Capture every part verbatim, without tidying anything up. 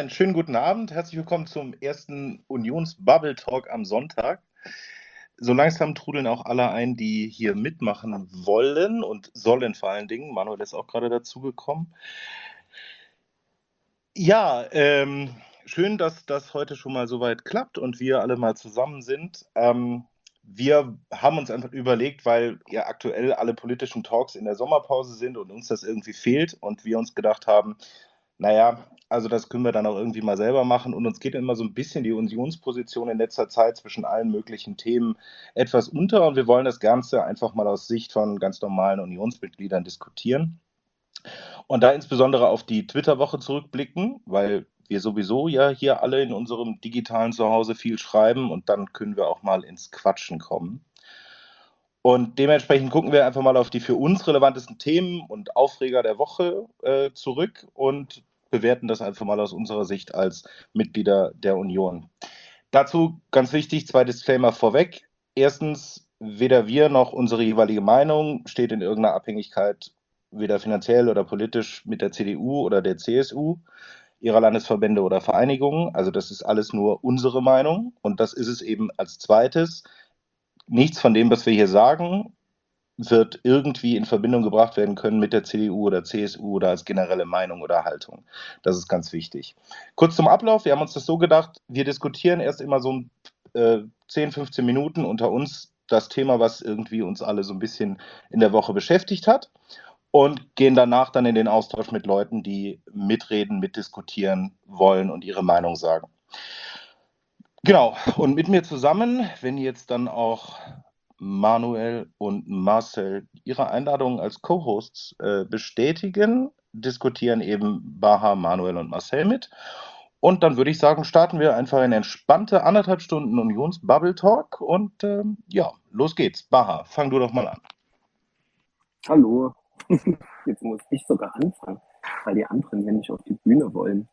einen schönen guten Abend. Herzlich willkommen zum ersten Unions-Bubble-Talk am Sonntag. So langsam trudeln auch alle ein, die hier mitmachen wollen und sollen vor allen Dingen. Manuel ist auch gerade dazugekommen. Ja, ähm, schön, dass das heute schon mal so weit klappt und wir alle mal zusammen sind. Ähm, wir haben uns einfach überlegt, weil ja aktuell alle politischen Talks in der Sommerpause sind und uns das irgendwie fehlt und wir uns gedacht haben, naja, also das können wir dann auch irgendwie mal selber machen und uns geht immer so ein bisschen die Unionsposition in letzter Zeit zwischen allen möglichen Themen etwas unter und wir wollen das Ganze einfach mal aus Sicht von ganz normalen Unionsmitgliedern diskutieren. Und da insbesondere auf die Twitter-Woche zurückblicken, weil wir sowieso ja hier alle in unserem digitalen Zuhause viel schreiben und dann können wir auch mal ins Quatschen kommen. Und dementsprechend gucken wir einfach mal auf die für uns relevantesten Themen und Aufreger der Woche äh, zurück und bewerten das einfach mal aus unserer Sicht als Mitglieder der Union. Dazu ganz wichtig, zwei Disclaimer vorweg. Erstens, weder wir noch unsere jeweilige Meinung steht in irgendeiner Abhängigkeit, weder finanziell oder politisch, mit der C D U oder der C S U, ihrer Landesverbände oder Vereinigungen. Also das ist alles nur unsere Meinung. Und das ist es eben als zweites. Nichts von dem, was wir hier sagen, wird irgendwie in Verbindung gebracht werden können mit der C D U oder C S U oder als generelle Meinung oder Haltung. Das ist ganz wichtig. Kurz zum Ablauf. Wir haben uns das so gedacht, wir diskutieren erst immer so äh, zehn, fünfzehn Minuten unter uns das Thema, was irgendwie uns alle so ein bisschen in der Woche beschäftigt hat und gehen danach dann in den Austausch mit Leuten, die mitreden, mitdiskutieren wollen und ihre Meinung sagen. Genau, und mit mir zusammen, wenn jetzt dann auch Manuel und Marcel ihre Einladung als Co-Hosts äh, bestätigen, diskutieren eben Baha, Manuel und Marcel mit. Und dann würde ich sagen, starten wir einfach in entspannte anderthalb Stunden Unions-Bubble-Talk und ähm, ja, los geht's. Baha, fang du doch mal an. Hallo, jetzt muss ich sogar anfangen, weil die anderen ja nicht auf die Bühne wollen.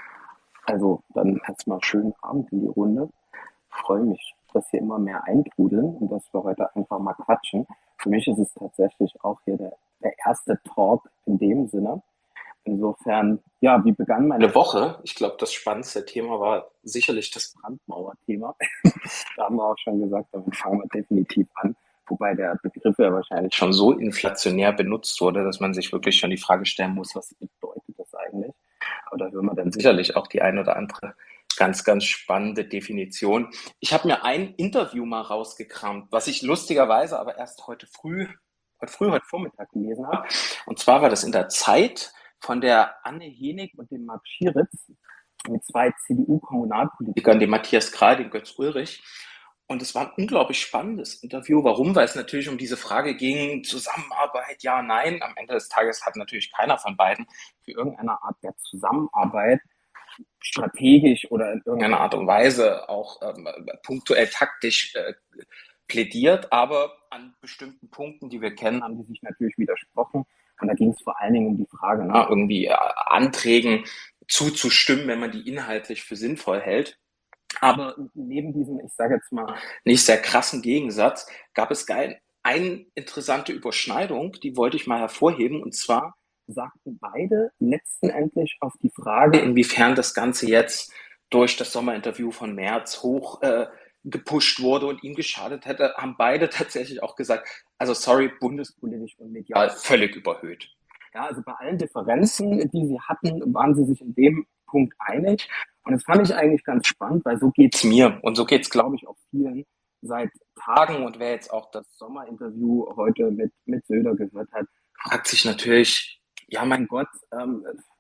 Also dann erstmal schönen Abend in die Runde. Ich freue mich, dass hier immer mehr eintrudeln und dass wir heute einfach mal quatschen. Für mich ist es tatsächlich auch hier der, der erste Talk in dem Sinne. Insofern, ja, wie begann meine Woche? Ich glaube, das spannendste Thema war sicherlich das Brandmauer-Thema. Da haben wir auch schon gesagt, damit fangen wir definitiv an. Wobei der Begriff ja wahrscheinlich schon so inflationär benutzt wurde, dass man sich wirklich schon die Frage stellen muss, was bedeutet das eigentlich? Aber da hören wir dann sicherlich auch die ein oder andere ganz, ganz spannende Definition. Ich habe mir ein Interview mal rausgekramt, was ich lustigerweise aber erst heute früh, heute früh, heute Vormittag gelesen habe. Und zwar war das in der Zeit von der Anne Henig und dem Marc Schieritz mit zwei C D U-Kommunalpolitikern, dem Matthias Kral, dem Götz Ulrich. Und es war ein unglaublich spannendes Interview. Warum? Weil es natürlich um diese Frage ging, Zusammenarbeit, ja, nein. Am Ende des Tages hat natürlich keiner von beiden für irgendeine Art der Zusammenarbeit strategisch oder in irgendeiner Art und Weise auch ähm, punktuell taktisch äh, plädiert. Aber an bestimmten Punkten, die wir kennen, haben die sich natürlich widersprochen. Und da ging es vor allen Dingen um die Frage, na, irgendwie äh, Anträgen zuzustimmen, wenn man die inhaltlich für sinnvoll hält. Aber neben diesem, ich sage jetzt mal, nicht sehr krassen Gegensatz, gab es geil, eine interessante Überschneidung, die wollte ich mal hervorheben. Und zwar sagten beide letztendlich auf die Frage, inwiefern das Ganze jetzt durch das Sommerinterview von Merz hoch äh, gepusht wurde und ihm geschadet hätte, haben beide tatsächlich auch gesagt, also sorry, bundespolitisch und medial völlig überhöht. Ja, also bei allen Differenzen, die sie hatten, waren sie sich in dem Punkt einig. Und das fand ich eigentlich ganz spannend, weil so geht's mir und so geht's, glaube ich, auch vielen seit Tagen. Und wer jetzt auch das Sommerinterview heute mit, mit Söder gehört hat, fragt sich natürlich, ja, mein Gott, ähm,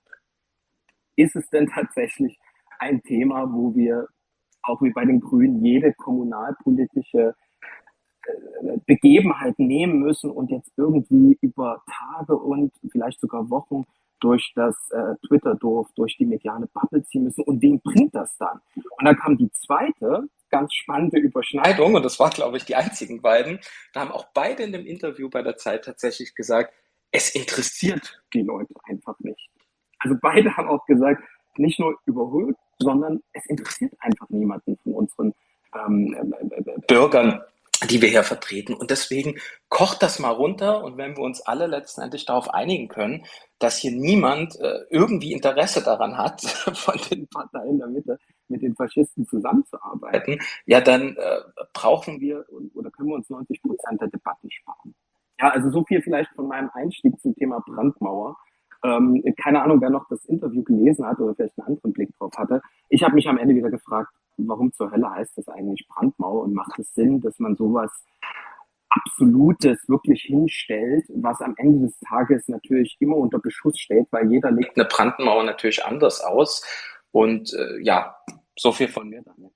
ist es denn tatsächlich ein Thema, wo wir auch wie bei den Grünen jede kommunalpolitische äh, Begebenheit nehmen müssen und jetzt irgendwie über Tage und vielleicht sogar Wochen durch das äh, Twitter-Dorf, durch die mediale Bubble ziehen müssen. Und wen bringt das dann? Und dann kam die zweite ganz spannende Überschneidung, und das war, glaube ich, die einzigen beiden. Da haben auch beide in dem Interview bei der Zeit tatsächlich gesagt, es interessiert die Leute einfach nicht. Also beide haben auch gesagt, nicht nur überholt, sondern es interessiert einfach niemanden von unseren ähm, äh, äh, Bürgern, die wir hier vertreten. Und deswegen kocht das mal runter. Und wenn wir uns alle letztendlich darauf einigen können, dass hier niemand äh, irgendwie Interesse daran hat, von den Parteien in der Mitte mit den Faschisten zusammenzuarbeiten, ja, dann äh, brauchen wir oder können wir uns neunzig Prozent der Debatten sparen. Ja, also so viel vielleicht von meinem Einstieg zum Thema Brandmauer. Ähm, keine Ahnung, wer noch das Interview gelesen hat oder vielleicht einen anderen Blick drauf hatte. Ich habe mich am Ende wieder gefragt, warum zur Hölle heißt das eigentlich Brandmauer und macht es Sinn, dass man sowas Absolutes wirklich hinstellt, was am Ende des Tages natürlich immer unter Beschuss steht, weil jeder legt eine Brandmauer natürlich anders aus. Und äh, ja, so viel von mir dann.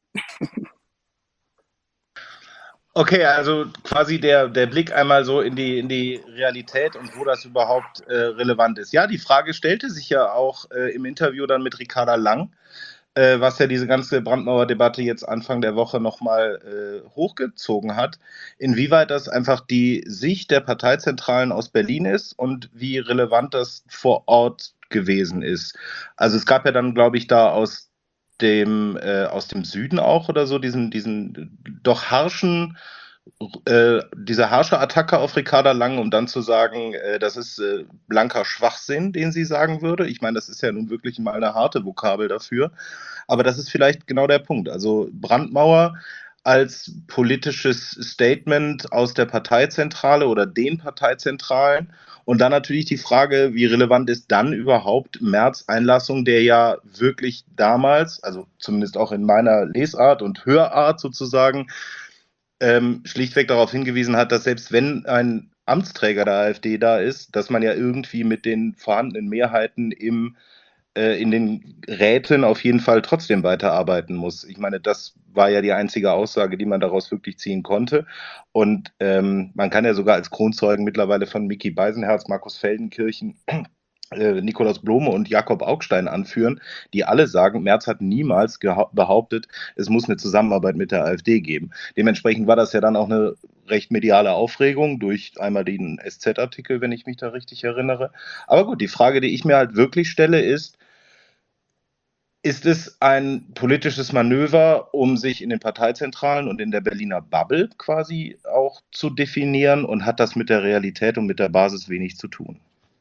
Okay, also quasi der, der Blick einmal so in die, in die Realität und wo das überhaupt äh, relevant ist. Ja, die Frage stellte sich ja auch äh, im Interview dann mit Ricarda Lang, äh, was ja diese ganze Brandmauerdebatte jetzt Anfang der Woche nochmal äh, hochgezogen hat, inwieweit das einfach die Sicht der Parteizentralen aus Berlin ist und wie relevant das vor Ort gewesen ist. Also es gab ja dann, glaube ich, da aus dem, äh, aus dem Süden auch oder so, diesen, diesen doch harschen, äh, diese harsche Attacke auf Ricarda Lang, um dann zu sagen, äh, das ist äh, blanker Schwachsinn, den sie sagen würde. Ich meine, das ist ja nun wirklich mal eine harte Vokabel dafür. Aber das ist vielleicht genau der Punkt. Also Brandmauer als politisches Statement aus der Parteizentrale oder den Parteizentralen. Und dann natürlich die Frage, wie relevant ist dann überhaupt Merz Einlassung, der ja wirklich damals, also zumindest auch in meiner Lesart und Hörart sozusagen, ähm, schlichtweg darauf hingewiesen hat, dass selbst wenn ein Amtsträger der AfD da ist, dass man ja irgendwie mit den vorhandenen Mehrheiten im äh, in den Räten auf jeden Fall trotzdem weiterarbeiten muss. Ich meine, das war ja die einzige Aussage, die man daraus wirklich ziehen konnte. Und ähm, man kann ja sogar als Kronzeugen mittlerweile von Micky Beisenherz, Markus Feldenkirchen, äh, Nikolaus Blome und Jakob Augstein anführen, die alle sagen, Merz hat niemals behauptet, es muss eine Zusammenarbeit mit der AfD geben. Dementsprechend war das ja dann auch eine recht mediale Aufregung durch einmal den S Z-Artikel, wenn ich mich da richtig erinnere. Aber gut, die Frage, die ich mir halt wirklich stelle, ist, ist es ein politisches Manöver, um sich in den Parteizentralen und in der Berliner Bubble quasi auch zu definieren und hat das mit der Realität und mit der Basis wenig zu tun?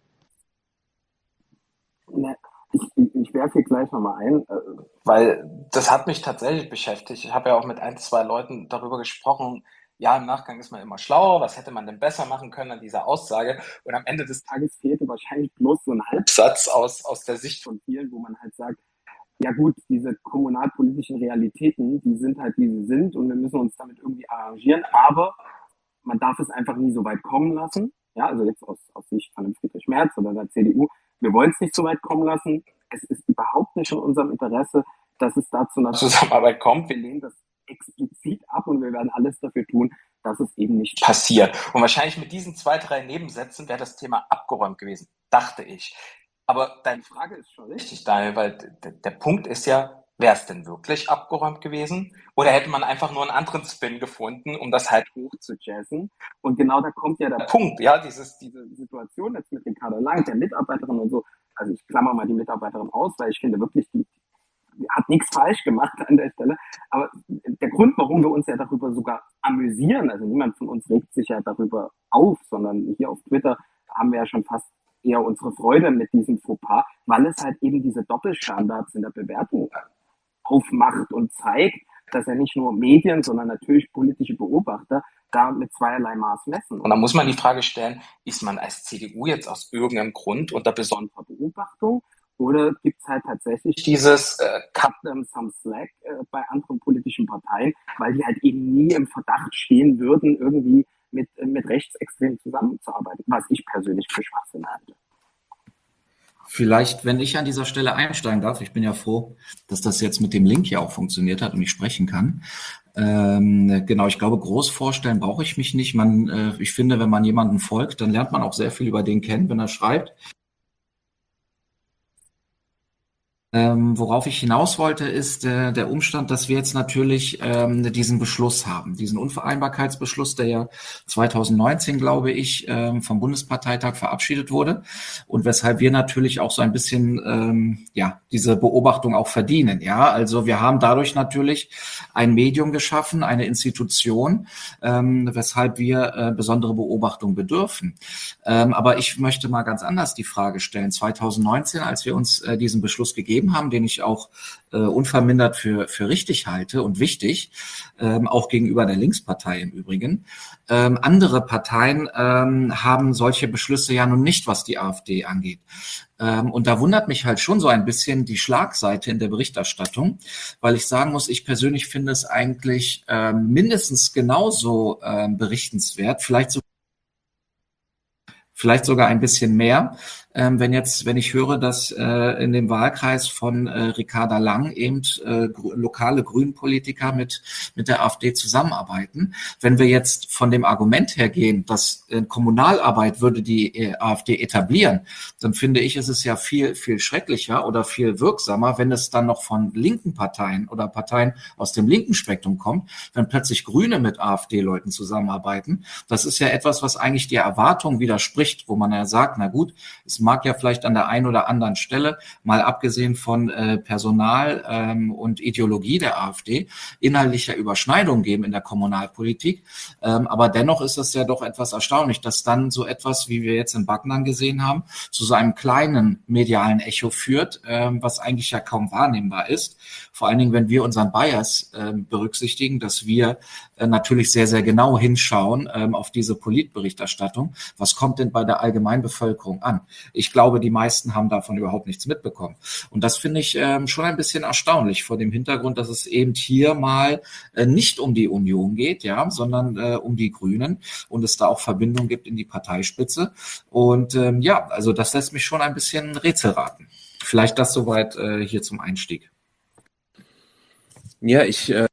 Ich, ich, ich werfe hier gleich nochmal ein, weil das hat mich tatsächlich beschäftigt. Ich habe ja auch mit ein, zwei Leuten darüber gesprochen. Ja, im Nachgang ist man immer schlauer. Was hätte man denn besser machen können an dieser Aussage? Und am Ende des Tages fehlte wahrscheinlich bloß so ein Halbsatz aus, aus der Sicht von vielen, wo man halt sagt, ja gut, diese kommunalpolitischen Realitäten, die sind halt, wie sie sind und wir müssen uns damit irgendwie arrangieren, aber man darf es einfach nie so weit kommen lassen. Ja, also jetzt aus, aus Sicht von dem Friedrich Merz oder der C D U. Wir wollen es nicht so weit kommen lassen. Es ist überhaupt nicht in unserem Interesse, dass es da zu einer Zusammenarbeit kommt. Wir lehnen das explizit ab und wir werden alles dafür tun, dass es eben nicht passiert. Und wahrscheinlich mit diesen zwei, drei Nebensätzen wäre das Thema abgeräumt gewesen, dachte ich. Aber deine Frage ist schon richtig, Daniel, weil der, der Punkt ist ja, wäre es denn wirklich abgeräumt gewesen? Oder hätte man einfach nur einen anderen Spin gefunden, um das halt hoch zu jazzen? Und genau da kommt ja der Punkt, ja, dieses, diese Situation jetzt mit Ricarda Lang, der Mitarbeiterin und so. Also ich klammer mal die Mitarbeiterin aus, weil ich finde wirklich, die, die hat nichts falsch gemacht an der Stelle. Aber der Grund, warum wir uns ja darüber sogar amüsieren, also niemand von uns regt sich ja darüber auf, sondern hier auf Twitter haben wir ja schon fast eher unsere Freude mit diesem Fauxpas, weil es halt eben diese Doppelstandards in der Bewertung aufmacht und zeigt, dass ja nicht nur Medien, sondern natürlich politische Beobachter da mit zweierlei Maß messen. Und da muss man die Frage stellen, ist man als C D U jetzt aus irgendeinem Grund unter besonderer Beobachtung oder gibt es halt tatsächlich dieses äh, Cut them some slack äh, bei anderen politischen Parteien, weil die halt eben nie im Verdacht stehen würden, irgendwie mit, mit Rechtsextremen zusammenzuarbeiten, was ich persönlich für Schwachsinn halte. Vielleicht, wenn ich an dieser Stelle einsteigen darf, ich bin ja froh, dass das jetzt mit dem Link hier auch funktioniert hat und ich sprechen kann. Ähm, genau, ich glaube, groß vorstellen brauche ich mich nicht. Man, äh, ich finde, wenn man jemanden folgt, dann lernt man auch sehr viel über den kennen, wenn er schreibt. Ähm, worauf ich hinaus wollte, ist äh, der Umstand, dass wir jetzt natürlich ähm, diesen Beschluss haben, diesen Unvereinbarkeitsbeschluss, der ja zwanzig neunzehn, glaube ich, ähm, vom Bundesparteitag verabschiedet wurde und weshalb wir natürlich auch so ein bisschen ähm, ja diese Beobachtung auch verdienen. Ja, also wir haben dadurch natürlich ein Medium geschaffen, eine Institution, ähm, weshalb wir äh, besondere Beobachtung bedürfen. Ähm, aber ich möchte mal ganz anders die Frage stellen. zwanzig neunzehn, als wir uns äh, diesen Beschluss gegeben haben, den ich auch äh, unvermindert für, für richtig halte und wichtig, ähm, auch gegenüber der Linkspartei im Übrigen. Ähm, andere Parteien ähm, haben solche Beschlüsse ja nun nicht, was die AfD angeht. Ähm, und da wundert mich halt schon so ein bisschen die Schlagseite in der Berichterstattung, weil ich sagen muss, ich persönlich finde es eigentlich ähm, mindestens genauso ähm, berichtenswert, vielleicht so vielleicht sogar ein bisschen mehr, ähm, wenn jetzt, wenn ich höre, dass äh, in dem Wahlkreis von äh, Ricarda Lang eben äh, gr- lokale Grünenpolitiker mit mit der AfD zusammenarbeiten. Wenn wir jetzt von dem Argument her gehen, dass äh, Kommunalarbeit würde die äh, AfD etablieren, dann finde ich, ist es ja viel viel schrecklicher oder viel wirksamer, wenn es dann noch von linken Parteien oder Parteien aus dem linken Spektrum kommt, wenn plötzlich Grüne mit AfD-Leuten zusammenarbeiten. Das ist ja etwas, was eigentlich der Erwartung widerspricht, wo man ja sagt, na gut, es mag ja vielleicht an der einen oder anderen Stelle, mal abgesehen von äh, Personal ähm, und Ideologie der AfD, inhaltlicher Überschneidungen geben in der Kommunalpolitik. Ähm, aber dennoch ist es ja doch etwas erstaunlich, dass dann so etwas, wie wir jetzt in Backnang gesehen haben, zu so einem kleinen medialen Echo führt, ähm, was eigentlich ja kaum wahrnehmbar ist. Vor allen Dingen, wenn wir unseren Bias äh, berücksichtigen, dass wir äh, natürlich sehr, sehr genau hinschauen ähm, auf diese Politberichterstattung. Was kommt denn bei der Allgemeinbevölkerung an? Ich glaube, die meisten haben davon überhaupt nichts mitbekommen. Und das finde ich ähm, schon ein bisschen erstaunlich vor dem Hintergrund, dass es eben hier mal äh, nicht um die Union geht, ja, sondern äh, um die Grünen und es da auch Verbindungen gibt in die Parteispitze. Und ähm, ja, also das lässt mich schon ein bisschen Rätsel raten. Vielleicht das soweit äh, hier zum Einstieg. Ja, ich, äh,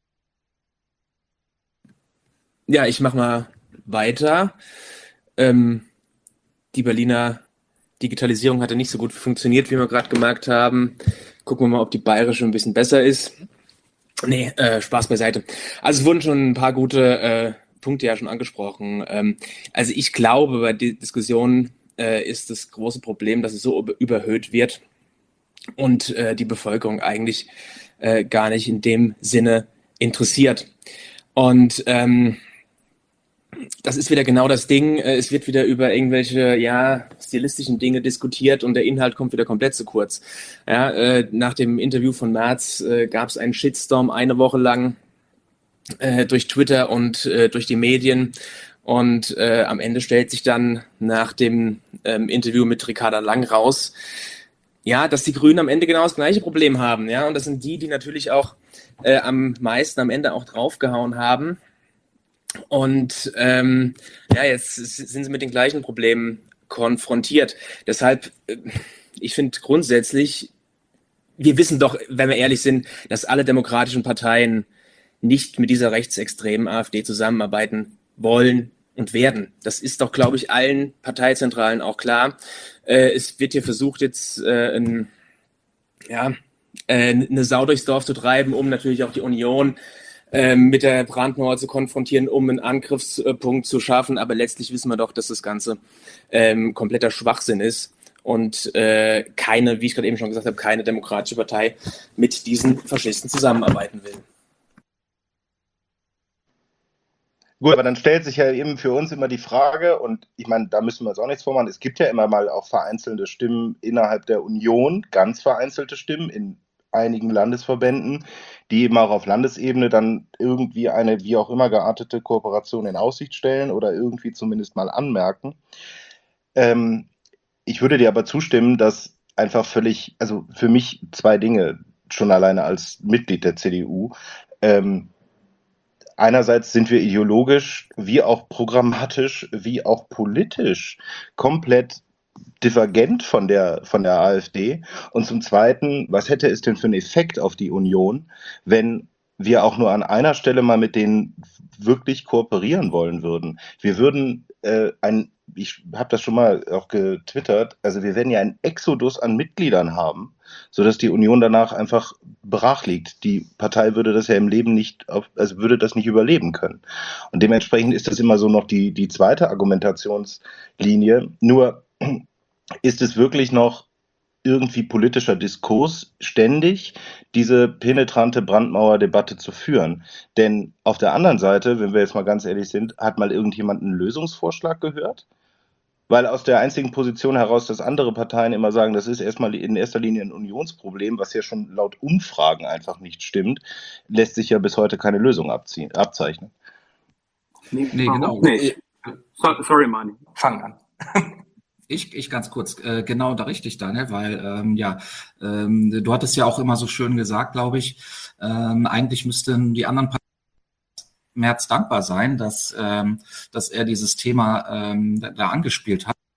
ja, ich mache mal weiter. Ähm, die Berliner Digitalisierung hatte nicht so gut funktioniert, wie wir gerade gemerkt haben. Gucken wir mal, ob die bayerische ein bisschen besser ist. Nee, äh, Spaß beiseite. Also es wurden schon ein paar gute äh, Punkte ja schon angesprochen. Ähm, also ich glaube, bei der Diskussion äh, ist das große Problem, dass es so über- überhöht wird und äh, die Bevölkerung eigentlich äh, gar nicht in dem Sinne interessiert. Und ähm, das ist wieder genau das Ding. äh, Es wird wieder über irgendwelche ja stilistischen Dinge diskutiert und der Inhalt kommt wieder komplett zu kurz. Ja, äh, nach dem Interview von Merz äh, gab es einen Shitstorm eine Woche lang äh, durch Twitter und äh, durch die Medien. Und äh, am Ende stellt sich dann nach dem ähm, Interview mit Ricarda Lang raus, ja, dass die Grünen am Ende genau das gleiche Problem haben. Ja, und das sind die, die natürlich auch äh, am meisten am Ende auch draufgehauen haben. Und ähm, ja, jetzt sind sie mit den gleichen Problemen konfrontiert. Deshalb, äh, ich finde grundsätzlich, wir wissen doch, wenn wir ehrlich sind, dass alle demokratischen Parteien nicht mit dieser rechtsextremen AfD zusammenarbeiten wollen und werden. Das ist doch, glaube ich, allen Parteizentralen auch klar. Äh, es wird hier versucht, jetzt äh, ein, ja, äh, eine Sau durchs Dorf zu treiben, um natürlich auch die Union ähm, mit der Brandmauer zu konfrontieren, um einen Angriffspunkt zu schaffen. Aber letztlich wissen wir doch, dass das Ganze ähm, kompletter Schwachsinn ist und äh, keine, wie ich gerade eben schon gesagt habe, keine demokratische Partei mit diesen Faschisten zusammenarbeiten will. Gut, aber dann stellt sich ja eben für uns immer die Frage, und ich meine, da müssen wir uns auch nichts vormachen, es gibt ja immer mal auch vereinzelte Stimmen innerhalb der Union, ganz vereinzelte Stimmen in einigen Landesverbänden, die eben auch auf Landesebene dann irgendwie eine wie auch immer geartete Kooperation in Aussicht stellen oder irgendwie zumindest mal anmerken. Ähm, ich würde dir aber zustimmen, dass einfach völlig, also für mich zwei Dinge, schon alleine als Mitglied der C D U, ähm, einerseits sind wir ideologisch wie auch programmatisch wie auch politisch komplett divergent von der, von der AfD. Und zum Zweiten, was hätte es denn für einen Effekt auf die Union, wenn wir auch nur an einer Stelle mal mit denen wirklich kooperieren wollen würden? Wir würden äh, ein ich habe das schon mal auch getwittert, also wir werden ja einen Exodus an Mitgliedern haben, sodass die Union danach einfach brach liegt. Die Partei würde das ja im Leben nicht, auf, also würde das nicht überleben können. Und dementsprechend ist das immer so noch die, die zweite Argumentationslinie. Nur ist es wirklich noch irgendwie politischer Diskurs, ständig diese penetrante Brandmauerdebatte zu führen. Denn auf der anderen Seite, wenn wir jetzt mal ganz ehrlich sind, hat mal irgendjemand einen Lösungsvorschlag gehört? Weil aus der einzigen Position heraus, dass andere Parteien immer sagen, das ist erstmal in erster Linie ein Unionsproblem, was ja schon laut Umfragen einfach nicht stimmt, lässt sich ja bis heute keine Lösung abziehen, abzeichnen. Nee, Nee, warum genau. nicht? So, sorry, Mani, fang an. Ich, ich ganz kurz, äh, genau da richtig, Daniel, weil ähm, ja, ähm, du hattest ja auch immer so schön gesagt, glaube ich, ähm, eigentlich müssten die anderen Parteien Merz dankbar sein, dass, ähm, dass er dieses Thema ähm, da, da angespielt hat,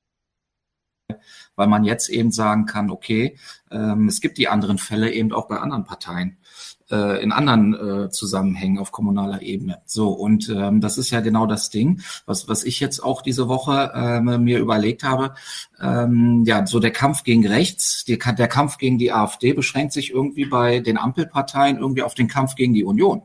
weil man jetzt eben sagen kann, okay, ähm, es gibt die anderen Fälle eben auch bei anderen Parteien, äh, in anderen äh, Zusammenhängen auf kommunaler Ebene. So, und ähm, das ist ja genau das Ding, was, was ich jetzt auch diese Woche ähm, mir überlegt habe. Ähm, ja, so der Kampf gegen rechts, die, der Kampf gegen die AfD beschränkt sich irgendwie bei den Ampelparteien irgendwie auf den Kampf gegen die Union.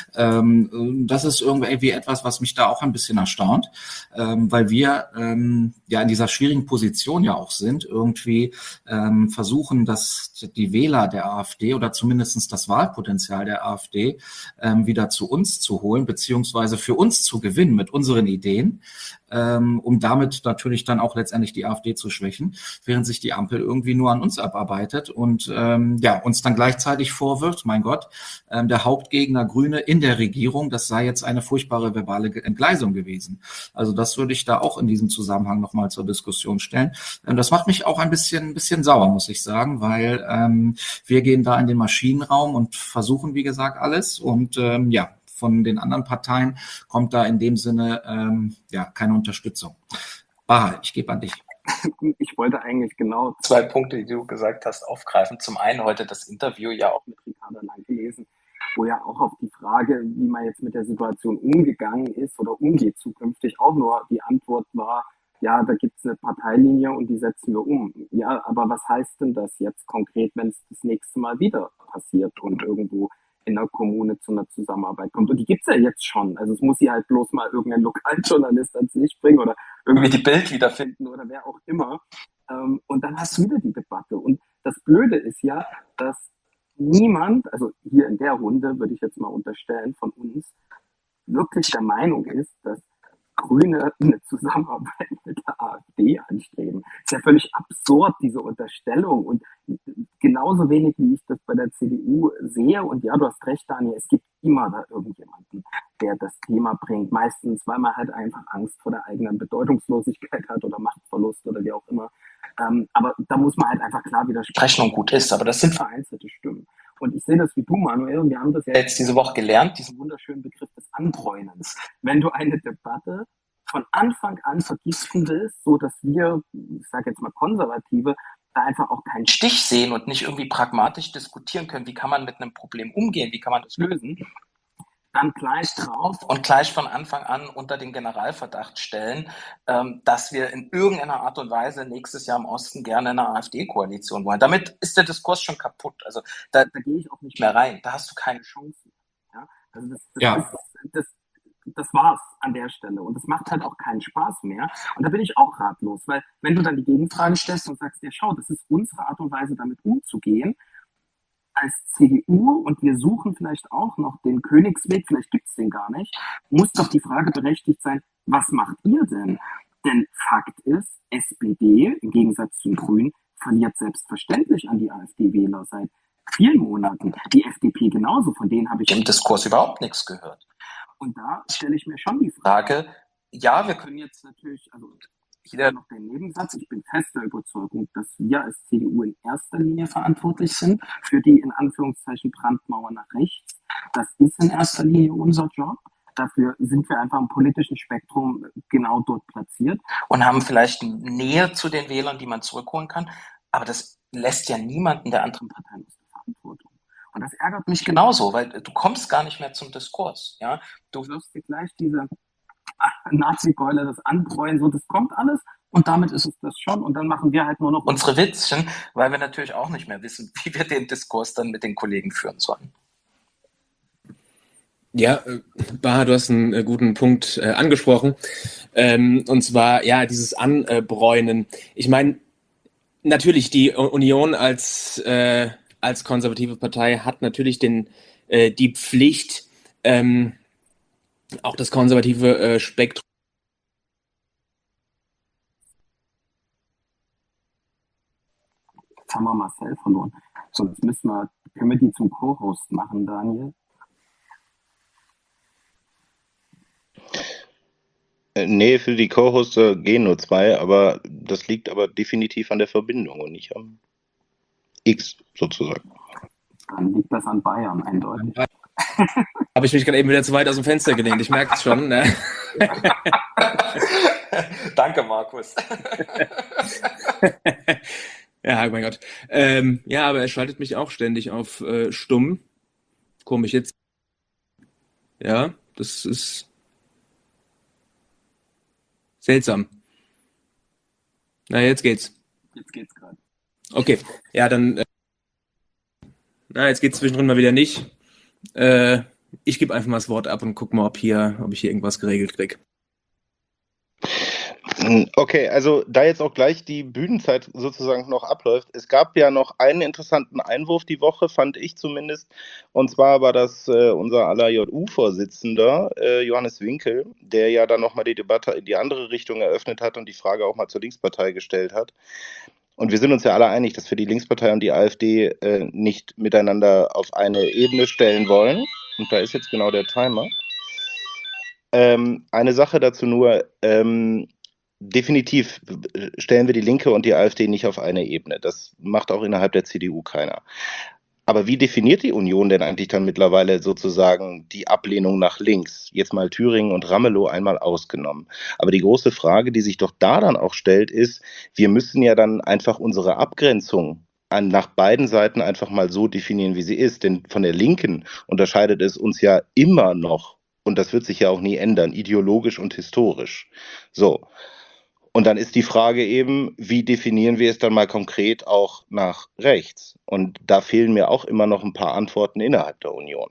Ähm, das ist irgendwie etwas, was mich da auch ein bisschen erstaunt, ähm, weil wir ähm, ja in dieser schwierigen Position ja auch sind, irgendwie ähm, versuchen, dass die Wähler der AfD oder zumindest das Wahlpotenzial der AfD ähm, wieder zu uns zu holen, beziehungsweise für uns zu gewinnen mit unseren Ideen, ähm, um damit natürlich dann auch letztendlich die AfD zu schwächen, während sich die Ampel irgendwie nur an uns abarbeitet und ähm, ja uns dann gleichzeitig vorwirft, mein Gott, ähm, der Hauptgegner Grüne in der Regierung, das sei jetzt eine furchtbare verbale Entgleisung gewesen. Also das würde ich da auch in diesem Zusammenhang nochmal zur Diskussion stellen. Ähm, das macht mich auch ein bisschen, ein bisschen sauer, muss ich sagen, weil ähm, wir gehen da in den Maschinenraum und versuchen, wie gesagt, alles und ähm, ja, von den anderen Parteien kommt da in dem Sinne ähm, ja keine Unterstützung. Baha, ich gebe an dich. Ich wollte eigentlich genau zwei Punkte, die du gesagt hast, aufgreifen. Zum einen heute das Interview ja auch mit Ricarda Lang gelesen, wo ja auch auf die Frage, wie man jetzt mit der Situation umgegangen ist oder umgeht zukünftig, auch nur die Antwort war, ja, da gibt es eine Parteilinie und die setzen wir um. Ja, aber was heißt denn das jetzt konkret, wenn es das nächste Mal wieder passiert und irgendwo in der Kommune zu einer Zusammenarbeit kommt? Und die gibt es ja jetzt schon. Also es muss sie halt bloß mal irgendein Lokaljournalist ans Licht bringen oder irgendwie die Bild wiederfinden oder wer auch immer. Ähm, und dann hast du wieder die Debatte. Und das Blöde ist ja, dass niemand, also hier in der Runde würde ich jetzt mal unterstellen, von uns wirklich der Meinung ist, dass Grüne eine Zusammenarbeit mit der AfD anstreben. Ist ja völlig absurd, diese Unterstellung. Und genauso wenig, wie ich das bei der C D U sehe, und ja, du hast recht, Daniel, es gibt immer da irgendjemanden, der das Thema bringt. Meistens, weil man halt einfach Angst vor der eigenen Bedeutungslosigkeit hat oder Machtverlust oder wie auch immer. Ähm, aber da muss man halt einfach klar widersprechen und gut ist. Aber das sind vereinzelte Stimmen. Und ich sehe das wie du, Manuel, und wir haben das ja jetzt diese Woche gelernt, diesen wunderschönen Begriff des Anbräunens. Wenn du eine Debatte von Anfang an vergiften willst, so dass wir, ich sage jetzt mal Konservative, da einfach auch keinen Stich sehen und nicht irgendwie pragmatisch diskutieren können, wie kann man mit einem Problem umgehen, wie kann man das lösen, dann gleich drauf und gleich von Anfang an unter den Generalverdacht stellen, ähm, dass wir in irgendeiner Art und Weise nächstes Jahr im Osten gerne eine AfD-Koalition wollen. Damit ist der Diskurs schon kaputt. Also da, da gehe ich auch nicht mehr rein. Da hast du keine Chance. Ja? Also das, das, Ja. ist, das, das war's an der Stelle. Und das macht halt auch keinen Spaß mehr. Und da bin ich auch ratlos, weil wenn du dann die Gegenfrage stellst und sagst, ja schau, das ist unsere Art und Weise, damit umzugehen, als C D U, und wir suchen vielleicht auch noch den Königsweg, vielleicht gibt es den gar nicht, muss doch die Frage berechtigt sein, was macht ihr denn? Denn Fakt ist, S P D im Gegensatz zu den Grünen verliert selbstverständlich an die AfD-Wähler seit vielen Monaten. Die F D P genauso, von denen habe ich im Diskurs überhaupt nichts gehört. Und da stelle ich mir schon die Frage, ja, wir können jetzt natürlich, also hier noch den Nebensatz, ich bin fest der Überzeugung, dass wir als C D U in erster Linie verantwortlich sind für die in Anführungszeichen Brandmauer nach rechts. Das ist in erster Linie unser Job. Dafür sind wir einfach im politischen Spektrum genau dort platziert und haben vielleicht Nähe zu den Wählern, die man zurückholen kann. Aber das lässt ja niemanden der anderen Parteien aus der Verantwortung. Und das ärgert mich genauso, weil du kommst gar nicht mehr zum Diskurs. Ja? Du wirst dir gleich diese Nazi-Keule, das Anbräuen, so, das kommt alles und damit ist es das schon und dann machen wir halt nur noch unsere Witzchen, weil wir natürlich auch nicht mehr wissen, wie wir den Diskurs dann mit den Kollegen führen sollen. Ja, äh, Baha, du hast einen äh, guten Punkt äh, angesprochen. Ähm, und zwar, ja, dieses Anbräunen. Ich meine, natürlich, die Union als, äh, als konservative Partei hat natürlich den, äh, die Pflicht, ähm, auch das konservative äh, Spektrum. Jetzt haben wir Marcel verloren. Sonst müssen wir, können wir die zum Co-Host machen, Daniel? Nee, für die Co-Hosts äh, gehen nur zwei, aber das liegt aber definitiv an der Verbindung und nicht am X sozusagen. Dann liegt das an Bayern, eindeutig. Habe ich mich gerade eben wieder zu weit aus dem Fenster gelehnt, ich merke es schon. Ne? Danke, Markus. Ja, mein Gott. Ähm, ja, aber er schaltet mich auch ständig auf äh, stumm. Komisch jetzt. Ja, das ist seltsam. Na, jetzt geht's. Jetzt geht's gerade. Okay, ja, dann. Äh, na, jetzt geht's zwischendrin mal wieder nicht. Äh, ich gebe einfach mal das Wort ab und guck mal, ob hier, ob ich hier irgendwas geregelt krieg. Okay, also da jetzt auch gleich die Bühnenzeit sozusagen noch abläuft, es gab ja noch einen interessanten Einwurf die Woche, fand ich zumindest, und zwar war das äh, unser aller J U-Vorsitzender, äh, Johannes Winkel, der ja dann nochmal die Debatte in die andere Richtung eröffnet hat und die Frage auch mal zur Linkspartei gestellt hat. Und wir sind uns ja alle einig, dass wir die Linkspartei und die AfD äh, nicht miteinander auf eine Ebene stellen wollen. Und da ist jetzt genau der Timer. Ähm, eine Sache dazu nur, ähm, definitiv stellen wir die Linke und die AfD nicht auf eine Ebene. Das macht auch innerhalb der C D U keiner. Aber wie definiert die Union denn eigentlich dann mittlerweile sozusagen die Ablehnung nach links? Jetzt mal Thüringen und Ramelow einmal ausgenommen. Aber die große Frage, die sich doch da dann auch stellt, ist, wir müssen ja dann einfach unsere Abgrenzung an, nach beiden Seiten einfach mal so definieren, wie sie ist. Denn von der Linken unterscheidet es uns ja immer noch, und das wird sich ja auch nie ändern, ideologisch und historisch. So. Und dann ist die Frage eben, wie definieren wir es dann mal konkret auch nach rechts? Und da fehlen mir auch immer noch ein paar Antworten innerhalb der Union.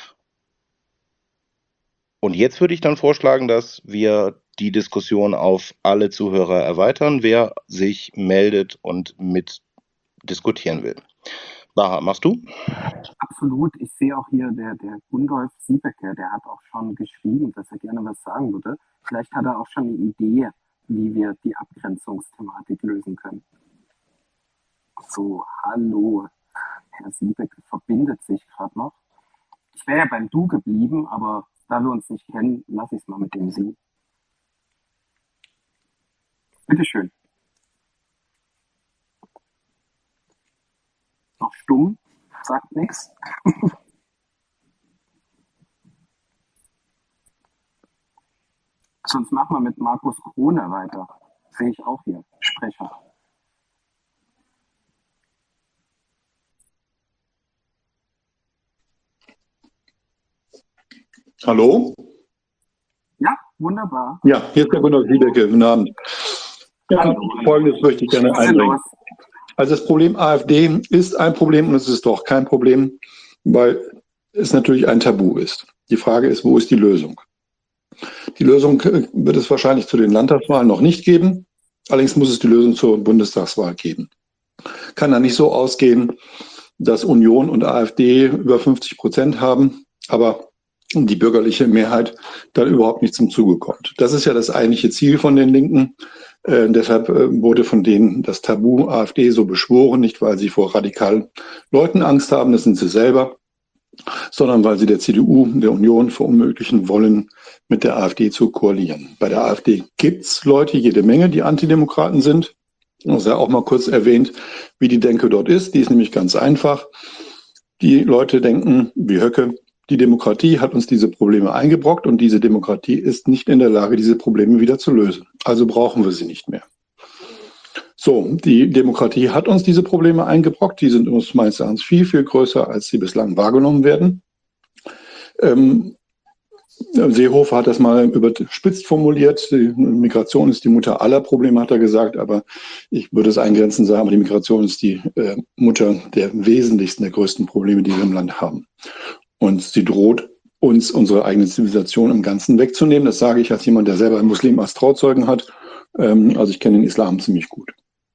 Und jetzt würde ich dann vorschlagen, dass wir die Diskussion auf alle Zuhörer erweitern, wer sich meldet und mit diskutieren will. Baha, machst du? Absolut. Ich sehe auch hier, der, der Gundolf Siebecke, der hat auch schon geschrieben, dass er gerne was sagen würde. Vielleicht hat er auch schon eine Idee, wie wir die Abgrenzungsthematik lösen können. So, hallo, Herr Siebecke verbindet sich gerade noch. Ich wäre ja beim Du geblieben, aber da wir uns nicht kennen, lasse ich es mal mit dem Sie. Bitteschön. Noch stumm, sagt nichts. Sonst machen wir mit Markus Krone weiter. Sehe ich auch hier, Sprecher. Hallo? Ja, wunderbar. Ja, hier ist der Gunnar Siebecke. Guten Abend. Ja, Hallo. Folgendes möchte ich gerne einbringen. Also das Problem AfD ist ein Problem und es ist doch kein Problem, weil es natürlich ein Tabu ist. Die Frage ist, wo ist die Lösung? Die Lösung wird es wahrscheinlich zu den Landtagswahlen noch nicht geben. Allerdings muss es die Lösung zur Bundestagswahl geben. Kann da nicht so ausgehen, dass Union und AfD über fünfzig Prozent haben, aber die bürgerliche Mehrheit dann überhaupt nicht zum Zuge kommt. Das ist ja das eigentliche Ziel von den Linken. Äh, deshalb äh, wurde von denen das Tabu AfD so beschworen, nicht weil sie vor radikalen Leuten Angst haben, das sind sie selber, sondern weil sie der C D U, der Union verunmöglichen wollen, mit der AfD zu koalieren. Bei der AfD gibt's Leute, jede Menge, die Antidemokraten sind. Das sei auch mal kurz erwähnt, wie die Denke dort ist. Die ist nämlich ganz einfach. Die Leute denken, wie Höcke, die Demokratie hat uns diese Probleme eingebrockt und diese Demokratie ist nicht in der Lage, diese Probleme wieder zu lösen. Also brauchen wir sie nicht mehr. So, die Demokratie hat uns diese Probleme eingebrockt. Die sind uns meines Erachtens viel, viel größer, als sie bislang wahrgenommen werden. Ähm, Seehofer hat das mal überspitzt formuliert. Die Migration ist die Mutter aller Probleme, hat er gesagt. Aber ich würde es eingrenzen sagen, aber die Migration ist die äh, Mutter der wesentlichsten, der größten Probleme, die wir im Land haben. Und sie droht uns unsere eigene Zivilisation im Ganzen wegzunehmen. Das sage ich als jemand, der selber einen Muslim als Trauzeugen hat. Ähm, also ich kenne den Islam ziemlich gut.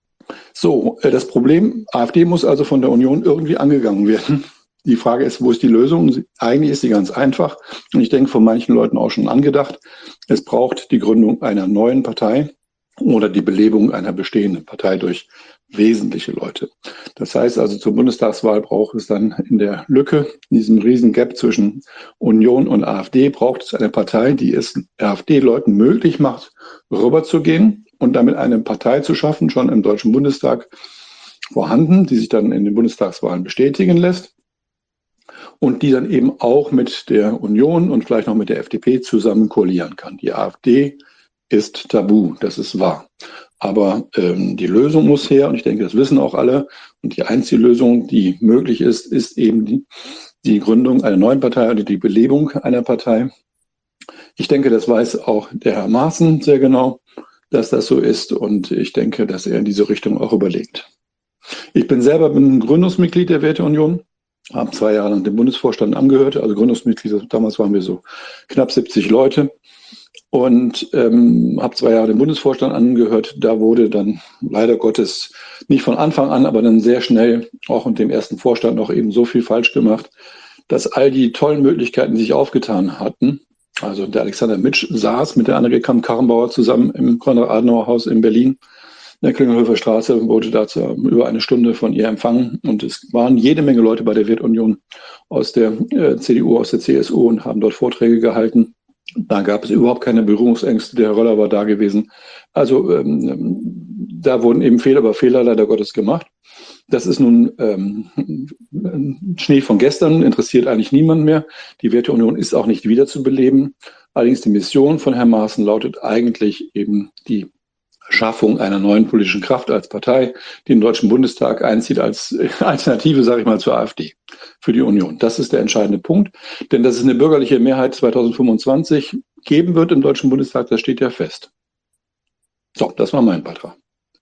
So, äh, das Problem, AfD muss also von der Union irgendwie angegangen werden. Die Frage ist, wo ist die Lösung? Eigentlich ist sie ganz einfach. Und ich denke, von manchen Leuten auch schon angedacht. Es braucht die Gründung einer neuen Partei oder die Belebung einer bestehenden Partei durch wesentliche Leute. Das heißt also, zur Bundestagswahl braucht es dann in der Lücke, in diesem riesen Gap zwischen Union und AfD, braucht es eine Partei, die es AfD-Leuten möglich macht, rüberzugehen und damit eine Partei zu schaffen, schon im Deutschen Bundestag vorhanden, die sich dann in den Bundestagswahlen bestätigen lässt. Und die dann eben auch mit der Union und vielleicht noch mit der F D P zusammen koalieren kann. Die AfD ist tabu, das ist wahr. Aber ähm, die Lösung muss her, und ich denke, das wissen auch alle. Und die einzige Lösung, die möglich ist, ist eben die, die Gründung einer neuen Partei oder die Belebung einer Partei. Ich denke, das weiß auch der Herr Maaßen sehr genau, dass das so ist. Und ich denke, dass er in diese Richtung auch überlegt. Ich bin selber ein Gründungsmitglied der Werteunion. Haben zwei Jahre lang den Bundesvorstand angehört, also Gründungsmitglieder, damals waren wir so knapp siebzig Leute und ähm, habe zwei Jahre den Bundesvorstand angehört. Da wurde dann leider Gottes nicht von Anfang an, aber dann sehr schnell auch mit dem ersten Vorstand noch eben so viel falsch gemacht, dass all die tollen Möglichkeiten, die sich aufgetan hatten, also der Alexander Mitsch saß mit der Annegret Kramp-Karrenbauer zusammen im Konrad-Adenauer-Haus in Berlin, in der Klingelhöfer Straße, wurde dazu über eine Stunde von ihr empfangen. Und es waren jede Menge Leute bei der Werteunion aus der äh, C D U, aus der C S U und haben dort Vorträge gehalten. Da gab es überhaupt keine Berührungsängste. Der Herr Röller war da gewesen. Also ähm, da wurden eben Fehler über Fehler leider Gottes gemacht. Das ist nun ähm, Schnee von gestern, interessiert eigentlich niemand mehr. Die Werteunion ist auch nicht wiederzubeleben. Allerdings die Mission von Herrn Maaßen lautet eigentlich eben die Schaffung einer neuen politischen Kraft als Partei, die den Deutschen Bundestag einzieht als Alternative, sage ich mal, zur AfD für die Union. Das ist der entscheidende Punkt, denn dass es eine bürgerliche Mehrheit zweitausendfünfundzwanzig geben wird im Deutschen Bundestag, das steht ja fest. So, das war mein Beitrag.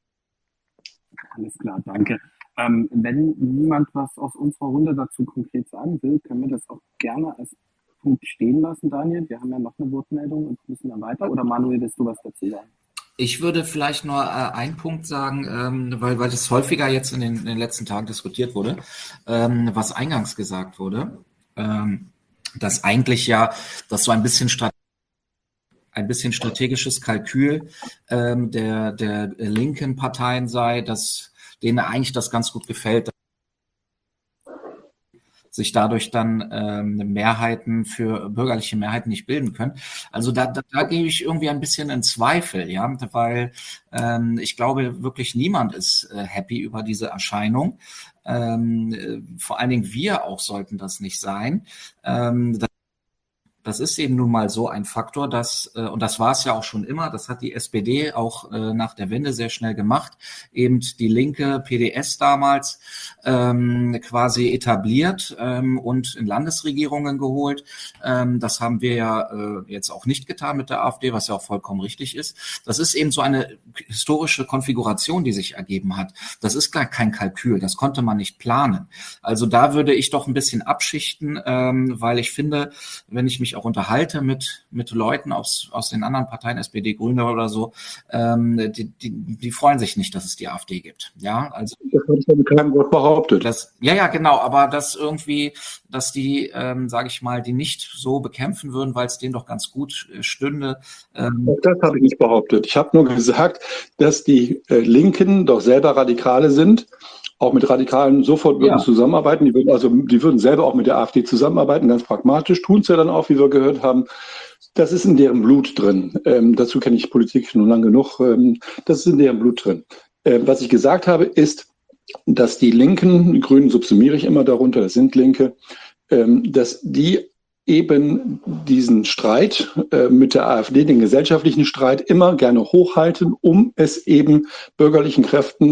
Alles klar, danke. Ähm, wenn niemand was aus unserer Runde dazu konkret sagen will, können wir das auch gerne als Punkt stehen lassen, Daniel. Wir haben ja noch eine Wortmeldung und müssen dann weiter. Oder Manuel, willst du was dazu sagen? Ich würde vielleicht nur äh, einen Punkt sagen, ähm, weil, weil das häufiger jetzt in den, in den letzten Tagen diskutiert wurde, ähm, was eingangs gesagt wurde, ähm, dass eigentlich ja, dass so ein bisschen Strate- ein bisschen strategisches Kalkül ähm, der, der linken Parteien sei, dass denen eigentlich das ganz gut gefällt, sich dadurch dann ähm, Mehrheiten für bürgerliche Mehrheiten nicht bilden können. Also da, da, da gebe ich irgendwie ein bisschen in Zweifel, ja, weil ähm, ich glaube wirklich niemand ist äh, happy über diese Erscheinung. Ähm, äh, vor allen Dingen wir auch sollten das nicht sein. Ähm, das Das ist eben nun mal so ein Faktor, dass, äh, und das war es ja auch schon immer, das hat die S P D auch äh, nach der Wende sehr schnell gemacht, eben die linke P D S damals ähm, quasi etabliert ähm, und in Landesregierungen geholt. Ähm, das haben wir ja äh, jetzt auch nicht getan mit der AfD, was ja auch vollkommen richtig ist. Das ist eben so eine historische Konfiguration, die sich ergeben hat. Das ist gar kein Kalkül, das konnte man nicht planen. Also da würde ich doch ein bisschen abschichten, ähm, weil ich finde, wenn ich mich auch unterhalte mit mit Leuten aus aus den anderen Parteien, S P D, Grüne oder so, ähm, die, die die freuen sich nicht, dass es die AfD gibt. Ja, also das habe ich ja mit keinem Wort behauptet. Das, ja, ja, genau, aber das irgendwie, dass die, ähm, sage ich mal, die nicht so bekämpfen würden, weil es denen doch ganz gut äh, stünde. Ähm, Auch das habe ich nicht behauptet. Ich habe nur gesagt, dass die äh, Linken doch selber Radikale sind, auch mit Radikalen sofort würden Ja. zusammenarbeiten. Die würden also, die würden selber auch mit der AfD zusammenarbeiten, ganz pragmatisch, tun es ja dann auch, wie wir gehört haben. Das ist in deren Blut drin. Ähm, dazu kenne ich Politik nun lang genug. Ähm, das ist in deren Blut drin. Äh, was ich gesagt habe, ist, dass die Linken, die Grünen subsumiere ich immer darunter, das sind Linke, ähm, dass die eben diesen Streit äh, mit der AfD, den gesellschaftlichen Streit, immer gerne hochhalten, um es eben bürgerlichen Kräften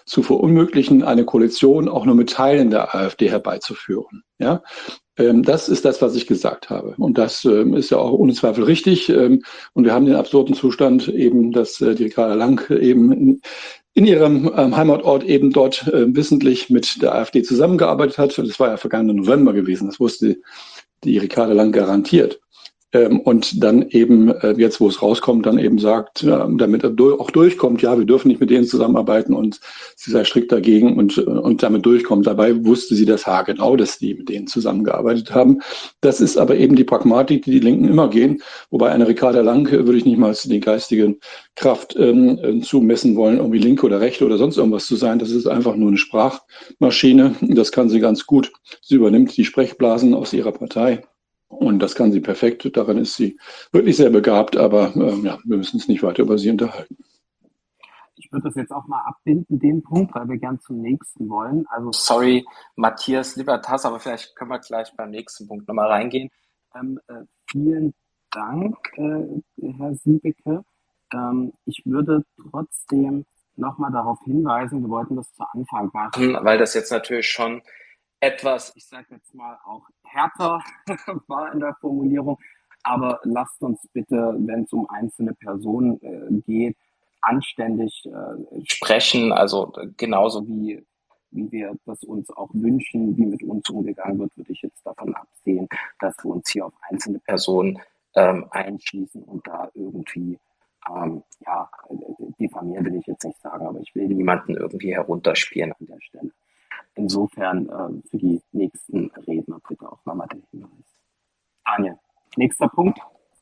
zu verunmöglichen, eine Koalition auch nur mit Teilen der AfD herbeizuführen. Ja? Ähm, das ist das, was ich gesagt habe. Und das ähm, ist ja auch ohne Zweifel richtig. Ähm, und wir haben den absurden Zustand eben, dass äh, die Ricarda Lang eben in, in ihrem ähm, Heimatort eben dort äh, wissentlich mit der AfD zusammengearbeitet hat. Das war ja vergangenen November gewesen. Das wusste die Ricarda Lang garantiert. Ähm, und dann eben, äh, jetzt wo es rauskommt, dann eben sagt, ja, damit er du- auch durchkommt, ja, wir dürfen nicht mit denen zusammenarbeiten und sie sei strikt dagegen und, und damit durchkommt. Dabei wusste sie das haargenau, dass die mit denen zusammengearbeitet haben. Das ist aber eben die Pragmatik, die die Linken immer gehen. Wobei eine Ricarda Lang äh, würde ich nicht mal die geistige Kraft ähm, äh, zumessen wollen, irgendwie linke oder rechte oder sonst irgendwas zu sein. Das ist einfach nur eine Sprachmaschine. Das kann sie ganz gut. Sie übernimmt die Sprechblasen aus ihrer Partei. Und das kann sie perfekt. Daran ist sie wirklich sehr begabt. Aber ähm, ja, wir müssen uns nicht weiter über sie unterhalten. Ich würde das jetzt auch mal abbinden, den Punkt, weil wir gern zum nächsten wollen. Also Sorry, Matthias Libertas, aber vielleicht können wir gleich beim nächsten Punkt nochmal reingehen. ähm, äh, vielen Dank, äh, Herr Siebeke. Ähm, ich würde trotzdem nochmal darauf hinweisen, wir wollten das zu Anfang machen, Weil das jetzt natürlich schon etwas, ich sage jetzt mal, auch härter war in der Formulierung. Aber lasst uns bitte, wenn es um einzelne Personen äh, geht, anständig äh, sprechen, also genauso wie, wie wir das uns auch wünschen, wie mit uns umgegangen wird, würde ich jetzt davon absehen, dass wir uns hier auf einzelne Personen ähm, einschließen und da irgendwie, ähm, ja, diffamieren will ich jetzt nicht sagen, aber ich will niemanden irgendwie herunterspielen an der Stelle. Insofern äh, für die nächsten Redner bitte auch nochmal den Hinweis. Daniel, nächster Punkt.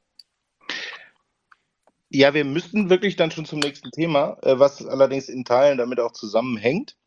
Ja, wir müssen wirklich dann schon zum nächsten Thema, äh, was allerdings in Teilen damit auch zusammenhängt.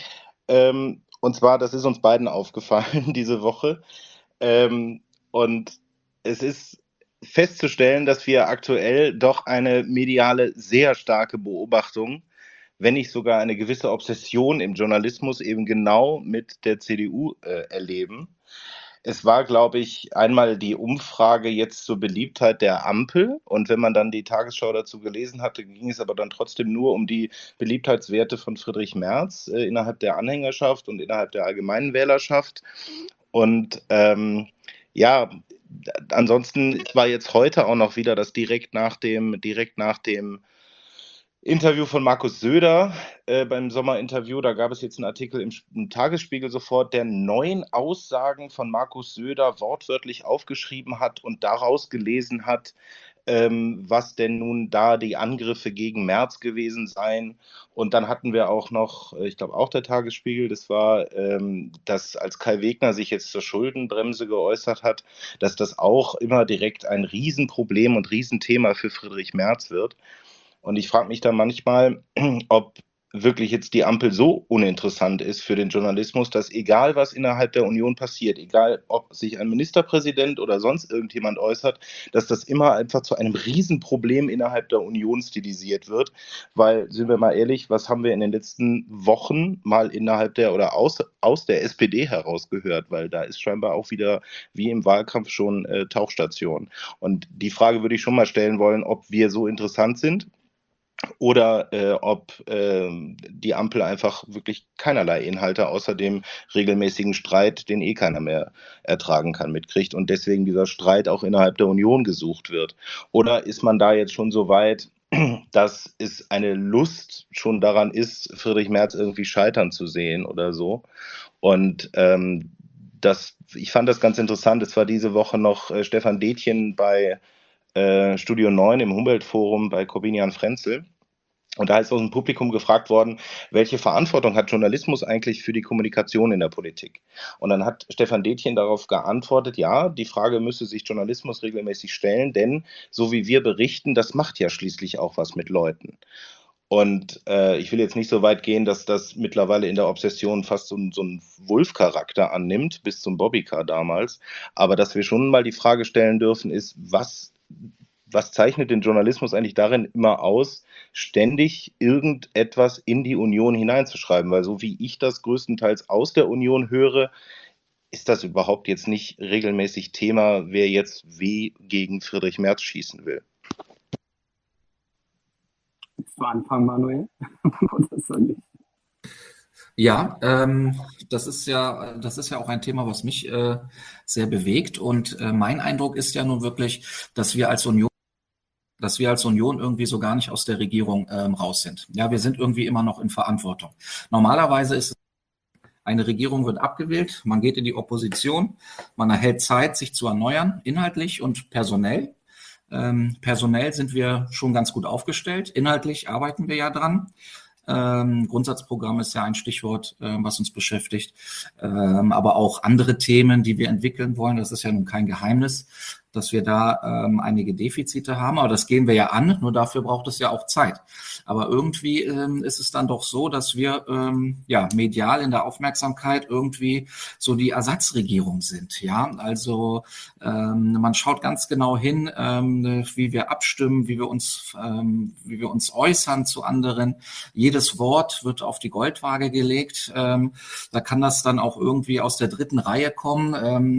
Ähm, und zwar, das ist uns beiden aufgefallen diese Woche. Ähm, und es ist festzustellen, dass wir aktuell doch eine mediale, sehr starke Beobachtung, wenn nicht sogar eine gewisse Obsession im Journalismus eben genau mit der C D U äh, erleben. Es war, glaube ich, einmal die Umfrage jetzt zur Beliebtheit der Ampel. Und wenn man dann die Tagesschau dazu gelesen hatte, ging es aber dann trotzdem nur um die Beliebtheitswerte von Friedrich Merz äh, innerhalb der Anhängerschaft und innerhalb der allgemeinen Wählerschaft. Und ähm, ja, ansonsten war jetzt heute auch noch wieder das direkt nach dem, direkt nach dem Interview von Markus Söder äh, beim Sommerinterview. Da gab es jetzt einen Artikel im, im Tagesspiegel sofort, der neun Aussagen von Markus Söder wortwörtlich aufgeschrieben hat und daraus gelesen hat, ähm, was denn nun da die Angriffe gegen Merz gewesen seien. Und dann hatten wir auch noch, ich glaube auch der Tagesspiegel, das war, ähm, dass als Kai Wegner sich jetzt zur Schuldenbremse geäußert hat, dass das auch immer direkt ein Riesenproblem und Riesenthema für Friedrich Merz wird. Und ich frage mich dann manchmal, ob wirklich jetzt die Ampel so uninteressant ist für den Journalismus, dass egal was innerhalb der Union passiert, egal ob sich ein Ministerpräsident oder sonst irgendjemand äußert, dass das immer einfach zu einem Riesenproblem innerhalb der Union stilisiert wird. Weil, sind wir mal ehrlich, was haben wir in den letzten Wochen mal innerhalb der oder aus, aus der S P D heraus gehört? Weil da ist scheinbar auch wieder wie im Wahlkampf schon äh, Tauchstation. Und die Frage würde ich schon mal stellen wollen, ob wir so interessant sind oder äh, ob äh, die Ampel einfach wirklich keinerlei Inhalte außer dem regelmäßigen Streit, den eh keiner mehr ertragen kann, mitkriegt und deswegen dieser Streit auch innerhalb der Union gesucht wird. Oder ist man da jetzt schon so weit, dass es eine Lust schon daran ist, Friedrich Merz irgendwie scheitern zu sehen oder so? Und ähm, das, ich fand das ganz interessant. Es war diese Woche noch äh, Stefan Detjen bei äh, Studio neun im Humboldt-Forum bei Corbinian Frenzel. Und da ist aus dem Publikum gefragt worden, welche Verantwortung hat Journalismus eigentlich für die Kommunikation in der Politik? Und dann hat Stefan Detjen darauf geantwortet, ja, die Frage müsse sich Journalismus regelmäßig stellen, denn so wie wir berichten, das macht ja schließlich auch was mit Leuten. Und äh, ich will jetzt nicht so weit gehen, dass das mittlerweile in der Obsession fast so, so einen Wolf-Charakter annimmt, bis zum Bobbycar damals. Aber dass wir schon mal die Frage stellen dürfen, ist, was was zeichnet den Journalismus eigentlich darin immer aus, ständig irgendetwas in die Union hineinzuschreiben? Weil so wie ich das größtenteils aus der Union höre, ist das überhaupt jetzt nicht regelmäßig Thema, wer jetzt wie gegen Friedrich Merz schießen will. Willst du anfangen, Manuel? Oder soll ich? Ja, ähm, das ist ja, das ist ja auch ein Thema, was mich äh, sehr bewegt. Und äh, mein Eindruck ist ja nun wirklich, dass wir als Union, dass wir als Union irgendwie so gar nicht aus der Regierung ähm, raus sind. Ja, wir sind irgendwie immer noch in Verantwortung. Normalerweise ist eine Regierung wird abgewählt, man geht in die Opposition, man erhält Zeit, sich zu erneuern, inhaltlich und personell. Ähm, personell sind wir schon ganz gut aufgestellt. Inhaltlich arbeiten wir ja dran. Ähm, Grundsatzprogramm ist ja ein Stichwort, äh, was uns beschäftigt. Ähm, aber auch andere Themen, die wir entwickeln wollen. Das ist ja nun kein Geheimnis, dass wir da ähm, einige Defizite haben. Aber das gehen wir ja an. Nur dafür braucht es ja auch Zeit. Aber irgendwie ähm, ist es dann doch so, dass wir ähm, ja medial in der Aufmerksamkeit irgendwie so die Ersatzregierung sind. Ja, also ähm, man schaut ganz genau hin, ähm, wie wir abstimmen, wie wir uns, ähm, wie wir uns äußern zu anderen. Jedes Wort wird auf die Goldwaage gelegt. Ähm, da kann das dann auch irgendwie aus der dritten Reihe kommen. Ähm,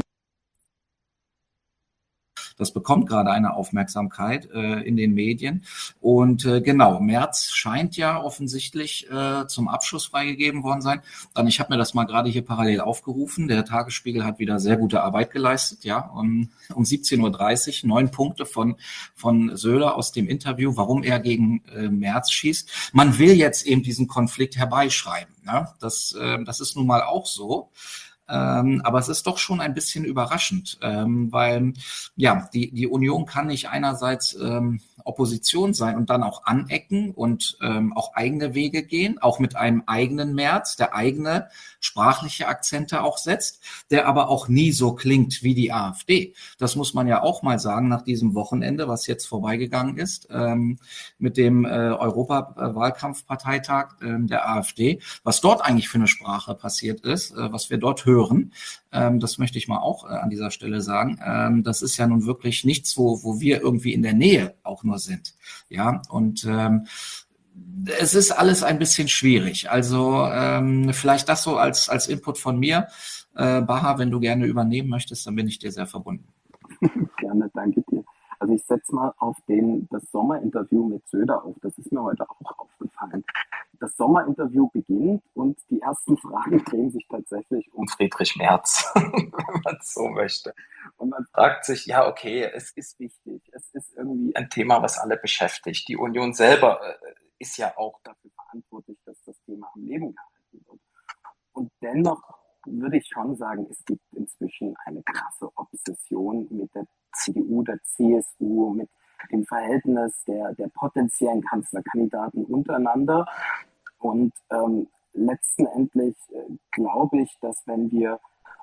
Das bekommt gerade eine Aufmerksamkeit äh, in den Medien. Und äh, genau, Merz scheint ja offensichtlich äh, zum Abschluss freigegeben worden sein. Dann, ich habe mir das mal gerade hier parallel aufgerufen. Der Tagesspiegel hat wieder sehr gute Arbeit geleistet. Ja, um, um siebzehn Uhr dreißig, neun Punkte von, von Söder aus dem Interview, warum er gegen äh, Merz schießt. Man will jetzt eben diesen Konflikt herbeischreiben. Ne? Das, äh, das ist nun mal auch so. Ähm, aber es ist doch schon ein bisschen überraschend, ähm, weil ja die die Union kann nicht einerseits ähm, Opposition sein und dann auch anecken und ähm, auch eigene Wege gehen, auch mit einem eigenen Merz, der eigene sprachliche Akzente auch setzt, der aber auch nie so klingt wie die AfD. Das muss man ja auch mal sagen nach diesem Wochenende, was jetzt vorbeigegangen ist, ähm, mit dem äh, Europawahlkampfparteitag äh, der AfD, was dort eigentlich für eine Sprache passiert ist, äh, was wir dort hören. Ähm, das möchte ich mal auch äh, an dieser Stelle sagen. Ähm, das ist ja nun wirklich nichts, wo, wo wir irgendwie in der Nähe auch nur sind. Ja, und ähm, es ist alles ein bisschen schwierig. Also ähm, vielleicht das so als, als Input von mir. Äh, Baha, wenn du gerne übernehmen möchtest, dann bin ich dir sehr verbunden. Gerne, danke dir. Also ich setze mal auf den, das Sommerinterview mit Söder auf. Das ist mir heute auch aufgefallen. Das Sommerinterview beginnt und die ersten Fragen drehen sich tatsächlich um Friedrich Merz, wenn man es so möchte. Und man fragt sich, ja okay, es ist wichtig, es ist irgendwie ein Thema, was alle beschäftigt. Die Union selber äh, ist ja auch dafür verantwortlich, dass das Thema am Leben gehalten wird. Und dennoch würde ich schon sagen, es gibt inzwischen eine krasse Obsession mit der C D U, der C S U, mit dem Verhältnis der, der potenziellen Kanzlerkandidaten untereinander. Und ähm, letztendlich äh, glaube ich, dass wenn wir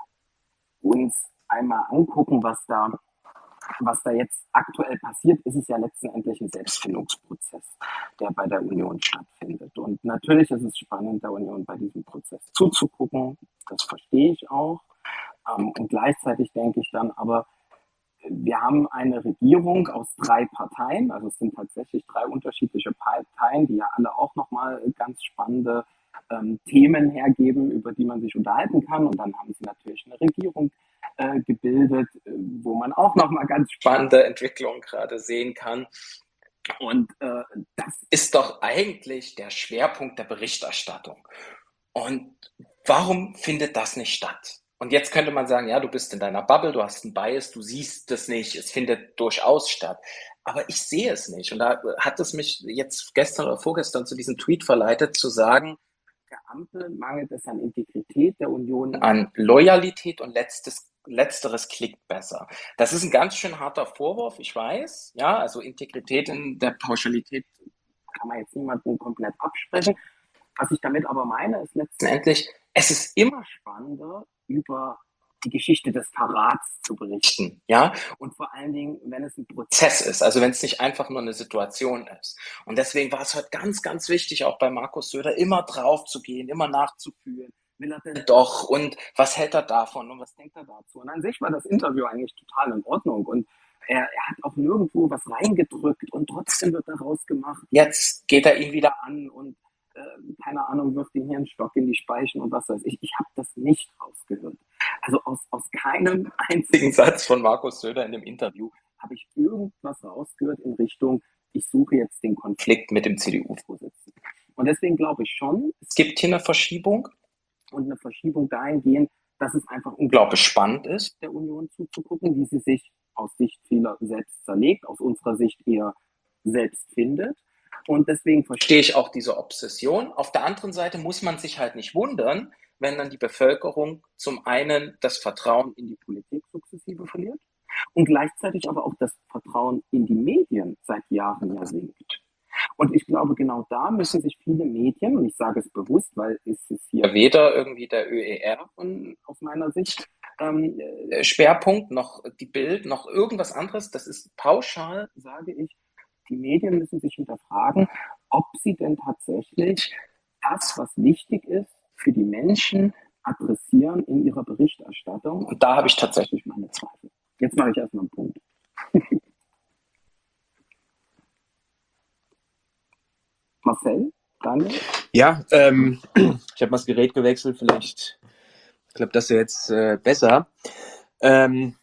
uns einmal angucken, was da, was da jetzt aktuell passiert, ist es ja letztendlich ein Selbstfindungsprozess, der bei der Union stattfindet. Und natürlich ist es spannend, der Union bei diesem Prozess zuzugucken. Das verstehe ich auch. Ähm, und gleichzeitig denke ich dann aber, wir haben eine Regierung aus drei Parteien, also es sind tatsächlich drei unterschiedliche Parteien, die ja alle auch nochmal ganz spannende ähm, Themen hergeben, über die man sich unterhalten kann. Und dann haben sie natürlich eine Regierung äh, gebildet, äh, wo man auch nochmal ganz spannende Entwicklungen gerade sehen kann. Und äh, das ist doch eigentlich der Schwerpunkt der Berichterstattung. Und warum findet das nicht statt? Und jetzt könnte man sagen, ja, du bist in deiner Bubble, du hast einen Bias, du siehst es nicht, es findet durchaus statt. Aber ich sehe es nicht. Und da hat es mich jetzt gestern oder vorgestern zu diesem Tweet verleitet, zu sagen, der Ampel mangelt es an Integrität, der Union an Loyalität und letztes, letzteres klickt besser. Das ist ein ganz schön harter Vorwurf, ich weiß. Ja, also Integrität in der Pauschalität kann man jetzt niemanden komplett absprechen. Was ich damit aber meine, ist letztendlich, es ist immer spannender, über die Geschichte des Verrats zu berichten, ja, und vor allen Dingen, wenn es ein Prozess ist, also wenn es nicht einfach nur eine Situation ist. Und deswegen war es heute ganz, ganz wichtig, auch bei Markus Söder immer drauf zu gehen, immer nachzufühlen, will er denn doch und was hält er davon und was denkt er dazu? Und an sich war das Interview eigentlich total in Ordnung und er, er hat auch nirgendwo was reingedrückt und trotzdem wird daraus gemacht, jetzt geht er ihn wieder an und keine Ahnung, wirft ihn hier einen Stock in die Speichen und was weiß ich. Ich habe das nicht rausgehört. Also aus, aus keinem einzigen Satz von Markus Söder in dem Interview habe ich irgendwas rausgehört in Richtung, ich suche jetzt den Konflikt mit dem C D U-Vorsitzenden. Und deswegen glaube ich schon, es gibt hier eine Verschiebung. und eine Verschiebung dahingehend, dass es einfach unglaublich spannend ist, der Union zuzugucken, wie sie sich aus Sicht vieler selbst zerlegt, aus unserer Sicht eher selbst findet. Und deswegen verstehe ich auch diese Obsession. Auf der anderen Seite muss man sich halt nicht wundern, wenn dann die Bevölkerung zum einen das Vertrauen in die Politik sukzessive verliert und gleichzeitig aber auch das Vertrauen in die Medien seit Jahren ja sinkt. Und ich glaube, genau da müssen sich viele Medien, und ich sage es bewusst, weil es ist hier weder irgendwie der Ö E R von, aus meiner Sicht ähm, Schwerpunkt, noch die Bild, noch irgendwas anderes. Das ist pauschal, sage ich, die Medien müssen sich hinterfragen, ob sie denn tatsächlich das, was wichtig ist, für die Menschen adressieren in ihrer Berichterstattung. Und da habe ich tatsächlich meine Zweifel. Jetzt mache ich erstmal einen Punkt. Marcel, Daniel? Ja, ähm, ich habe mal das Gerät gewechselt, vielleicht klappt das ja jetzt äh, besser. Ähm,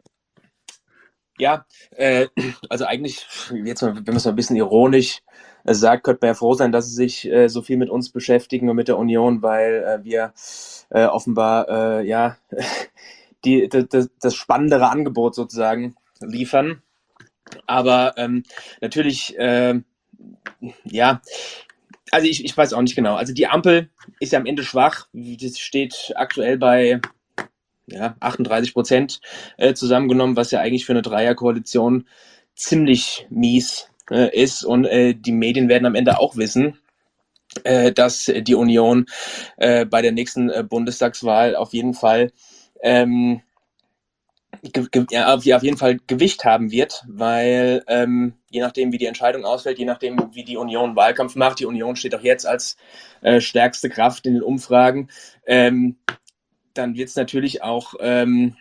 ja, äh, also eigentlich, jetzt mal, wenn man es mal ein bisschen ironisch äh, sagt, könnte man ja froh sein, dass sie sich äh, so viel mit uns beschäftigen und mit der Union, weil äh, wir äh, offenbar äh, ja die, das, das spannendere Angebot sozusagen liefern. Aber ähm, natürlich, äh, ja, also ich, ich weiß auch nicht genau. Also die Ampel ist ja am Ende schwach. Das steht aktuell bei ja, achtunddreißig Prozent äh, zusammengenommen, was ja eigentlich für eine Dreierkoalition ziemlich mies äh, ist. Und äh, die Medien werden am Ende auch wissen, äh, dass die Union äh, bei der nächsten äh, Bundestagswahl auf jeden Fall ähm, ge- ge- ja, auf, auf jeden Fall Gewicht haben wird, weil ähm, je nachdem, wie die Entscheidung ausfällt, je nachdem, wie die Union Wahlkampf macht, die Union steht auch jetzt als äh, stärkste Kraft in den Umfragen, ähm, dann wird es natürlich auch ähm,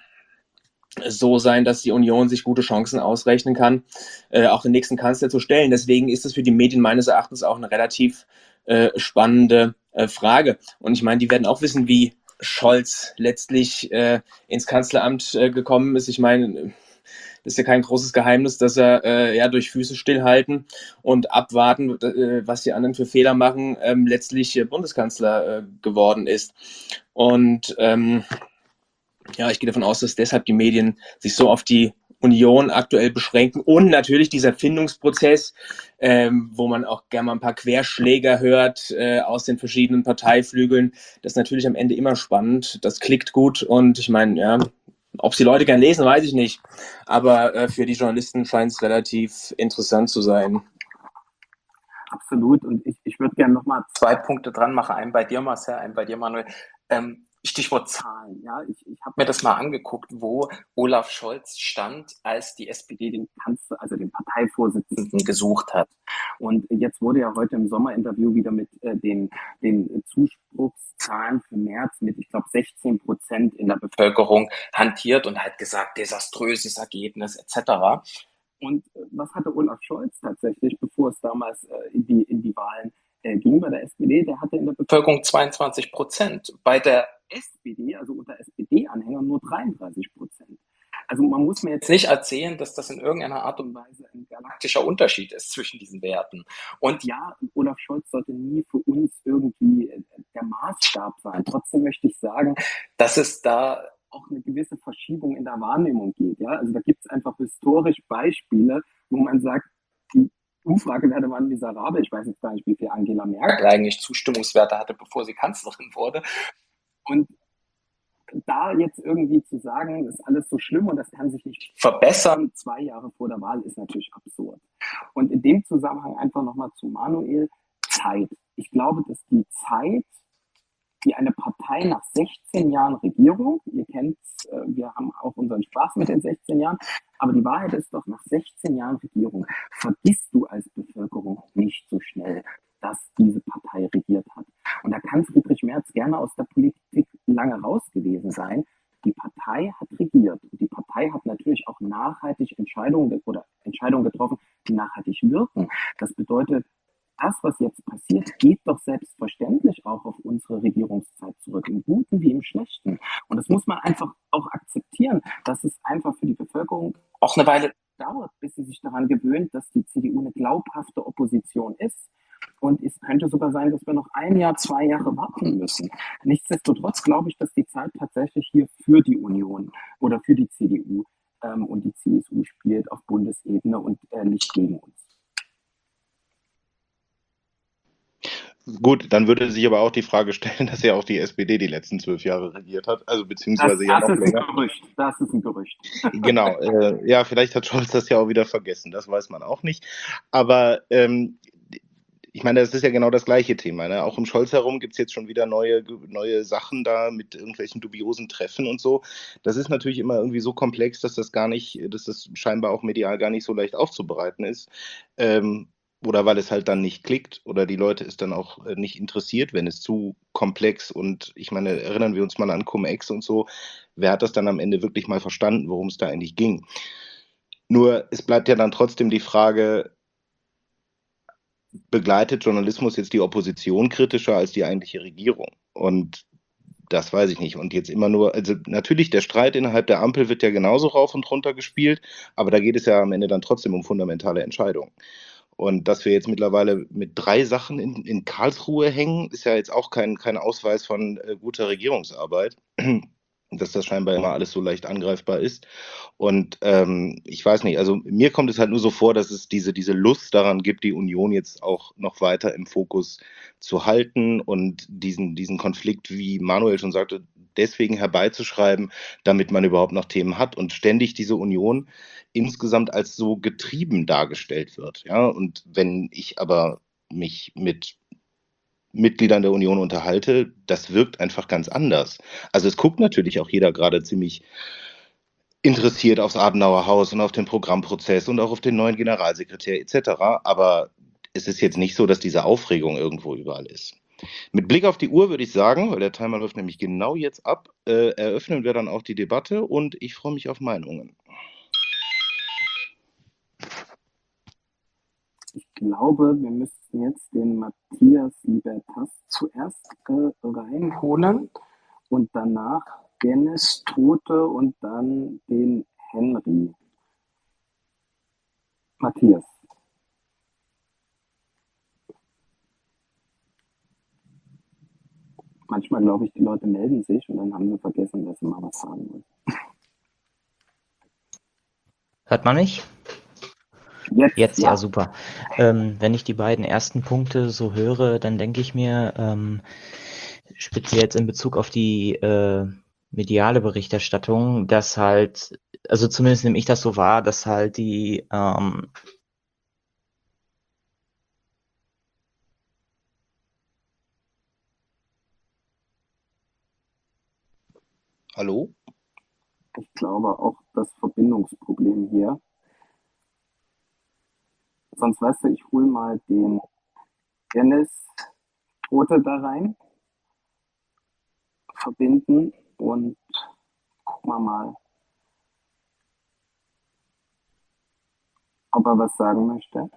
so sein, dass die Union sich gute Chancen ausrechnen kann, äh, auch den nächsten Kanzler zu stellen. Deswegen ist es für die Medien meines Erachtens auch eine relativ äh, spannende äh, Frage. Und ich meine, die werden auch wissen, wie Scholz letztlich äh, ins Kanzleramt äh, gekommen ist. Ich meine, das ist ja kein großes Geheimnis, dass er äh, ja durch Füße stillhalten und abwarten, äh, was die anderen für Fehler machen, ähm, letztlich äh, Bundeskanzler äh, geworden ist. Und ähm, ja, ich gehe davon aus, dass deshalb die Medien sich so auf die Union aktuell beschränken und natürlich dieser Findungsprozess, ähm, wo man auch gerne mal ein paar Querschläger hört äh, aus den verschiedenen Parteiflügeln, das ist natürlich am Ende immer spannend, das klickt gut und ich meine, ja, ob es die Leute gern lesen, weiß ich nicht, aber äh, für die Journalisten scheint es relativ interessant zu sein. Absolut, und ich, ich würde gerne nochmal zwei Punkte dran machen, einen bei dir, Marcel, einen bei dir, Manuel. Ähm, Stichwort Zahlen, ja, ich, ich habe mir das mal angeguckt, wo Olaf Scholz stand, als die S P D den Kanzler, also den Parteivorsitzenden gesucht hat. Und jetzt wurde ja heute im Sommerinterview wieder mit äh, den, den Zuspruchszahlen für März mit, ich glaube, sechzehn Prozent in der Bevölkerung hantiert und hat gesagt, desaströses Ergebnis et cetera. Und äh, was hatte Olaf Scholz tatsächlich, bevor es damals äh, in, die, in die Wahlen äh, ging bei der S P D? Der hatte in der Bevölkerung zweiundzwanzig Prozent. Bei der S P D, also unter S P D-Anhängern, nur dreiunddreißig Prozent. Also man muss mir jetzt nicht erzählen, dass das in irgendeiner Art und Weise ein galaktischer Unterschied ist zwischen diesen Werten. Und ja, Olaf Scholz sollte nie für uns irgendwie der Maßstab sein. Trotzdem möchte ich sagen, dass es da auch eine gewisse Verschiebung in der Wahrnehmung geht. Ja? Also da gibt es einfach historisch Beispiele, wo man sagt, die Umfragewerte waren miserabel. Ich weiß jetzt gar nicht, wie viel Angela Merkel eigentlich Zustimmungswerte hatte, bevor sie Kanzlerin wurde. Und da jetzt irgendwie zu sagen, das ist alles so schlimm und das kann sich nicht verbessern, zwei Jahre vor der Wahl, ist natürlich absurd. Und in dem Zusammenhang einfach nochmal zu Manuel, Zeit. Ich glaube, dass die Zeit, die eine Partei nach sechzehn Jahren Regierung, ihr kennt, wir haben auch unseren Spaß mit den sechzehn Jahren, aber die Wahrheit ist doch, nach sechzehn Jahren Regierung vergisst du als Bevölkerung nicht so schnell, dass diese Partei regiert hat. Und da kann Friedrich Merz gerne aus der Politik lange raus gewesen sein. Die Partei hat regiert. Und die Partei hat natürlich auch nachhaltig Entscheidungen oder Entscheidungen getroffen, die nachhaltig wirken. Das bedeutet, das, was jetzt passiert, geht doch selbstverständlich auch auf unsere Regierungszeit zurück, im Guten wie im Schlechten. Und das muss man einfach auch akzeptieren, dass es einfach für die Bevölkerung auch eine Weile dauert, bis sie sich daran gewöhnt, dass die C D U eine glaubhafte Opposition ist. Und es könnte sogar sein, dass wir noch ein Jahr, zwei Jahre warten müssen. Nichtsdestotrotz glaube ich, dass die Zeit tatsächlich hier für die Union oder für die C D U ähm, und die C S U spielt auf Bundesebene und äh, nicht gegen uns. Gut, dann würde sich aber auch die Frage stellen, dass ja auch die S P D die letzten zwölf Jahre regiert hat, also beziehungsweise das, ja das noch ist länger. Ein Gerücht. Das ist ein Gerücht. Genau, äh, ja, vielleicht hat Scholz das ja auch wieder vergessen, das weiß man auch nicht. Aber ähm, ich meine, das ist ja genau das gleiche Thema. Ne? Auch um Scholz herum gibt es jetzt schon wieder neue, neue Sachen da mit irgendwelchen dubiosen Treffen und so. Das ist natürlich immer irgendwie so komplex, dass das gar nicht, dass das scheinbar auch medial gar nicht so leicht aufzubereiten ist. Ähm, oder weil es halt dann nicht klickt oder die Leute es dann auch äh, nicht interessiert, wenn es zu komplex und ich meine, erinnern wir uns mal an Cum-Ex und so. Wer hat das dann am Ende wirklich mal verstanden, worum es da eigentlich ging? Nur es bleibt ja dann trotzdem die Frage, begleitet Journalismus jetzt die Opposition kritischer als die eigentliche Regierung? Und das weiß ich nicht. Und jetzt immer nur, also natürlich, der Streit innerhalb der Ampel wird ja genauso rauf und runter gespielt, aber da geht es ja am Ende dann trotzdem um fundamentale Entscheidungen. Und dass wir jetzt mittlerweile mit drei Sachen in, in Karlsruhe hängen, ist ja jetzt auch kein, kein Ausweis von äh, guter Regierungsarbeit. Dass das scheinbar immer alles so leicht angreifbar ist. Und ähm, ich weiß nicht, also mir kommt es halt nur so vor, dass es diese, diese Lust daran gibt, die Union jetzt auch noch weiter im Fokus zu halten und diesen, diesen Konflikt, wie Manuel schon sagte, deswegen herbeizuschreiben, damit man überhaupt noch Themen hat und ständig diese Union insgesamt als so getrieben dargestellt wird. Ja, und wenn ich aber mich mit Mitgliedern der Union unterhalte, das wirkt einfach ganz anders. Also es guckt natürlich auch jeder gerade ziemlich interessiert aufs Adenauer Haus und auf den Programmprozess und auch auf den neuen Generalsekretär et cetera. Aber es ist jetzt nicht so, dass diese Aufregung irgendwo überall ist. Mit Blick auf die Uhr würde ich sagen, weil der Timer läuft nämlich genau jetzt ab, äh, eröffnen wir dann auch die Debatte und ich freue mich auf Meinungen. Ich glaube, wir müssten jetzt den Matthias Libertas zuerst äh, reinholen und danach Dennis Tote und dann den Henry. Matthias. Manchmal glaube ich, die Leute melden sich und dann haben sie vergessen, dass sie mal was sagen wollen. Hört man mich? Jetzt, Jetzt ja, ja, super. Ähm, wenn ich die beiden ersten Punkte so höre, dann denke ich mir, ähm, speziell jetzt in Bezug auf die äh, mediale Berichterstattung, dass halt, also zumindest nehme ich das so wahr, dass halt die ähm, Hallo? ich glaube auch das Verbindungsproblem hier. Sonst weißt du, ich hole mal den Dennis Tote da rein, verbinden und gucken wir mal, ob er was sagen möchte.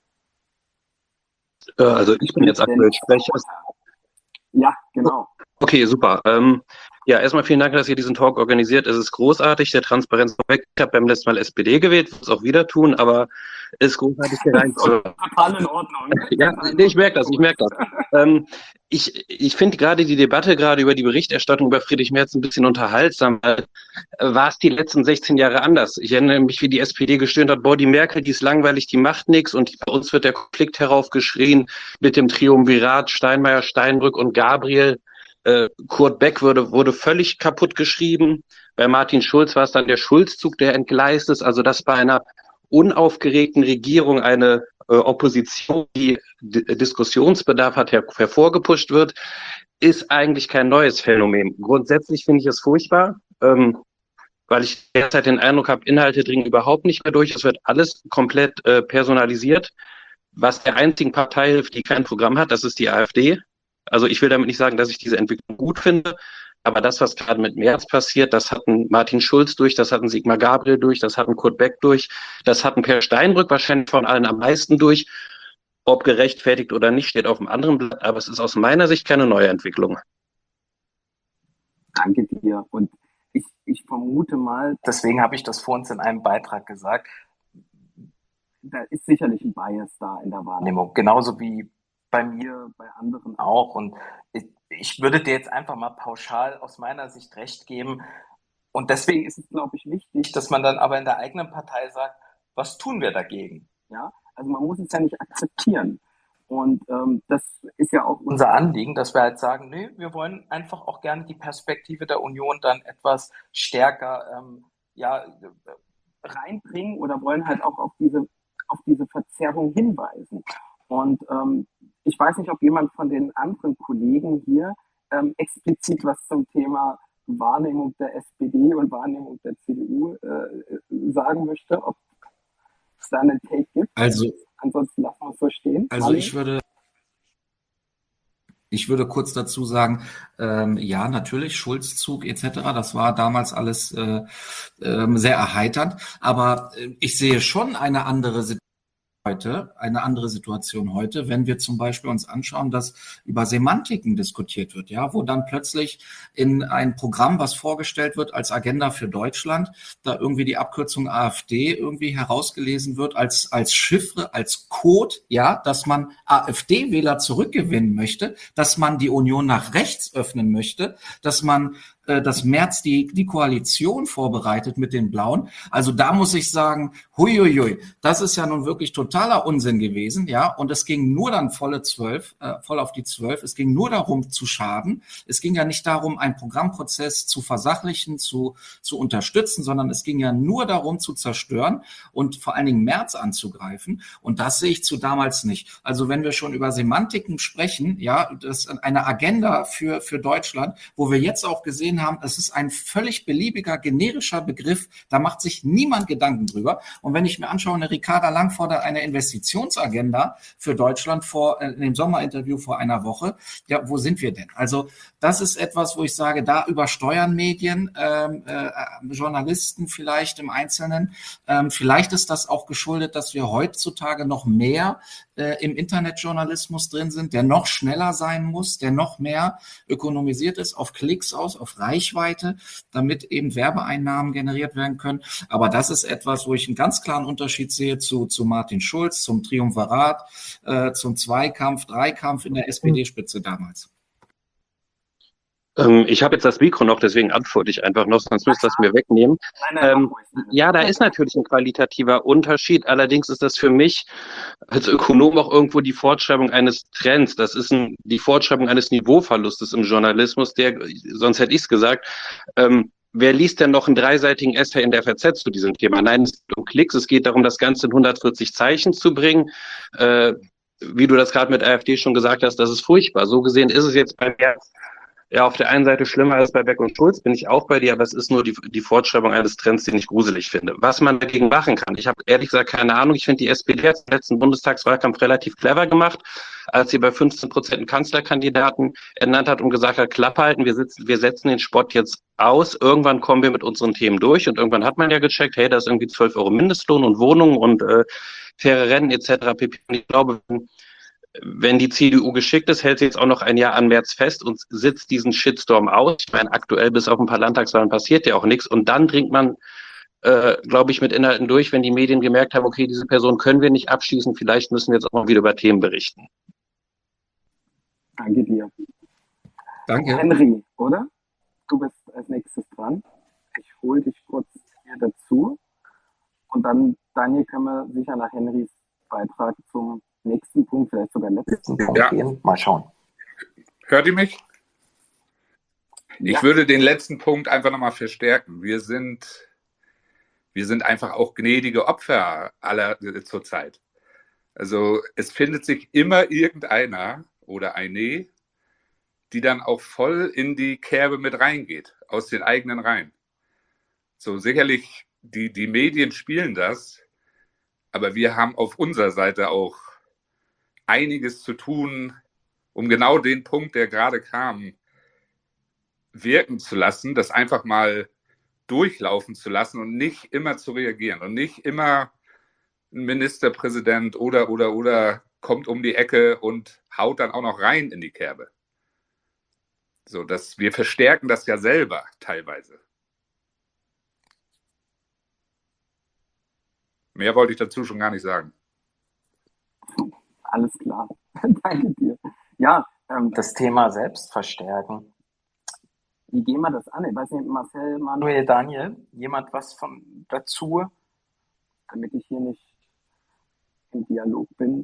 Äh, Also ich bin jetzt aktuell Sprecher. Ja, genau. Okay, super. Ähm, ja, erstmal vielen Dank, dass ihr diesen Talk organisiert. Es ist großartig, der Transparenz weg. Ich habe beim letzten Mal S P D gewählt, würde es auch wieder tun, aber es ist großartig hier rein. Total in Ordnung. Ja, nee, ich merke das, ich merke das. Ähm, ich ich finde gerade die Debatte gerade über die Berichterstattung über Friedrich Merz ein bisschen unterhaltsam. Weil, äh, war es die letzten sechzehn Jahre anders? Ich erinnere mich, wie die S P D gestöhnt hat, boah, die Merkel, die ist langweilig, die macht nichts und bei uns wird der Konflikt heraufgeschrien mit dem Triumvirat Steinmeier, Steinbrück und Gabriel. Äh, Kurt Beck wurde, wurde völlig kaputt geschrieben. Bei Martin Schulz war es dann der Schulzzug, der entgleist ist. Also das bei einer unaufgeregten Regierung eine äh, Opposition, die D- Diskussionsbedarf hat, her hervorgepusht wird, ist eigentlich kein neues Phänomen. Grundsätzlich finde ich es furchtbar, ähm, weil ich derzeit den Eindruck habe, Inhalte dringen überhaupt nicht mehr durch. Es wird alles komplett äh, personalisiert. Was der einzigen Partei hilft, die kein Programm hat, das ist die AfD. Also ich will damit nicht sagen, dass ich diese Entwicklung gut finde, aber das, was gerade mit Merz passiert, das hatten Martin Schulz durch, das hatten Sigmar Gabriel durch, das hatten Kurt Beck durch, das hatten Per Steinbrück wahrscheinlich von allen am meisten durch. Ob gerechtfertigt oder nicht, steht auf dem anderen Blatt, aber es ist aus meiner Sicht keine neue Entwicklung. Danke dir. Und ich, ich vermute mal, Deswegen habe ich das vor uns in einem Beitrag gesagt. da ist sicherlich ein Bias da in der Wahrnehmung. Genauso wie bei mir, bei anderen auch. Und ich, ich würde dir jetzt einfach mal pauschal aus meiner Sicht recht geben. Und deswegen ist es, glaube ich, wichtig, dass man dann aber in der eigenen Partei sagt, was tun wir dagegen? Ja, also man muss es ja nicht akzeptieren. Und ähm, das ist ja auch unser Anliegen, dass wir halt sagen, nee, wir wollen einfach auch gerne die Perspektive der Union dann etwas stärker ähm, ja, reinbringen oder wollen halt auch auf diese, auf diese Verzerrung hinweisen. Und ähm, ich weiß nicht, ob jemand von den anderen Kollegen hier ähm, explizit was zum Thema Wahrnehmung der S P D und Wahrnehmung der C D U äh, sagen möchte, ob es da einen Take gibt. Also, Ansonsten lassen wir es so stehen. also ich würde, ich würde kurz dazu sagen, ähm, ja, natürlich, Schulzzug et cetera, das war damals alles äh, äh, sehr erheiternd, aber äh, ich sehe schon eine andere Situation heute, eine andere Situation heute, wenn wir zum Beispiel uns anschauen, dass über Semantiken diskutiert wird, ja, wo dann plötzlich in ein Programm, was vorgestellt wird als Agenda für Deutschland, da irgendwie die Abkürzung AfD irgendwie herausgelesen wird als, als Chiffre, als Code, ja, dass man AfD-Wähler zurückgewinnen möchte, dass man die Union nach rechts öffnen möchte, dass man dass Merz die, die Koalition vorbereitet mit den Blauen. Also da muss ich sagen, huiuiui, das ist ja nun wirklich totaler Unsinn gewesen, ja. Und es ging nur dann volle zwölf, äh, voll auf die zwölf. Es ging nur darum zu schaden. Es ging ja nicht darum, einen Programmprozess zu versachlichen, zu, zu unterstützen, sondern es ging ja nur darum zu zerstören und vor allen Dingen Merz anzugreifen. Und das sehe ich zu damals nicht. Also wenn wir schon über Semantiken sprechen, ja, das ist eine Agenda für, für Deutschland, wo wir jetzt auch gesehen haben, es ist ein völlig beliebiger, generischer Begriff, da macht sich niemand Gedanken drüber. Und wenn ich mir anschaue, eine Ricarda Lang fordert eine Investitionsagenda für Deutschland vor, in dem Sommerinterview vor einer Woche, ja, wo sind wir denn? Also das ist etwas, wo ich sage, da übersteuern Medien, ähm, äh, Journalisten vielleicht im Einzelnen. Ähm, vielleicht ist das auch geschuldet, dass wir heutzutage noch mehr äh, im Internetjournalismus drin sind, der noch schneller sein muss, der noch mehr ökonomisiert ist, auf Klicks aus, auf Reichweite, damit eben Werbeeinnahmen generiert werden können. Aber das ist etwas, wo ich einen ganz klaren Unterschied sehe zu, zu Martin Schulz, zum Triumvirat, äh, zum Zweikampf, Dreikampf in der S P D-Spitze damals. Ähm, ich habe jetzt das Mikro noch, deswegen antworte ich einfach noch, sonst müsst ihr das mir wegnehmen. Ähm, ja, da ist natürlich ein qualitativer Unterschied. Allerdings ist das für mich als Ökonom auch irgendwo die Fortschreibung eines Trends. Das ist ein, die Fortschreibung eines Niveauverlustes im Journalismus, der, sonst hätte ich es gesagt, ähm, wer liest denn noch einen dreiseitigen Essay in der F A Z zu diesem Thema? Nein, es geht um Klicks, es geht darum, das Ganze in hundertvierzig Zeichen zu bringen. Äh, wie du das gerade mit AfD schon gesagt hast, das ist furchtbar. So gesehen ist es jetzt bei mir ja auf der einen Seite schlimmer als bei Beck und Schulz, bin ich auch bei dir, aber es ist nur die, die Fortschreibung eines Trends, den ich gruselig finde. Was man dagegen machen kann, ich habe ehrlich gesagt keine Ahnung. Ich finde, die S P D hat im letzten Bundestagswahlkampf relativ clever gemacht, als sie bei fünfzehn Prozent einen Kanzlerkandidaten ernannt hat und gesagt hat, Klappe halten, wir, sitzen, wir setzen den Spott jetzt aus, irgendwann kommen wir mit unseren Themen durch und irgendwann hat man ja gecheckt, hey, da ist irgendwie zwölf Euro Mindestlohn und Wohnungen und äh, faire Rennen et cetera pp. Und ich glaube, wenn die C D U geschickt ist, hält sie jetzt auch noch ein Jahr an Merz fest und sitzt diesen Shitstorm aus. Ich meine, aktuell bis auf ein paar Landtagswahlen passiert ja auch nichts. Und dann dringt man, äh, glaube ich, mit Inhalten durch, wenn die Medien gemerkt haben, okay, diese Person können wir nicht abschließen, vielleicht müssen wir jetzt auch mal wieder über Themen berichten. Danke dir. Danke. Henry, oder? Du bist als nächstes dran. Ich hole dich kurz hier dazu. Und dann, Daniel, können wir sicher nach Henrys Beitrag zum nächsten Punkt, vielleicht sogar letzten Punkt ja. gehen. Mal schauen. Hört ihr mich? Ich Ja. würde den letzten Punkt einfach nochmal verstärken. Wir sind, wir sind einfach auch gnädige Opfer aller äh, zurzeit. Also es findet sich immer irgendeiner oder eine, die dann auch voll in die Kerbe mit reingeht, aus den eigenen Reihen. So sicherlich, die, die Medien spielen das, aber wir haben auf unserer Seite auch einiges zu tun, um genau den Punkt, der gerade kam, wirken zu lassen, das einfach mal durchlaufen zu lassen und nicht immer zu reagieren und nicht immer ein Ministerpräsident oder, oder, oder kommt um die Ecke und haut dann auch noch rein in die Kerbe. So, dass wir verstärken das ja selber teilweise. Mehr wollte ich dazu schon gar nicht sagen. Alles klar. Danke dir. Ja, ähm, das Thema Selbstverstärken. Wie gehen wir das an? Ich weiß nicht, Marcel, Manuel, Daniel, jemand was von dazu, damit ich hier nicht im Dialog bin?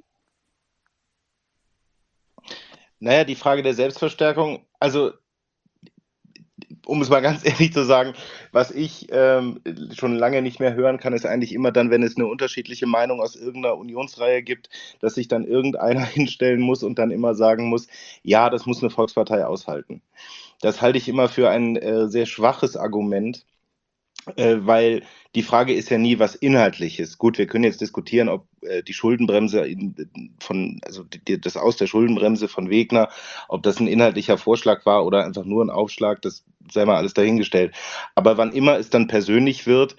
Naja, die Frage der Selbstverstärkung, also um es mal ganz ehrlich zu sagen, was ich ähm, schon lange nicht mehr hören kann, ist eigentlich immer dann, wenn es eine unterschiedliche Meinung aus irgendeiner Unionsreihe gibt, dass sich dann irgendeiner hinstellen muss und dann immer sagen muss, ja, das muss eine Volkspartei aushalten. Das halte ich immer für ein äh, sehr schwaches Argument, äh, weil die Frage ist ja nie was Inhaltliches. Gut, wir können jetzt diskutieren, ob äh, die Schuldenbremse in, von, also die, das Aus der Schuldenbremse von Wegner, ob das ein inhaltlicher Vorschlag war oder einfach nur ein Aufschlag, das sei mal alles dahingestellt. Aber wann immer es dann persönlich wird,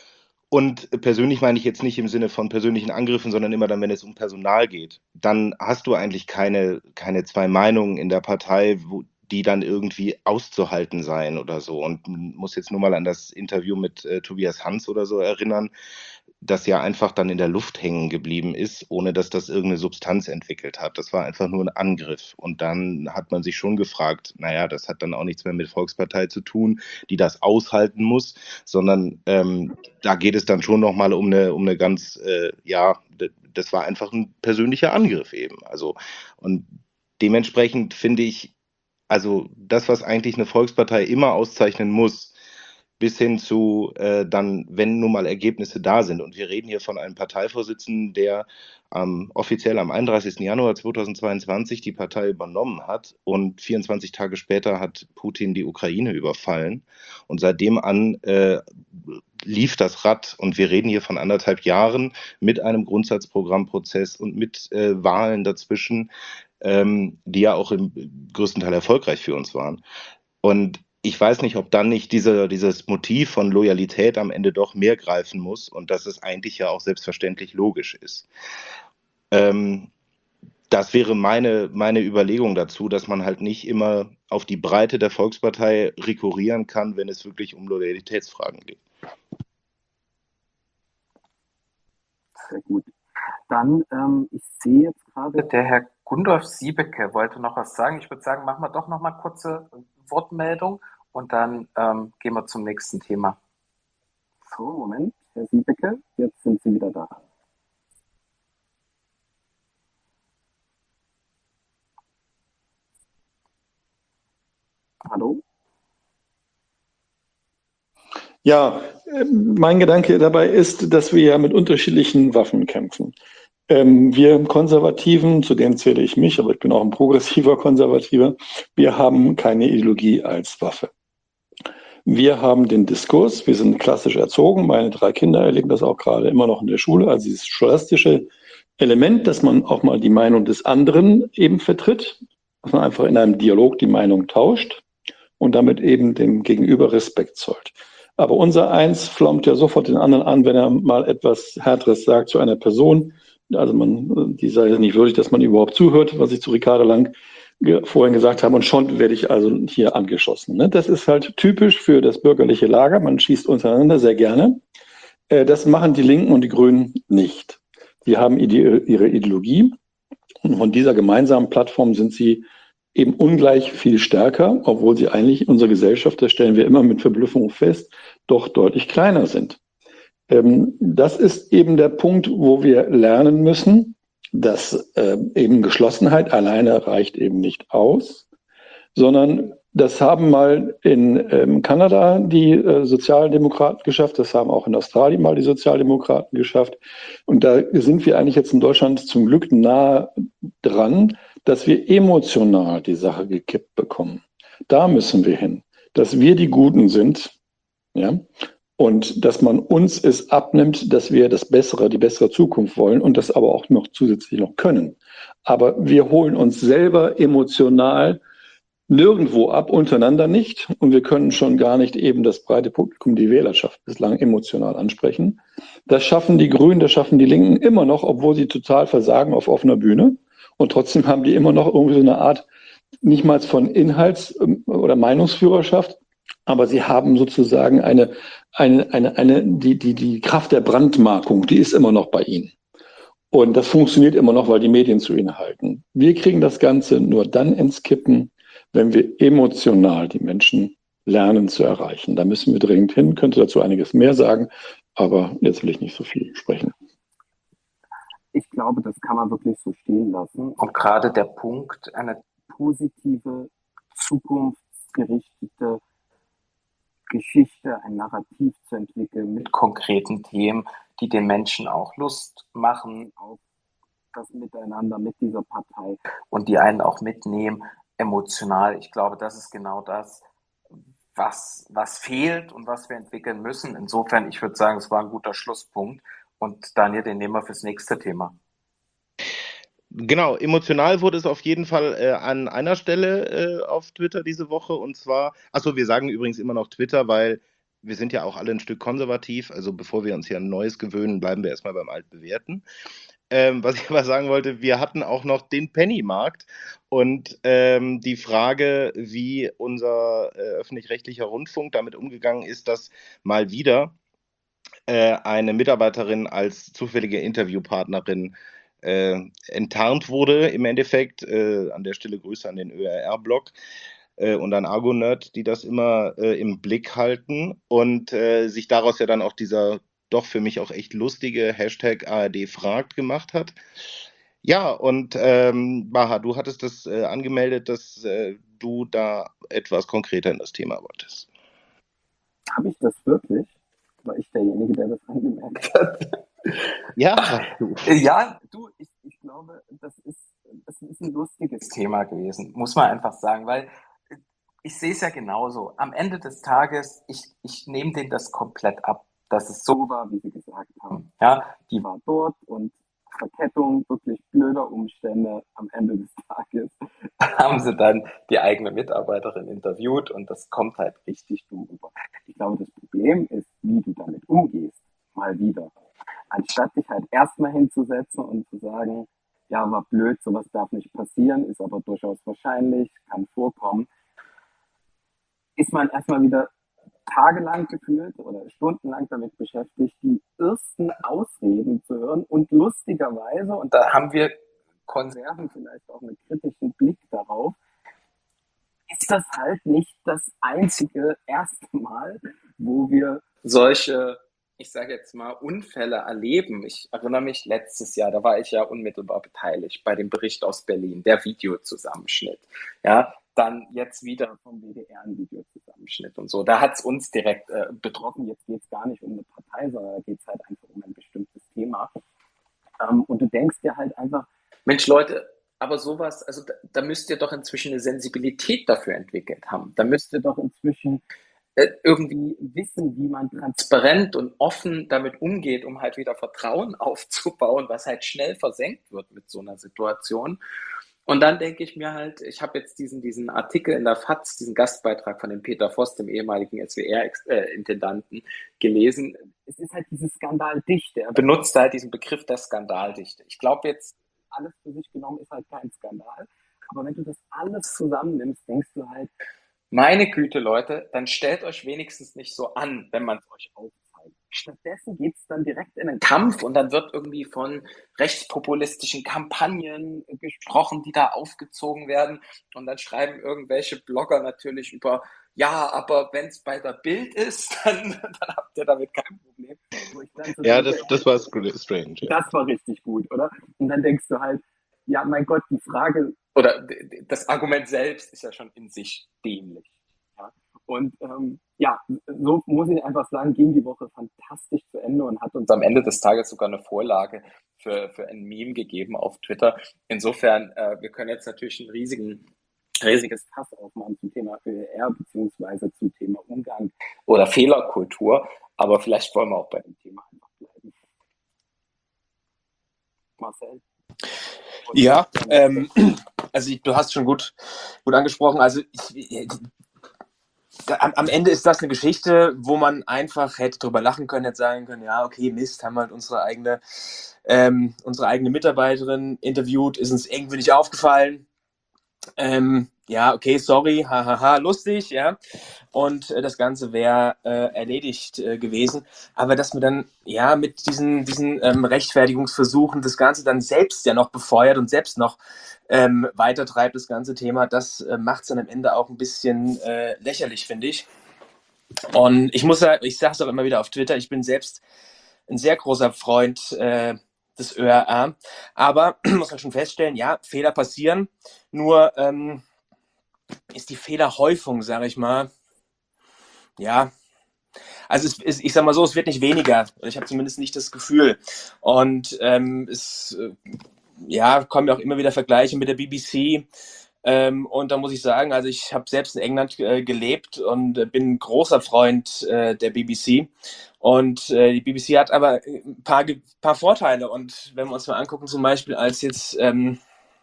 und persönlich meine ich jetzt nicht im Sinne von persönlichen Angriffen, sondern immer dann, wenn es um Personal geht, dann hast du eigentlich keine, keine zwei Meinungen in der Partei, wo die dann irgendwie auszuhalten seien oder so. Und man muss jetzt nur mal an das Interview mit äh, Tobias Hans oder so erinnern, das ja einfach dann in der Luft hängen geblieben ist, ohne dass das irgendeine Substanz entwickelt hat. Das war einfach nur ein Angriff. Und dann hat man sich schon gefragt, naja, das hat dann auch nichts mehr mit Volkspartei zu tun, die das aushalten muss, sondern ähm, da geht es dann schon nochmal um eine, um eine ganz, äh, ja, das war einfach ein persönlicher Angriff eben. Also, und dementsprechend finde ich, also das, was eigentlich eine Volkspartei immer auszeichnen muss, bis hin zu äh, dann, wenn nun mal Ergebnisse da sind. Und wir reden hier von einem Parteivorsitzenden, der ähm, offiziell am einunddreißigsten Januar zweitausendzweiundzwanzig die Partei übernommen hat und vierundzwanzig Tage später hat Putin die Ukraine überfallen. Und seitdem an äh, lief das Rad und wir reden hier von anderthalb Jahren mit einem Grundsatzprogrammprozess und mit äh, Wahlen dazwischen, ähm, die ja auch im größten Teil erfolgreich für uns waren. Und ich weiß nicht, ob dann nicht diese, dieses Motiv von Loyalität am Ende doch mehr greifen muss und dass es eigentlich ja auch selbstverständlich logisch ist. Ähm, das wäre meine, meine Überlegung dazu, dass man halt nicht immer auf die Breite der Volkspartei rekurrieren kann, wenn es wirklich um Loyalitätsfragen geht. Sehr gut. Dann, ähm, ich sehe jetzt gerade, der Herr Gundolf Siebeke wollte noch was sagen. Ich würde sagen, machen wir doch noch mal kurze Wortmeldung und dann ähm, gehen wir zum nächsten Thema. So, Moment, Herr Siebeke, jetzt sind Sie wieder da. Hallo? Ja, mein Gedanke dabei ist, dass wir ja mit unterschiedlichen Waffen kämpfen. Ähm, wir Konservativen, zu denen zähle ich mich, aber ich bin auch ein progressiver Konservativer, wir haben keine Ideologie als Waffe. Wir haben den Diskurs, wir sind klassisch erzogen, meine drei Kinder erleben das auch gerade immer noch in der Schule, also dieses scholastische Element, dass man auch mal die Meinung des anderen eben vertritt, dass man einfach in einem Dialog die Meinung tauscht und damit eben dem Gegenüber Respekt zollt. Aber unser Eins flammt ja sofort den anderen an, wenn er mal etwas Härteres sagt zu einer Person. Also man, die sei nicht würdig, dass man überhaupt zuhört, was ich zu Ricarda Lang ge- vorhin gesagt habe. Und schon werde ich also hier angeschossen. Ne? Das ist halt typisch für das bürgerliche Lager. Man schießt untereinander sehr gerne. Äh, das machen die Linken und die Grünen nicht. Die haben ide- ihre Ideologie. Und von dieser gemeinsamen Plattform sind sie eben ungleich viel stärker, obwohl sie eigentlich in unserer Gesellschaft, das stellen wir immer mit Verblüffung fest, doch deutlich kleiner sind. Ähm, das ist eben der Punkt, wo wir lernen müssen, dass äh, eben Geschlossenheit alleine reicht eben nicht aus, sondern das haben mal in ähm, Kanada die äh, Sozialdemokraten geschafft, das haben auch in Australien mal die Sozialdemokraten geschafft. Und da sind wir eigentlich jetzt in Deutschland zum Glück nah dran, dass wir emotional die Sache gekippt bekommen. Da müssen wir hin, dass wir die Guten sind, ja, und dass man uns es abnimmt, dass wir das Bessere, die bessere Zukunft wollen und das aber auch noch zusätzlich noch können. Aber wir holen uns selber emotional nirgendwo ab, untereinander nicht. Und wir können schon gar nicht eben das breite Publikum, die Wählerschaft bislang emotional ansprechen. Das schaffen die Grünen, das schaffen die Linken immer noch, obwohl sie total versagen auf offener Bühne. Und trotzdem haben die immer noch irgendwie so eine Art, nicht mal von Inhalts- oder Meinungsführerschaft, aber sie haben sozusagen eine, eine, eine, eine, die, die, die Kraft der Brandmarkung, die ist immer noch bei ihnen. Und das funktioniert immer noch, weil die Medien zu ihnen halten. Wir kriegen das Ganze nur dann ins Kippen, wenn wir emotional die Menschen lernen zu erreichen. Da müssen wir dringend hin, könnte dazu einiges mehr sagen, aber jetzt will ich nicht so viel sprechen. Ich glaube, das kann man wirklich so stehen lassen. Und gerade der Punkt, eine positive, zukunftsgerichtete Geschichte, ein Narrativ zu entwickeln mit mit konkreten Themen, die den Menschen auch Lust machen auf das Miteinander mit dieser Partei. und die einen auch mitnehmen, emotional. Ich glaube, das ist genau das, was, was fehlt und was wir entwickeln müssen. Insofern, ich würde sagen, es war ein guter Schlusspunkt. Und Daniel, den nehmen wir fürs nächste Thema. Genau, emotional wurde es auf jeden Fall äh, an einer Stelle äh, auf Twitter diese Woche, und zwar, achso, wir sagen übrigens immer noch Twitter, weil wir sind ja auch alle ein Stück konservativ, also bevor wir uns hier an Neues gewöhnen, bleiben wir erstmal beim Altbewährten. Ähm, was ich aber sagen wollte, wir hatten auch noch den Pennymarkt und ähm, die Frage, wie unser äh, öffentlich-rechtlicher Rundfunk damit umgegangen ist, dass mal wieder äh, eine Mitarbeiterin als zufällige Interviewpartnerin äh, enttarnt wurde im Endeffekt. Äh, an der Stelle Grüße an den Ö R R-Blog äh, und an Argonerd, die das immer äh, im Blick halten und äh, sich daraus ja dann auch dieser doch für mich auch echt lustige Hashtag A R D fragt gemacht hat. Ja, und ähm, Baha, du hattest das äh, angemeldet, dass äh, du da etwas konkreter in das Thema wolltest. Habe ich das wirklich? War ich derjenige, der das angemerkt hat? Ja, du. Ja, du, ich, ich glaube, das ist, das ist ein lustiges Thema gewesen, muss man einfach sagen, weil ich sehe es ja genauso. Am Ende des Tages, ich, ich nehme denen das komplett ab, dass es so So war, wie Sie gesagt haben. ja, Die war dort und Verkettung wirklich blöder Umstände am Ende des Tages. haben sie dann die eigene Mitarbeiterin interviewt und das kommt halt richtig dumm rüber. Ich glaube, das Problem ist, wie du damit umgehst. Mal wieder. Anstatt dich halt erstmal hinzusetzen und zu sagen, ja, war blöd, sowas darf nicht passieren, ist aber durchaus wahrscheinlich, kann vorkommen, ist man erstmal wieder tagelang gefühlt oder stundenlang damit beschäftigt, die ersten Ausreden zu hören und lustigerweise, und Da haben wir Konserven vielleicht auch einen kritischen Blick darauf, ist das halt nicht das einzige erste Mal, wo wir solche, ich sage jetzt mal, Unfälle erleben. Ich erinnere mich letztes Jahr, da war ich ja unmittelbar beteiligt bei dem Bericht aus Berlin, der Videozusammenschnitt. Ja, dann jetzt wieder vom W D R ein Videozusammenschnitt und so. Da hat es uns direkt äh, betroffen. Jetzt geht es gar nicht um eine Partei, sondern da geht es halt einfach um ein bestimmtes Thema. Ähm, und du denkst dir halt einfach, Mensch, Leute, aber sowas, also da, da müsst ihr doch inzwischen eine Sensibilität dafür entwickelt haben. Da müsst ihr doch inzwischen äh, irgendwie wissen, wie man transparent und offen damit umgeht, um halt wieder Vertrauen aufzubauen, was halt schnell versenkt wird mit so einer Situation. Und dann denke ich mir halt, ich habe jetzt diesen, diesen Artikel in der F A Z, diesen Gastbeitrag von dem Peter Voss, dem ehemaligen S W R-Intendanten, gelesen. Es ist halt diese Skandaldichte. Er benutzt halt diesen Begriff der Skandaldichte. Ich glaube jetzt, alles für sich genommen ist halt kein Skandal. Aber wenn du das alles zusammennimmst, denkst du halt, meine Güte, Leute, dann stellt euch wenigstens nicht so an, wenn man es euch aufzeigt. Stattdessen geht es dann direkt in einen Kampf und dann wird irgendwie von rechtspopulistischen Kampagnen gesprochen, die da aufgezogen werden. Und dann schreiben irgendwelche Blogger natürlich über, ja, aber wenn es bei der Bild ist, dann, dann habt ihr damit kein Problem. Wo ich dann so Ja, denke, das, das war strange. Ja. das war richtig gut, oder? Und dann denkst du halt, ja, mein Gott, die Frage oder d- d- das Argument selbst ist ja schon in sich dämlich. Ja? Und ähm, ja, so muss ich einfach sagen, ging die Woche fantastisch zu Ende und hat uns am Ende des Tages sogar eine Vorlage für, für ein Meme gegeben auf Twitter. Insofern, äh, wir können jetzt natürlich ein riesigen, riesiges Fass aufmachen zum Thema Ö R beziehungsweise zum Thema Umgang oder Fehlerkultur, aber vielleicht wollen wir auch bei dem Thema einfach bleiben. Marcel? Ja, ähm, also ich, du hast schon gut, gut angesprochen. Also ich, da, am, am Ende ist das eine Geschichte, wo man einfach hätte drüber lachen können, hätte sagen können, ja, okay, Mist, haben wir halt unsere eigene, ähm, unsere eigene Mitarbeiterin interviewt, ist uns irgendwie nicht aufgefallen. Ähm, ja, okay, sorry, hahaha, lustig, ja. Und äh, das Ganze wäre äh, erledigt äh, gewesen. Aber dass man dann, ja, mit diesen, diesen ähm, Rechtfertigungsversuchen das Ganze dann selbst ja noch befeuert und selbst noch ähm, weitertreibt, das ganze Thema, das äh, macht es dann am Ende auch ein bisschen äh, lächerlich, finde ich. Und ich muss ja, ich sage es auch immer wieder auf Twitter, ich bin selbst ein sehr großer Freund äh, des Ö R R. Aber muss man schon feststellen, ja, Fehler passieren. Nur ähm, ist die Fehlerhäufung, sage ich mal, ja, also es ist, ich sag mal so, es wird nicht weniger. Ich habe zumindest nicht das Gefühl. Und ähm, es äh, ja, kommen ja auch immer wieder Vergleiche mit der B B C. Ähm, und da muss ich sagen, also ich habe selbst in England äh, gelebt und äh, bin ein großer Freund äh, der B B C. Und äh, die B B C hat aber ein paar, paar Vorteile. Und wenn wir uns mal angucken, zum Beispiel, als jetzt ähm,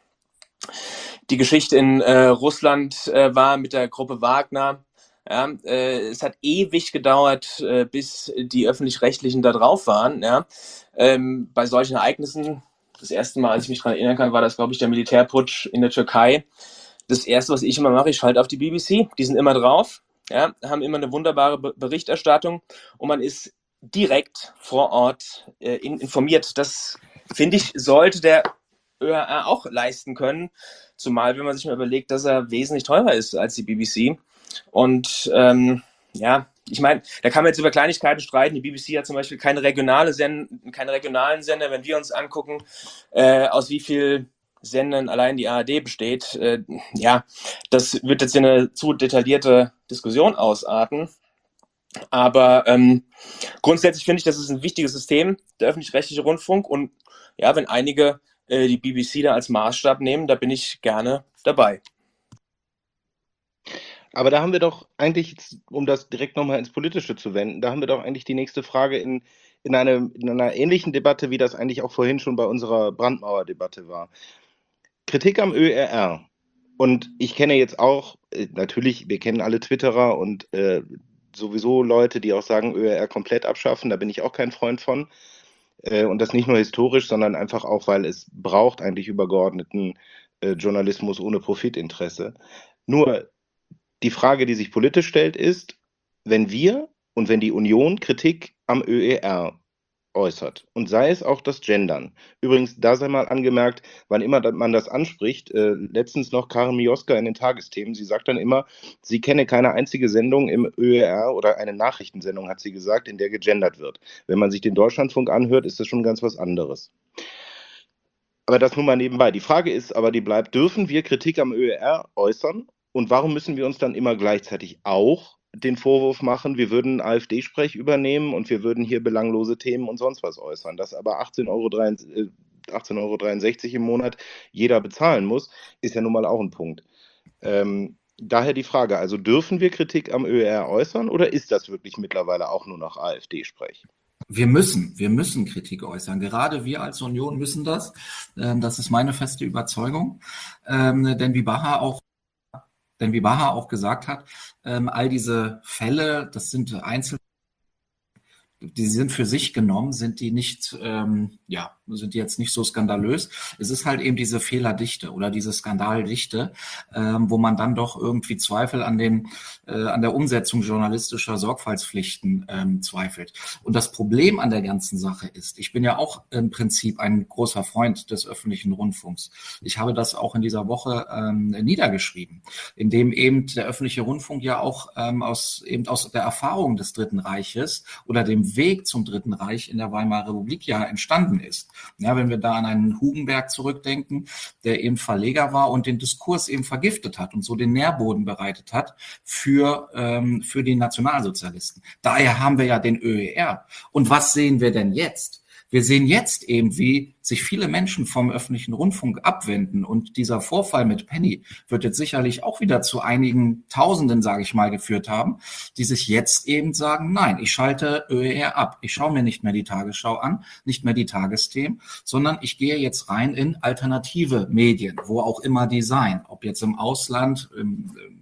die Geschichte in äh, Russland äh, war mit der Gruppe Wagner, ja, äh, es hat ewig gedauert, äh, bis die Öffentlich-Rechtlichen da drauf waren. Ja. Ähm, bei solchen Ereignissen, das erste Mal, als ich mich daran erinnern kann, war das, glaube ich, der Militärputsch in der Türkei. Das erste, was ich immer mache, ich schalte auf die B B C. Die sind immer drauf, ja, haben immer eine wunderbare Be- Berichterstattung und man ist direkt vor Ort äh, in, informiert. Das, finde ich, sollte der Ö R R auch leisten können, zumal wenn man sich mal überlegt, dass er wesentlich teurer ist als die B B C. Und ähm, ja, ich meine, da kann man jetzt über Kleinigkeiten streiten. Die B B C hat zum Beispiel keine, regionale Sen- keine regionalen Sender. Wenn wir uns angucken, äh, aus wie viel Sendern allein die A R D besteht, äh, ja, das wird jetzt in eine zu detaillierte Diskussion ausarten. Aber ähm, grundsätzlich finde ich, das ist ein wichtiges System, der öffentlich-rechtliche Rundfunk. Und ja, wenn einige äh, die B B C da als Maßstab nehmen, da bin ich gerne dabei. Aber da haben wir doch eigentlich, jetzt, um das direkt nochmal ins Politische zu wenden, da haben wir doch eigentlich die nächste Frage in, in, eine, in einer ähnlichen Debatte, wie das eigentlich auch vorhin schon bei unserer Brandmauer-Debatte war. Kritik am Ö R R. Und ich kenne jetzt auch, äh, natürlich, wir kennen alle Twitterer und äh, sowieso Leute, die auch sagen, Ö R R komplett abschaffen, da bin ich auch kein Freund von. Äh, und das nicht nur historisch, sondern einfach auch, weil es braucht eigentlich übergeordneten äh, Journalismus ohne Profitinteresse. Nur die Frage, die sich politisch stellt, ist, wenn wir und wenn die Union Kritik am Ö R R äußert und sei es auch das Gendern. Übrigens, da sei mal angemerkt, wann immer man das anspricht, äh, letztens noch Karin Mioska in den Tagesthemen, sie sagt dann immer, sie kenne keine einzige Sendung im Ö R R oder eine Nachrichtensendung, hat sie gesagt, in der gegendert wird. Wenn man sich den Deutschlandfunk anhört, ist das schon ganz was anderes. Aber das nur mal nebenbei. Die Frage ist aber, die bleibt, dürfen wir Kritik am Ö R R äußern? Und warum müssen wir uns dann immer gleichzeitig auch den Vorwurf machen, wir würden AfD-Sprech übernehmen und wir würden hier belanglose Themen und sonst was äußern? Dass aber achtzehn Euro dreiundsechzig im Monat jeder bezahlen muss, ist ja nun mal auch ein Punkt. Ähm, daher die Frage, also dürfen wir Kritik am Ö R R äußern oder ist das wirklich mittlerweile auch nur noch AfD-Sprech? Wir müssen, wir müssen Kritik äußern. Gerade wir als Union müssen das. Ähm, das ist meine feste Überzeugung. Ähm, denn wie Baha auch Denn wie Baha auch gesagt hat, ähm, all diese Fälle, das sind Einzel, die sind für sich genommen, sind die nicht, ähm, ja, sind die jetzt nicht so skandalös. Es ist halt eben diese Fehlerdichte oder diese Skandaldichte, ähm, wo man dann doch irgendwie Zweifel an den, äh, an der Umsetzung journalistischer Sorgfaltspflichten ähm, zweifelt. Und das Problem an der ganzen Sache ist, ich bin ja auch im Prinzip ein großer Freund des öffentlichen Rundfunks. Ich habe das auch in dieser Woche ähm, niedergeschrieben, in dem eben der öffentliche Rundfunk ja auch ähm, aus, eben aus der Erfahrung des Dritten Reiches oder dem Weg zum Dritten Reich in der Weimarer Republik ja entstanden ist. Ja, wenn wir da an einen Hugenberg zurückdenken, der eben Verleger war und den Diskurs eben vergiftet hat und so den Nährboden bereitet hat für, ähm, für die Nationalsozialisten. Daher haben wir ja den Ö R R. Und was sehen wir denn jetzt? Wir sehen jetzt eben, wie sich viele Menschen vom öffentlichen Rundfunk abwenden. Und dieser Vorfall mit Penny wird jetzt sicherlich auch wieder zu einigen Tausenden, sage ich mal, geführt haben, die sich jetzt eben sagen, nein, ich schalte Ö R R ab. Ich schaue mir nicht mehr die Tagesschau an, nicht mehr die Tagesthemen, sondern ich gehe jetzt rein in alternative Medien, wo auch immer die sein. Ob jetzt im Ausland, im,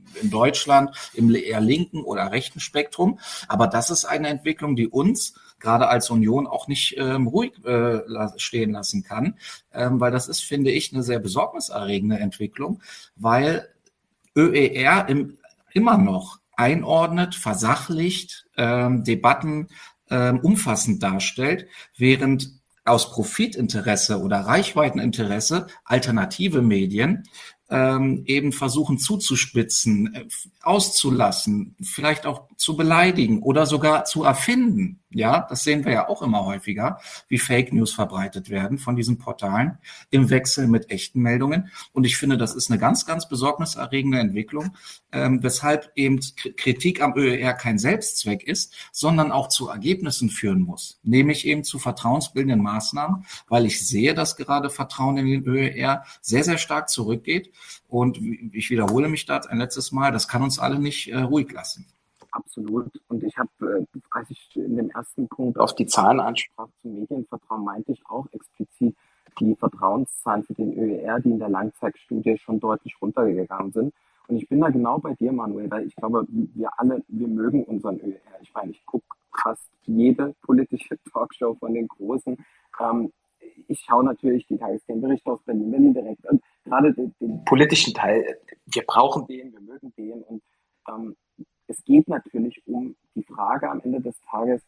in Deutschland im eher linken oder rechten Spektrum. Aber das ist eine Entwicklung, die uns gerade als Union auch nicht ähm, ruhig äh, stehen lassen kann, ähm, weil das ist, finde ich, eine sehr besorgniserregende Entwicklung, weil Ö E R im, immer noch einordnet, versachlicht, ähm, Debatten ähm, umfassend darstellt, während aus Profitinteresse oder Reichweiteninteresse alternative Medien ähm, eben versuchen zuzuspitzen, äh, auszulassen, vielleicht auch zu beleidigen oder sogar zu erfinden. Ja, das sehen wir ja auch immer häufiger, wie Fake News verbreitet werden von diesen Portalen im Wechsel mit echten Meldungen. Und ich finde, das ist eine ganz, ganz besorgniserregende Entwicklung, ähm, weshalb eben Kritik am Ö E R kein Selbstzweck ist, sondern auch zu Ergebnissen führen muss, nämlich eben zu vertrauensbildenden Maßnahmen, weil ich sehe, dass gerade Vertrauen in den Ö E R sehr, sehr stark zurückgeht. Und ich wiederhole mich da ein letztes Mal, das kann uns alle nicht äh, ruhig lassen. Absolut. Und ich habe, äh, als ich in dem ersten Punkt auf die Zahlen ansprach zum Medienvertrauen, meinte ich auch explizit die Vertrauenszahlen für den Ö E R, die in der Langzeitstudie schon deutlich runtergegangen sind. Und ich bin da genau bei dir, Manuel, weil ich glaube, wir alle, wir mögen unseren Ö E R. Ich meine, ich gucke fast jede politische Talkshow von den Großen. Ähm, ich schaue natürlich die Tagesthemenberichte aus Berlin, Berlin direkt. Und gerade den, den politischen Teil, wir brauchen den, wir mögen den. Und ähm, es geht natürlich um die Frage am Ende des Tages,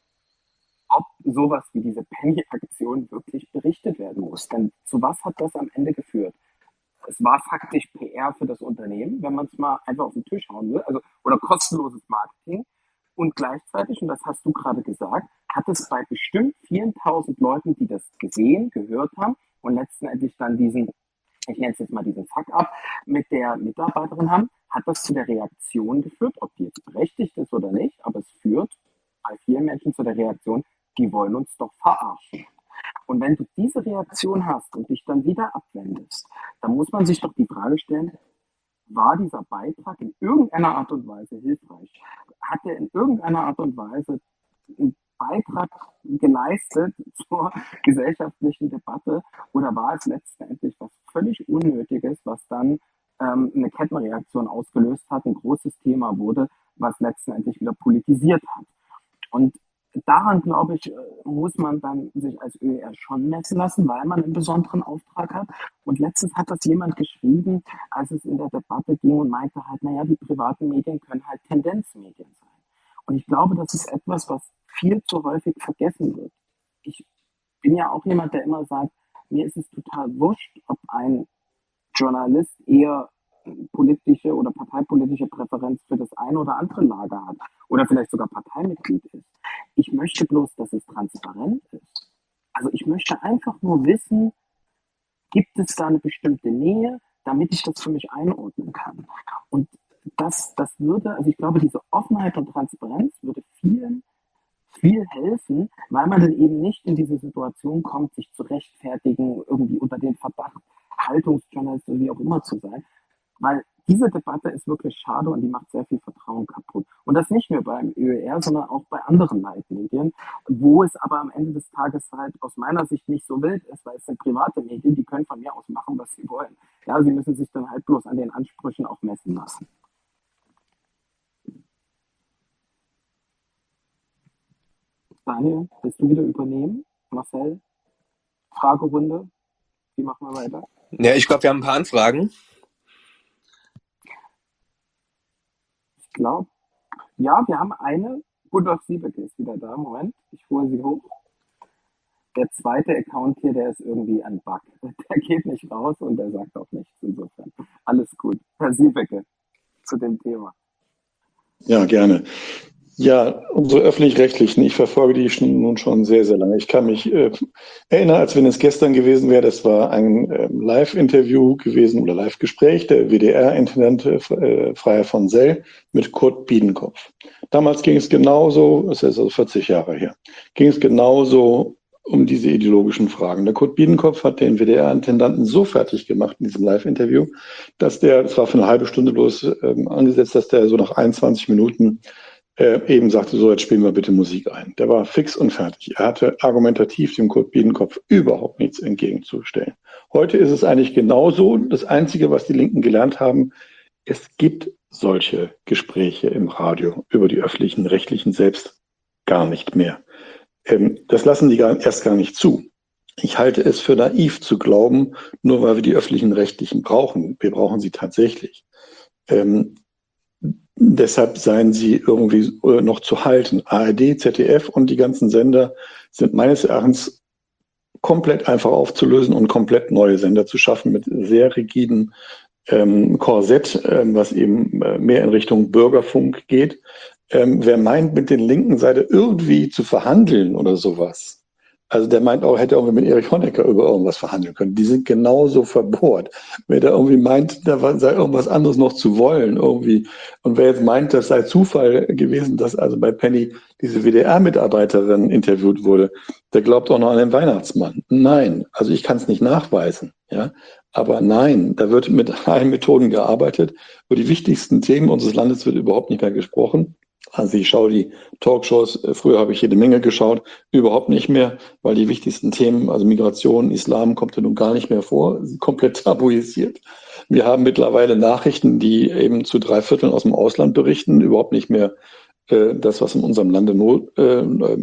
ob sowas wie diese Penny-Aktion wirklich berichtet werden muss. Denn zu was hat das am Ende geführt? Es war faktisch P R für das Unternehmen, wenn man es mal einfach auf den Tisch hauen will, also oder kostenloses Marketing. Und gleichzeitig, und das hast du gerade gesagt, hat es bei bestimmt viertausend Leuten, die das gesehen, gehört haben und letztendlich dann diesen, ich nenne es jetzt mal diesen Fuck-up mit der Mitarbeiterin haben, hat das zu der Reaktion geführt, ob die jetzt berechtigt ist oder nicht, aber es führt bei vielen Menschen zu der Reaktion, die wollen uns doch verarschen. Und wenn du diese Reaktion hast und dich dann wieder abwendest, dann muss man sich doch die Frage stellen, war dieser Beitrag in irgendeiner Art und Weise hilfreich? Hat er in irgendeiner Art und Weise einen Beitrag geleistet zur gesellschaftlichen Debatte oder war es letztendlich was völlig Unnötiges, was dann ähm, eine Kettenreaktion ausgelöst hat, ein großes Thema wurde, was letztendlich wieder politisiert hat? Und daran, glaube ich, muss man dann sich als Ö E R schon messen lassen, weil man einen besonderen Auftrag hat. Und letztens hat das jemand geschrieben, als es in der Debatte ging und meinte halt, naja, die privaten Medien können halt Tendenzmedien sein. Und ich glaube, das ist etwas, was viel zu häufig vergessen wird. Ich bin ja auch jemand, der immer sagt, mir ist es total wurscht, ob ein Journalist eher politische oder parteipolitische Präferenz für das eine oder andere Lager hat oder vielleicht sogar Parteimitglied ist. Ich möchte bloß, dass es transparent ist. Also ich möchte einfach nur wissen, gibt es da eine bestimmte Nähe, damit ich das für mich einordnen kann. Und das, das würde, also ich glaube, diese Offenheit und Transparenz würde vielen viel helfen, weil man dann eben nicht in diese Situation kommt, sich zu rechtfertigen, irgendwie unter den Verdacht, Haltungsjournalist oder wie auch immer zu sein. Weil diese Debatte ist wirklich schade und die macht sehr viel Vertrauen kaputt. Und das nicht nur beim Ö E R, sondern auch bei anderen Leitmedien, wo es aber am Ende des Tages halt aus meiner Sicht nicht so wild ist, weil es sind private Medien, die können von mir aus machen, was sie wollen. Ja, sie müssen sich dann halt bloß an den Ansprüchen auch messen lassen. Daniel, willst du wieder übernehmen? Marcel? Fragerunde? Wie machen wir weiter? Ja, ich glaube, wir haben ein paar Anfragen. Ich glaube, ja, wir haben eine. Rudolf Siebeke ist wieder da. Moment, ich hole sie hoch. Der zweite Account hier, der ist irgendwie ein Bug. Der geht nicht raus und der sagt auch nichts. Insofern alles gut. Herr Siebeke, zu dem Thema. Ja, gerne. Ja, unsere Öffentlich-Rechtlichen, ich verfolge die schon, nun schon sehr, sehr lange. Ich kann mich äh, erinnern, als wenn es gestern gewesen wäre, das war ein äh, Live-Interview gewesen oder Live-Gespräch der W D R-Intendant äh, Freiherr von Sell mit Kurt Biedenkopf. Damals ging es genauso, das ist also vierzig Jahre her, ging es genauso um diese ideologischen Fragen. Der Kurt Biedenkopf hat den W D R-Intendanten so fertig gemacht in diesem Live-Interview, dass der, das war für eine halbe Stunde bloß äh, angesetzt, dass der so nach einundzwanzig Minuten Äh, eben sagte, so, jetzt spielen wir bitte Musik ein. Der war fix und fertig. Er hatte argumentativ dem Kurt Biedenkopf überhaupt nichts entgegenzustellen. Heute ist es eigentlich genauso. Das Einzige, was die Linken gelernt haben, es gibt solche Gespräche im Radio über die öffentlichen Rechtlichen selbst gar nicht mehr. Ähm, das lassen die gar, erst gar nicht zu. Ich halte es für naiv zu glauben, nur weil wir die öffentlichen Rechtlichen brauchen. Wir brauchen sie tatsächlich. Ähm, deshalb seien sie irgendwie äh, noch zu halten. A R D, Z D F und die ganzen Sender sind meines Erachtens komplett einfach aufzulösen und komplett neue Sender zu schaffen mit sehr rigiden ähm, Korsett, ähm, was eben äh, mehr in Richtung Bürgerfunk geht. Ähm, wer meint, mit den linken Seite irgendwie zu verhandeln oder sowas, also der meint auch, hätte irgendwie mit Erich Honecker über irgendwas verhandeln können. Die sind genauso verbohrt. Wer da irgendwie meint, da sei irgendwas anderes noch zu wollen irgendwie. Und wer jetzt meint, das sei Zufall gewesen, dass also bei Penny diese W D R-Mitarbeiterin interviewt wurde, der glaubt auch noch an den Weihnachtsmann. Nein, also ich kann es nicht nachweisen. Ja, aber nein, da wird mit allen Methoden gearbeitet. Über die wichtigsten Themen unseres Landes wird überhaupt nicht mehr gesprochen. Also ich schaue die Talkshows, früher habe ich jede Menge geschaut, überhaupt nicht mehr, weil die wichtigsten Themen, also Migration, Islam, kommt ja nun gar nicht mehr vor, komplett tabuisiert. Wir haben mittlerweile Nachrichten, die eben zu drei Vierteln aus dem Ausland berichten, überhaupt nicht mehr äh, das, was in unserem Lande not, äh,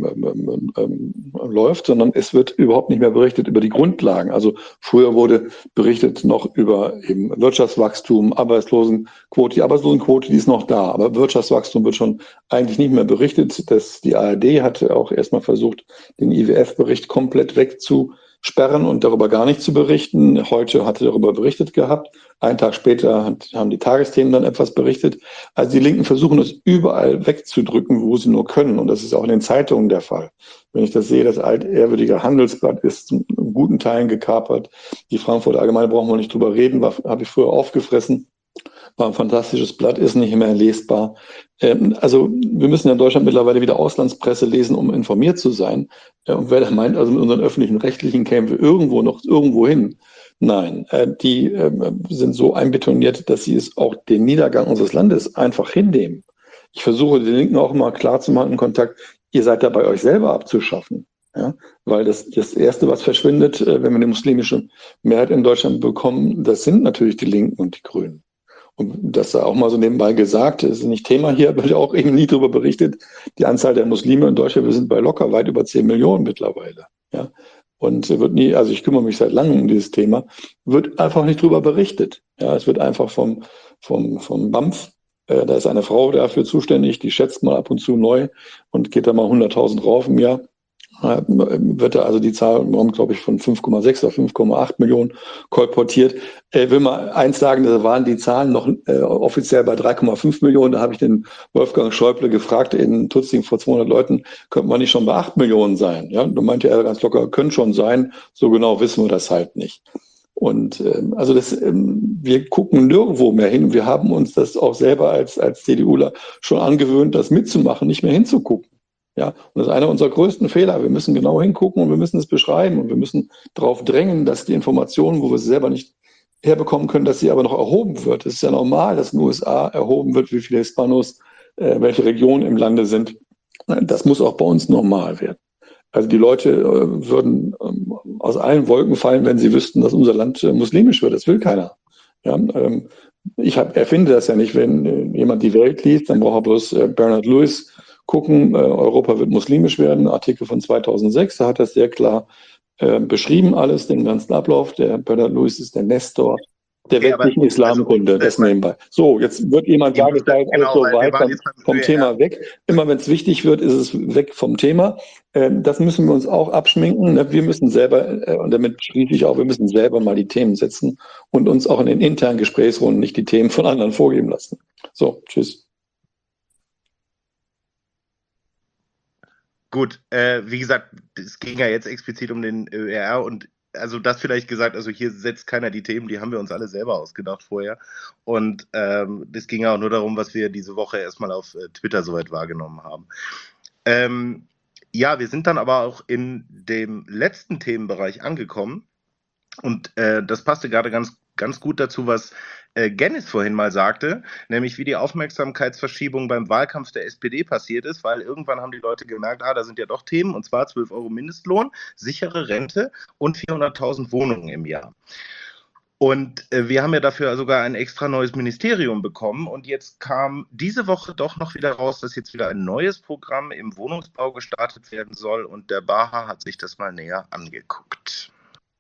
äh, äh, äh, läuft, sondern es wird überhaupt nicht mehr berichtet über die Grundlagen. Also früher wurde berichtet noch über eben Wirtschaftswachstum, Arbeitslosenquote. Die Arbeitslosenquote, die ist noch da, aber Wirtschaftswachstum wird schon eigentlich nicht mehr berichtet. Das, die A R D hat auch erstmal versucht, den I W F-Bericht komplett wegzusperren und darüber gar nicht zu berichten. Heute hat er darüber berichtet gehabt. Einen Tag später hat, haben die Tagesthemen dann etwas berichtet. Also die Linken versuchen es überall wegzudrücken, wo sie nur können. Und das ist auch in den Zeitungen der Fall. Wenn ich das sehe, das altehrwürdige Handelsblatt ist zum guten Teilen gekapert. Die Frankfurter Allgemeine brauchen wir nicht drüber reden, habe ich früher aufgefressen. War ein fantastisches Blatt, ist nicht mehr lesbar. Ähm, also wir müssen ja in Deutschland mittlerweile wieder Auslandspresse lesen, um informiert zu sein. Äh, und wer da meint, also mit unseren öffentlichen Rechtlichen kämen wir irgendwo noch irgendwo hin. Nein, äh, die äh, sind so einbetoniert, dass sie es auch den Niedergang unseres Landes einfach hinnehmen. Ich versuche den Linken auch immer klar zu machen im Kontakt, ihr seid dabei, euch selber abzuschaffen. Ja, weil das, das Erste, was verschwindet, äh, wenn wir eine muslimische Mehrheit in Deutschland bekommen, das sind natürlich die Linken und die Grünen. Und das sei auch mal so nebenbei gesagt, das ist nicht Thema hier, wird auch eben nie darüber berichtet, die Anzahl der Muslime in Deutschland, wir sind bei locker weit über zehn Millionen mittlerweile. Ja. Und wird nie, also ich kümmere mich seit langem um dieses Thema, wird einfach nicht drüber berichtet. Ja, es wird einfach vom, vom, vom B A M F, äh, da ist eine Frau dafür zuständig, die schätzt mal ab und zu neu und geht da mal hunderttausend rauf im Jahr. Äh, wird da also die Zahl, glaube ich, von fünf Komma sechs oder fünf Komma acht Millionen kolportiert. Äh, will mal eins sagen, da waren die Zahlen noch äh, offiziell bei drei Komma fünf Millionen. Da habe ich den Wolfgang Schäuble gefragt, in Tutzing vor zweihundert Leuten, könnte man nicht schon bei acht Millionen sein? Ja, da meinte er ganz locker, können schon sein. So genau wissen wir das halt nicht. Und äh, also das, ähm, wir gucken nirgendwo mehr hin. Wir haben uns das auch selber als, als CDUler schon angewöhnt, das mitzumachen, nicht mehr hinzugucken. Ja, und das ist einer unserer größten Fehler. Wir müssen genau hingucken und wir müssen es beschreiben und wir müssen darauf drängen, dass die Informationen, wo wir sie selber nicht herbekommen können, dass sie aber noch erhoben wird. Es ist ja normal, dass in den U S A erhoben wird, wie viele Hispanos, äh, welche Regionen im Lande sind. Das muss auch bei uns normal werden. Also die Leute äh, würden ähm, aus allen Wolken fallen, wenn sie wüssten, dass unser Land äh, muslimisch wird. Das will keiner. Ja, ähm, ich hab, erfinde das ja nicht. Wenn äh, jemand die Welt liest, dann braucht er bloß äh, Bernard Lewis gucken, äh, Europa wird muslimisch werden, Artikel von zweitausendsechs, da hat er sehr klar äh, beschrieben alles, den ganzen Ablauf. Der Bernard Lewis ist der Nestor der okay, westlichen Islamkunde, also, das nebenbei. So, jetzt wird jemand sagen, es sei genau, so weit vom, vom Thema weg. Immer wenn es wichtig wird, ist es weg vom Thema. Äh, das müssen wir uns auch abschminken. Ne? Wir müssen selber, äh, und damit schließe ich auch, wir müssen selber mal die Themen setzen und uns auch in den internen Gesprächsrunden nicht die Themen von anderen vorgeben lassen. So, tschüss. Gut, äh, wie gesagt, es ging ja jetzt explizit um den Ö R R und also das vielleicht gesagt, also hier setzt keiner die Themen, die haben wir uns alle selber ausgedacht vorher und ähm, das ging ja auch nur darum, was wir diese Woche erstmal auf äh, Twitter soweit wahrgenommen haben. Ähm, ja, wir sind dann aber auch in dem letzten Themenbereich angekommen und äh, das passte gerade ganz, ganz gut dazu, was äh, Gennis vorhin mal sagte, nämlich wie die Aufmerksamkeitsverschiebung beim Wahlkampf der S P D passiert ist, weil irgendwann haben die Leute gemerkt, ah, da sind ja doch Themen, und zwar zwölf Euro Mindestlohn, sichere Rente und vierhunderttausend Wohnungen im Jahr. Und äh, wir haben ja dafür sogar ein extra neues Ministerium bekommen. Und jetzt kam diese Woche doch noch wieder raus, dass jetzt wieder ein neues Programm im Wohnungsbau gestartet werden soll. Und der Baha hat sich das mal näher angeguckt.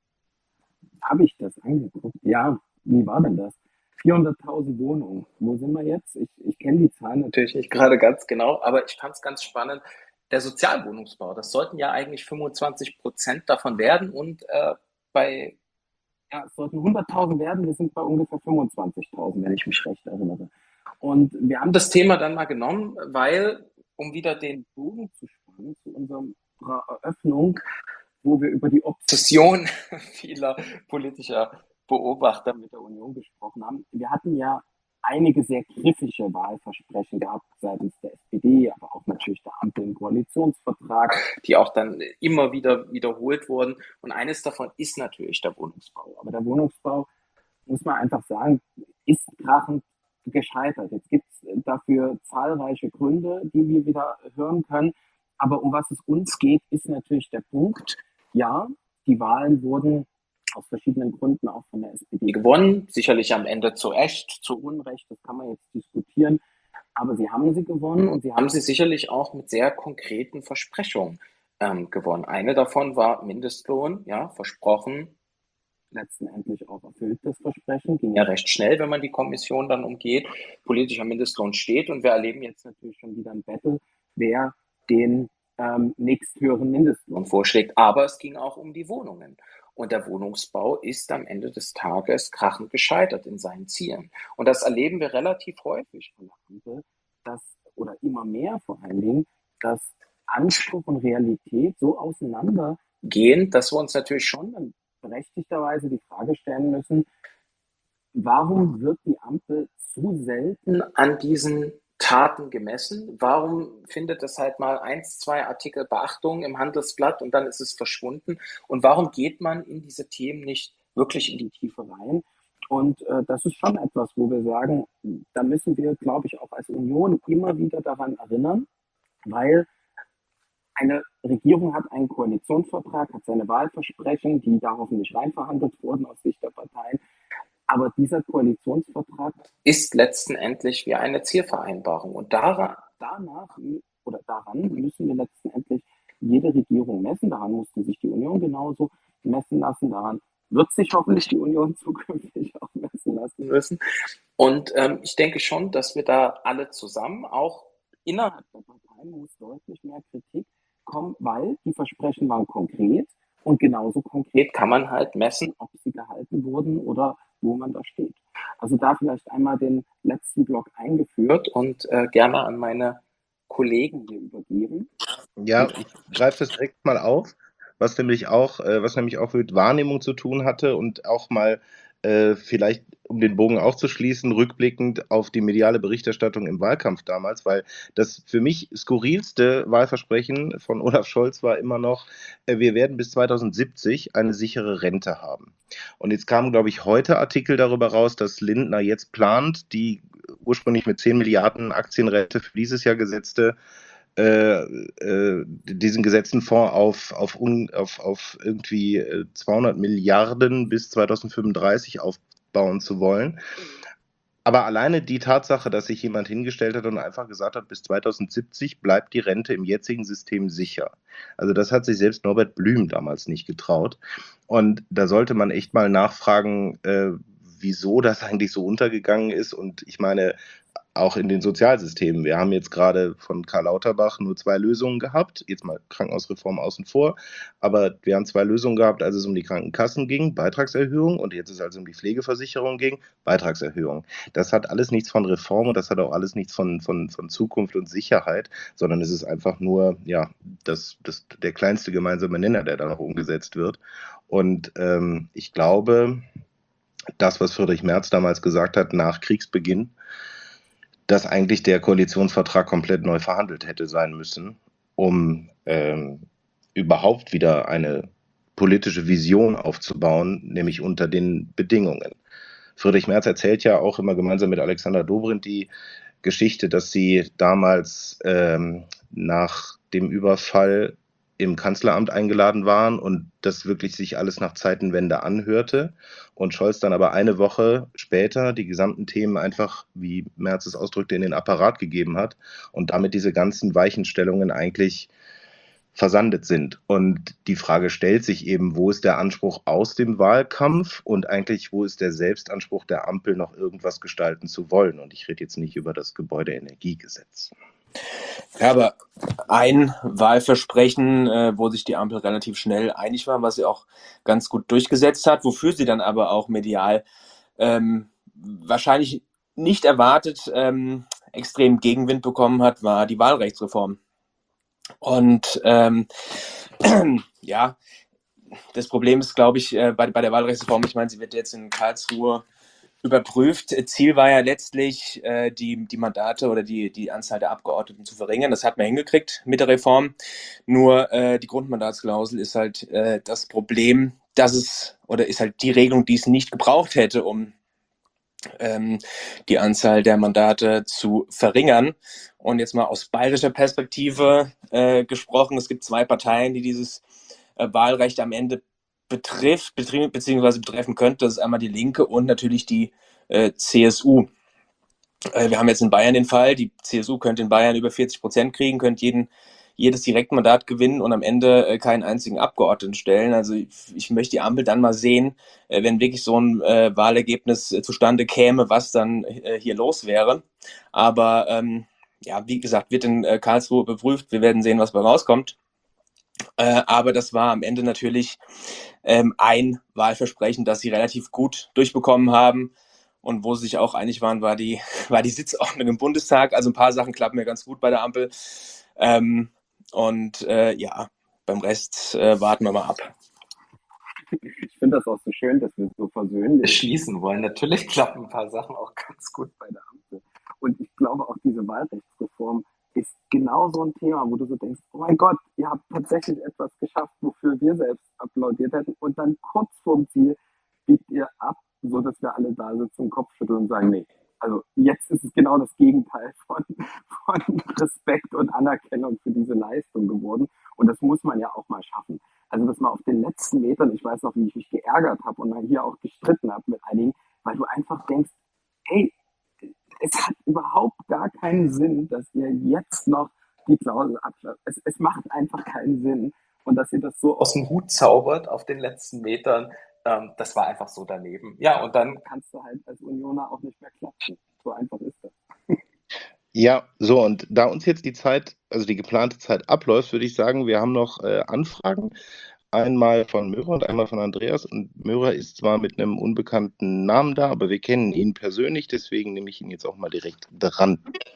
Habe ich das angeguckt? Ja, wie war denn das? vierhunderttausend Wohnungen. Wo sind wir jetzt? Ich, ich kenne die Zahlen natürlich nicht gerade ganz genau, aber ich fand es ganz spannend. Der Sozialwohnungsbau, das sollten ja eigentlich fünfundzwanzig Prozent davon werden und äh, bei Ja, es sollten hunderttausend werden, wir sind bei ungefähr fünfundzwanzigtausend, wenn ich mich recht erinnere. Und wir haben das Thema dann mal genommen, weil, um wieder den Bogen zu spannen zu unserer Eröffnung, wo wir über die Obsession vieler politischer Beobachter mit der Union gesprochen haben. Wir hatten ja einige sehr griffige Wahlversprechen gehabt seitens der S P D, aber auch natürlich der Ampel im Koalitionsvertrag, die auch dann immer wieder wiederholt wurden. Und eines davon ist natürlich der Wohnungsbau. Aber der Wohnungsbau, muss man einfach sagen, ist krachend gescheitert. Jetzt gibt es dafür zahlreiche Gründe, die wir wieder hören können. Aber um was es uns geht, ist natürlich der Punkt, ja, die Wahlen wurden aus verschiedenen Gründen auch von der S P D gewonnen. Sicherlich am Ende zu Recht, zu Unrecht, das kann man jetzt diskutieren. Aber sie haben sie gewonnen und sie haben sie sicherlich auch mit sehr konkreten Versprechungen ähm, gewonnen. Eine davon war Mindestlohn, ja, versprochen, letztendlich auch erfüllt das Versprechen. Ging ja recht schnell, wenn man die Kommission dann umgeht. Politischer Mindestlohn steht und wir erleben jetzt natürlich schon wieder ein Battle, wer den ähm, nächsthöheren Mindestlohn vorschlägt. Aber es ging auch um die Wohnungen. Und der Wohnungsbau ist am Ende des Tages krachend gescheitert in seinen Zielen. Und das erleben wir relativ häufig von der Ampel, dass, oder immer mehr vor allen Dingen, dass Anspruch und Realität so auseinandergehen, dass wir uns natürlich schon berechtigterweise die Frage stellen müssen, warum wird die Ampel zu selten an diesen Taten gemessen? Warum findet es halt mal eins, zwei Artikel Beachtung im Handelsblatt und dann ist es verschwunden? Und warum geht man in diese Themen nicht wirklich in die Tiefe rein? Und äh, das ist schon etwas, wo wir sagen, da müssen wir, glaube ich, auch als Union immer wieder daran erinnern, weil eine Regierung hat einen Koalitionsvertrag, hat seine Wahlversprechen, die da hoffentlich reinverhandelt wurden aus Sicht der Parteien. Aber dieser Koalitionsvertrag ist letztendlich wie eine Zielvereinbarung. Und daran, danach oder daran müssen wir letztendlich jede Regierung messen. Daran musste sich die Union genauso messen lassen. Daran wird sich hoffentlich die Union zukünftig auch messen lassen müssen. Und ähm, ich denke schon, dass wir da alle zusammen, auch innerhalb der Parteien, muss deutlich mehr Kritik kommen, weil die Versprechen waren konkret. Und genauso konkret kann man halt messen, ob sie gehalten wurden oder wo man da steht. Also da vielleicht einmal den letzten Block eingeführt und äh, gerne an meine Kollegen hier übergeben. Ja, ich greife das direkt mal auf, was nämlich auch, äh, was nämlich auch mit Wahrnehmung zu tun hatte und auch mal äh, vielleicht, um den Bogen aufzuschließen, rückblickend auf die mediale Berichterstattung im Wahlkampf damals, weil das für mich skurrilste Wahlversprechen von Olaf Scholz war immer noch, äh, wir werden bis zweitausendsiebzig eine sichere Rente haben. Und jetzt kamen, glaube ich, heute Artikel darüber raus, dass Lindner jetzt plant, die ursprünglich mit zehn Milliarden Aktienrente für dieses Jahr gesetzte Äh, äh, diesen gesetzten Fonds auf, auf, un, auf, auf irgendwie äh, zweihundert Milliarden bis zweitausendfünfunddreißig aufbauen zu wollen. Aber alleine die Tatsache, dass sich jemand hingestellt hat und einfach gesagt hat, bis zweitausendsiebzig bleibt die Rente im jetzigen System sicher. Also das hat sich selbst Norbert Blüm damals nicht getraut. Und da sollte man echt mal nachfragen, äh, wieso das eigentlich so untergegangen ist. Und ich meine, auch in den Sozialsystemen. Wir haben jetzt gerade von Karl Lauterbach nur zwei Lösungen gehabt, jetzt mal Krankenhausreform außen vor, aber wir haben zwei Lösungen gehabt, als es um die Krankenkassen ging, Beitragserhöhung, und jetzt ist es also um die Pflegeversicherung ging, Beitragserhöhung. Das hat alles nichts von Reform und das hat auch alles nichts von, von, von Zukunft und Sicherheit, sondern es ist einfach nur ja, das, das, der kleinste gemeinsame Nenner, der da noch umgesetzt wird. Und ähm, ich glaube, das, was Friedrich Merz damals gesagt hat, nach Kriegsbeginn, dass eigentlich der Koalitionsvertrag komplett neu verhandelt hätte sein müssen, um ähm, überhaupt wieder eine politische Vision aufzubauen, nämlich unter den Bedingungen. Friedrich Merz erzählt ja auch immer gemeinsam mit Alexander Dobrindt die Geschichte, dass sie damals ähm, nach dem Überfall im Kanzleramt eingeladen waren und das wirklich sich alles nach Zeitenwende anhörte und Scholz dann aber eine Woche später die gesamten Themen einfach, wie Merz es ausdrückte, in den Apparat gegeben hat und damit diese ganzen Weichenstellungen eigentlich versandet sind. Und die Frage stellt sich eben, wo ist der Anspruch aus dem Wahlkampf und eigentlich, wo ist der Selbstanspruch der Ampel, noch irgendwas gestalten zu wollen? Und ich rede jetzt nicht über das Gebäudeenergiegesetz. Ja, aber ein Wahlversprechen, äh, wo sich die Ampel relativ schnell einig war, was sie auch ganz gut durchgesetzt hat, wofür sie dann aber auch medial ähm, wahrscheinlich nicht erwartet ähm, extrem Gegenwind bekommen hat, war die Wahlrechtsreform. Und ähm, ja, das Problem ist, glaube ich, äh, bei, bei der Wahlrechtsreform, ich meine, sie wird jetzt in Karlsruhe überprüft. Ziel war ja letztlich, äh, die, die Mandate oder die, die Anzahl der Abgeordneten zu verringern. Das hat man hingekriegt mit der Reform. Nur äh, die Grundmandatsklausel ist halt äh, das Problem, dass es, oder ist halt die Regelung, die es nicht gebraucht hätte, um ähm, die Anzahl der Mandate zu verringern. Und jetzt mal aus bayerischer Perspektive äh, gesprochen, es gibt zwei Parteien, die dieses äh, Wahlrecht am Ende betrifft, betrie- beziehungsweise betreffen könnte. Das ist einmal die Linke und natürlich die äh, C S U. Äh, wir haben jetzt in Bayern den Fall, die C S U könnte in Bayern über vierzig Prozent kriegen, könnte jeden, jedes Direktmandat gewinnen und am Ende äh, keinen einzigen Abgeordneten stellen. Also ich, ich möchte die Ampel dann mal sehen, äh, wenn wirklich so ein äh, Wahlergebnis äh, zustande käme, was dann äh, hier los wäre. Aber ähm, ja, wie gesagt, wird in äh, Karlsruhe überprüft. Wir werden sehen, was dabei rauskommt. Äh, aber das war am Ende natürlich ähm, ein Wahlversprechen, das sie relativ gut durchbekommen haben. Und wo sie sich auch einig waren, war die, war die Sitzordnung im Bundestag. Also ein paar Sachen klappen mir ganz gut bei der Ampel. Ähm, und äh, ja, beim Rest äh, warten wir mal ab. Ich finde das auch so schön, dass wir so versöhnlich schließen wollen. Natürlich klappen ein paar Sachen auch ganz gut bei der Ampel. Und ich glaube auch, diese Wahlrechtsreform ist genau so ein Thema, wo du so denkst, oh mein Gott, ihr habt tatsächlich etwas geschafft, wofür wir selbst applaudiert hätten. Und dann kurz vorm Ziel biegt ihr ab, so dass wir alle da sitzen, Kopfschütteln und sagen, nee. Also jetzt ist es genau das Gegenteil von, von Respekt und Anerkennung für diese Leistung geworden. Und das muss man ja auch mal schaffen. Also dass man auf den letzten Metern, ich weiß noch, wie ich mich geärgert habe und dann hier auch gestritten habe mit einigen, weil du einfach denkst, hey, es hat überhaupt gar keinen Sinn, dass ihr jetzt noch die Klausel abschließt. Es, es macht einfach keinen Sinn. Und dass ihr das so aus dem Hut zaubert auf den letzten Metern, ähm, das war einfach so daneben. Ja, und dann kannst du halt als Unioner auch nicht mehr klatschen. So einfach ist das. Ja, so, und da uns jetzt die Zeit, also die geplante Zeit abläuft, würde ich sagen, wir haben noch äh, Anfragen. Einmal von Möhrer und einmal von Andreas. Und Möhrer ist zwar mit einem unbekannten Namen da, aber wir kennen ihn persönlich, deswegen nehme ich ihn jetzt auch mal direkt dran.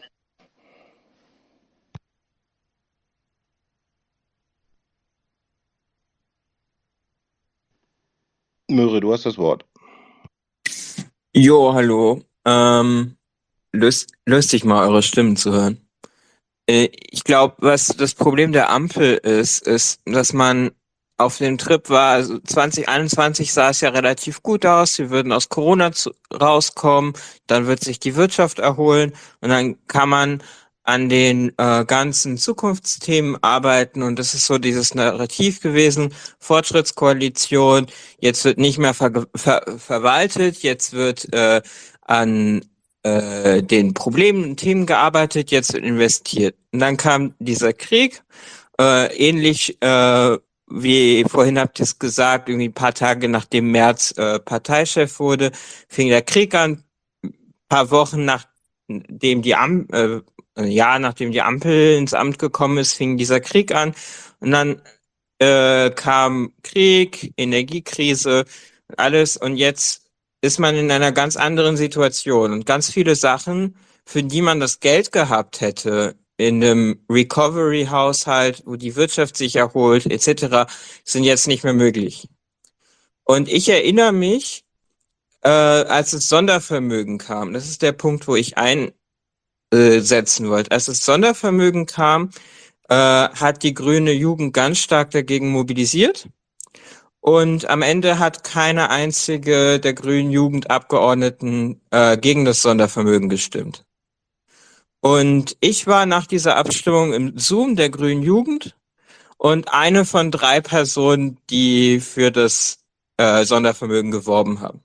Möhre, du hast das Wort. Jo, hallo. Ähm, lust, lustig mal eure Stimmen zu hören. Äh, ich glaube, was das Problem der Ampel ist, ist, dass man auf dem Trip war, also zwanzig einundzwanzig sah es ja relativ gut aus, wir würden aus Corona zu, rauskommen, dann wird sich die Wirtschaft erholen und dann kann man an den äh, ganzen Zukunftsthemen arbeiten und das ist so dieses Narrativ gewesen, Fortschrittskoalition, jetzt wird nicht mehr ver ver verwaltet, jetzt wird äh, an äh, den Problemen und Themen gearbeitet, jetzt wird investiert. Und dann kam dieser Krieg, äh, ähnlich äh, wie vorhin habt ihr es gesagt, irgendwie ein paar Tage nachdem Merz äh, Parteichef wurde, fing der Krieg an. Ein paar Wochen nachdem die Am äh, ja, nachdem die Ampel ins Amt gekommen ist, fing dieser Krieg an. Und dann äh, kam Krieg, Energiekrise, alles. Und jetzt ist man in einer ganz anderen Situation. Und ganz viele Sachen, für die man das Geld gehabt hätte, in einem Recovery-Haushalt, wo die Wirtschaft sich erholt, et cetera, sind jetzt nicht mehr möglich. Und ich erinnere mich, äh, als das Sondervermögen kam, das ist der Punkt, wo ich einsetzen wollte. Als das Sondervermögen kam, äh, hat die grüne Jugend ganz stark dagegen mobilisiert. Und am Ende hat keine einzige der grünen Jugendabgeordneten äh, gegen das Sondervermögen gestimmt. Und ich war nach dieser Abstimmung im Zoom der Grünen Jugend und eine von drei Personen, die für das äh, Sondervermögen geworben haben.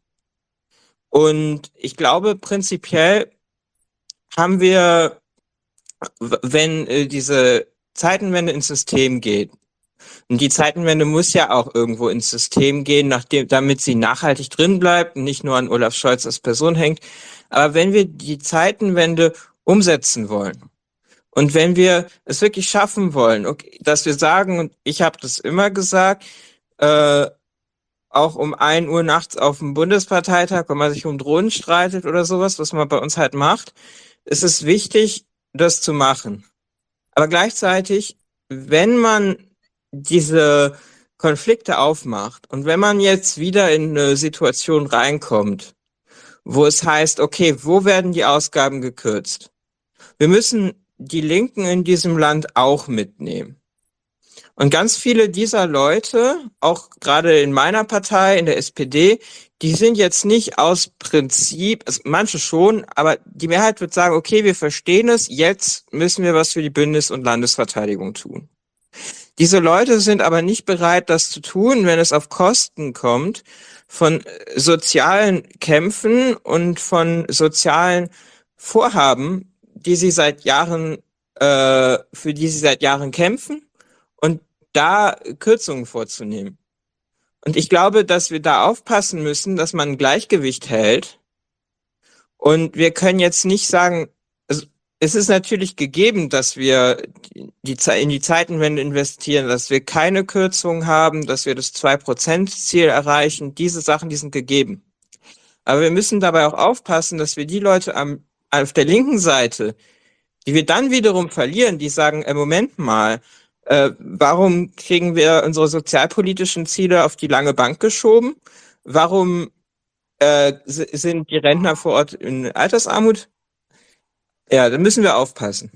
Und ich glaube, prinzipiell haben wir, w- wenn äh, diese Zeitenwende ins System geht, und die Zeitenwende muss ja auch irgendwo ins System gehen, nachdem, damit sie nachhaltig drin bleibt und nicht nur an Olaf Scholz als Person hängt. Aber wenn wir die Zeitenwende umsetzen wollen und wenn wir es wirklich schaffen wollen, okay, dass wir sagen, und ich habe das immer gesagt, äh, auch um ein Uhr nachts auf dem Bundesparteitag, wenn man sich um Drohnen streitet oder sowas, was man bei uns halt macht, ist es wichtig, das zu machen. Aber gleichzeitig, wenn man diese Konflikte aufmacht und wenn man jetzt wieder in eine Situation reinkommt, wo es heißt, okay, wo werden die Ausgaben gekürzt? Wir müssen die Linken in diesem Land auch mitnehmen. Und ganz viele dieser Leute, auch gerade in meiner Partei, in der S P D, die sind jetzt nicht aus Prinzip, also manche schon, aber die Mehrheit wird sagen, okay, wir verstehen es, jetzt müssen wir was für die Bundes- und Landesverteidigung tun. Diese Leute sind aber nicht bereit, das zu tun, wenn es auf Kosten kommt von äh, sozialen Kämpfen und von sozialen Vorhaben, die sie seit Jahren, äh, für die sie seit Jahren kämpfen und da Kürzungen vorzunehmen. Und ich glaube, dass wir da aufpassen müssen, dass man ein Gleichgewicht hält. Und wir können jetzt nicht sagen, also es ist natürlich gegeben, dass wir die, Ze- in die Zeitenwende investieren, dass wir keine Kürzungen haben, dass wir das zwei Prozent Ziel erreichen. Diese Sachen, die sind gegeben. Aber wir müssen dabei auch aufpassen, dass wir die Leute am, auf der linken Seite, die wir dann wiederum verlieren, die sagen, äh, Moment mal, äh, warum kriegen wir unsere sozialpolitischen Ziele auf die lange Bank geschoben? Warum äh, s- sind die Rentner vor Ort in Altersarmut? Ja, da müssen wir aufpassen.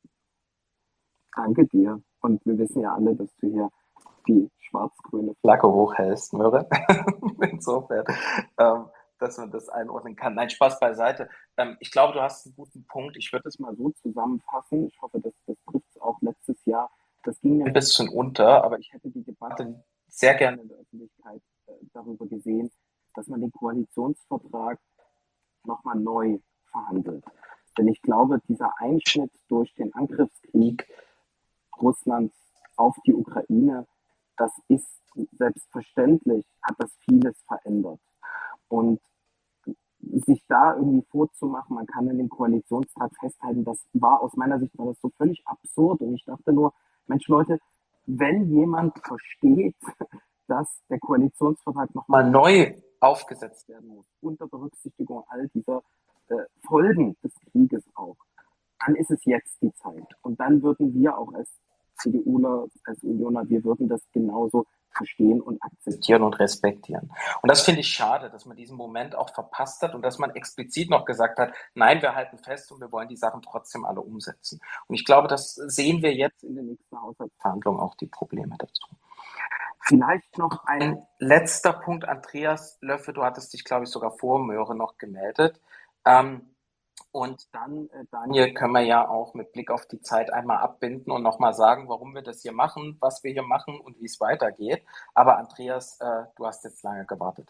Danke dir. Und wir wissen ja alle, dass du hier die schwarz-grüne Flagge hochhältst, Möre. Insofern, ähm, dass man das einordnen kann. Nein, Spaß beiseite. Ähm, ich glaube, du hast einen guten Punkt. Ich würde es mal so zusammenfassen. Ich hoffe, dass das trifft es auch letztes Jahr. Das ging mir ein bisschen unter, aber ich hätte die Debatte sehr gerne in der Öffentlichkeit äh, darüber gesehen, dass man den Koalitionsvertrag nochmal neu verhandelt. Denn ich glaube, dieser Einschnitt durch den Angriffskrieg Russlands auf die Ukraine, das ist selbstverständlich, hat das vieles verändert. Und sich da irgendwie vorzumachen, man kann in dem Koalitionstag festhalten, das war aus meiner Sicht war das so völlig absurd. Und ich dachte nur, Mensch Leute, wenn jemand versteht, dass der Koalitionsvertrag nochmal neu aufgesetzt werden muss, unter Berücksichtigung all dieser äh, Folgen des Krieges auch, dann ist es jetzt die Zeit. Und dann würden wir auch als CDUler, als Unioner, wir würden das genauso verstehen und akzeptieren und respektieren. Und das finde ich schade, dass man diesen Moment auch verpasst hat und dass man explizit noch gesagt hat, nein, wir halten fest und wir wollen die Sachen trotzdem alle umsetzen. Und ich glaube, das sehen wir jetzt in den nächsten Haushaltsverhandlungen auch die Probleme dazu. Vielleicht noch ein letzter Punkt, Andreas Löffe, du hattest dich, glaube ich, sogar vor Möhre noch gemeldet. Ähm, Und dann, äh, Daniel, können wir ja auch mit Blick auf die Zeit einmal abbinden und nochmal sagen, warum wir das hier machen, was wir hier machen und wie es weitergeht. Aber Andreas, äh, du hast jetzt lange gewartet.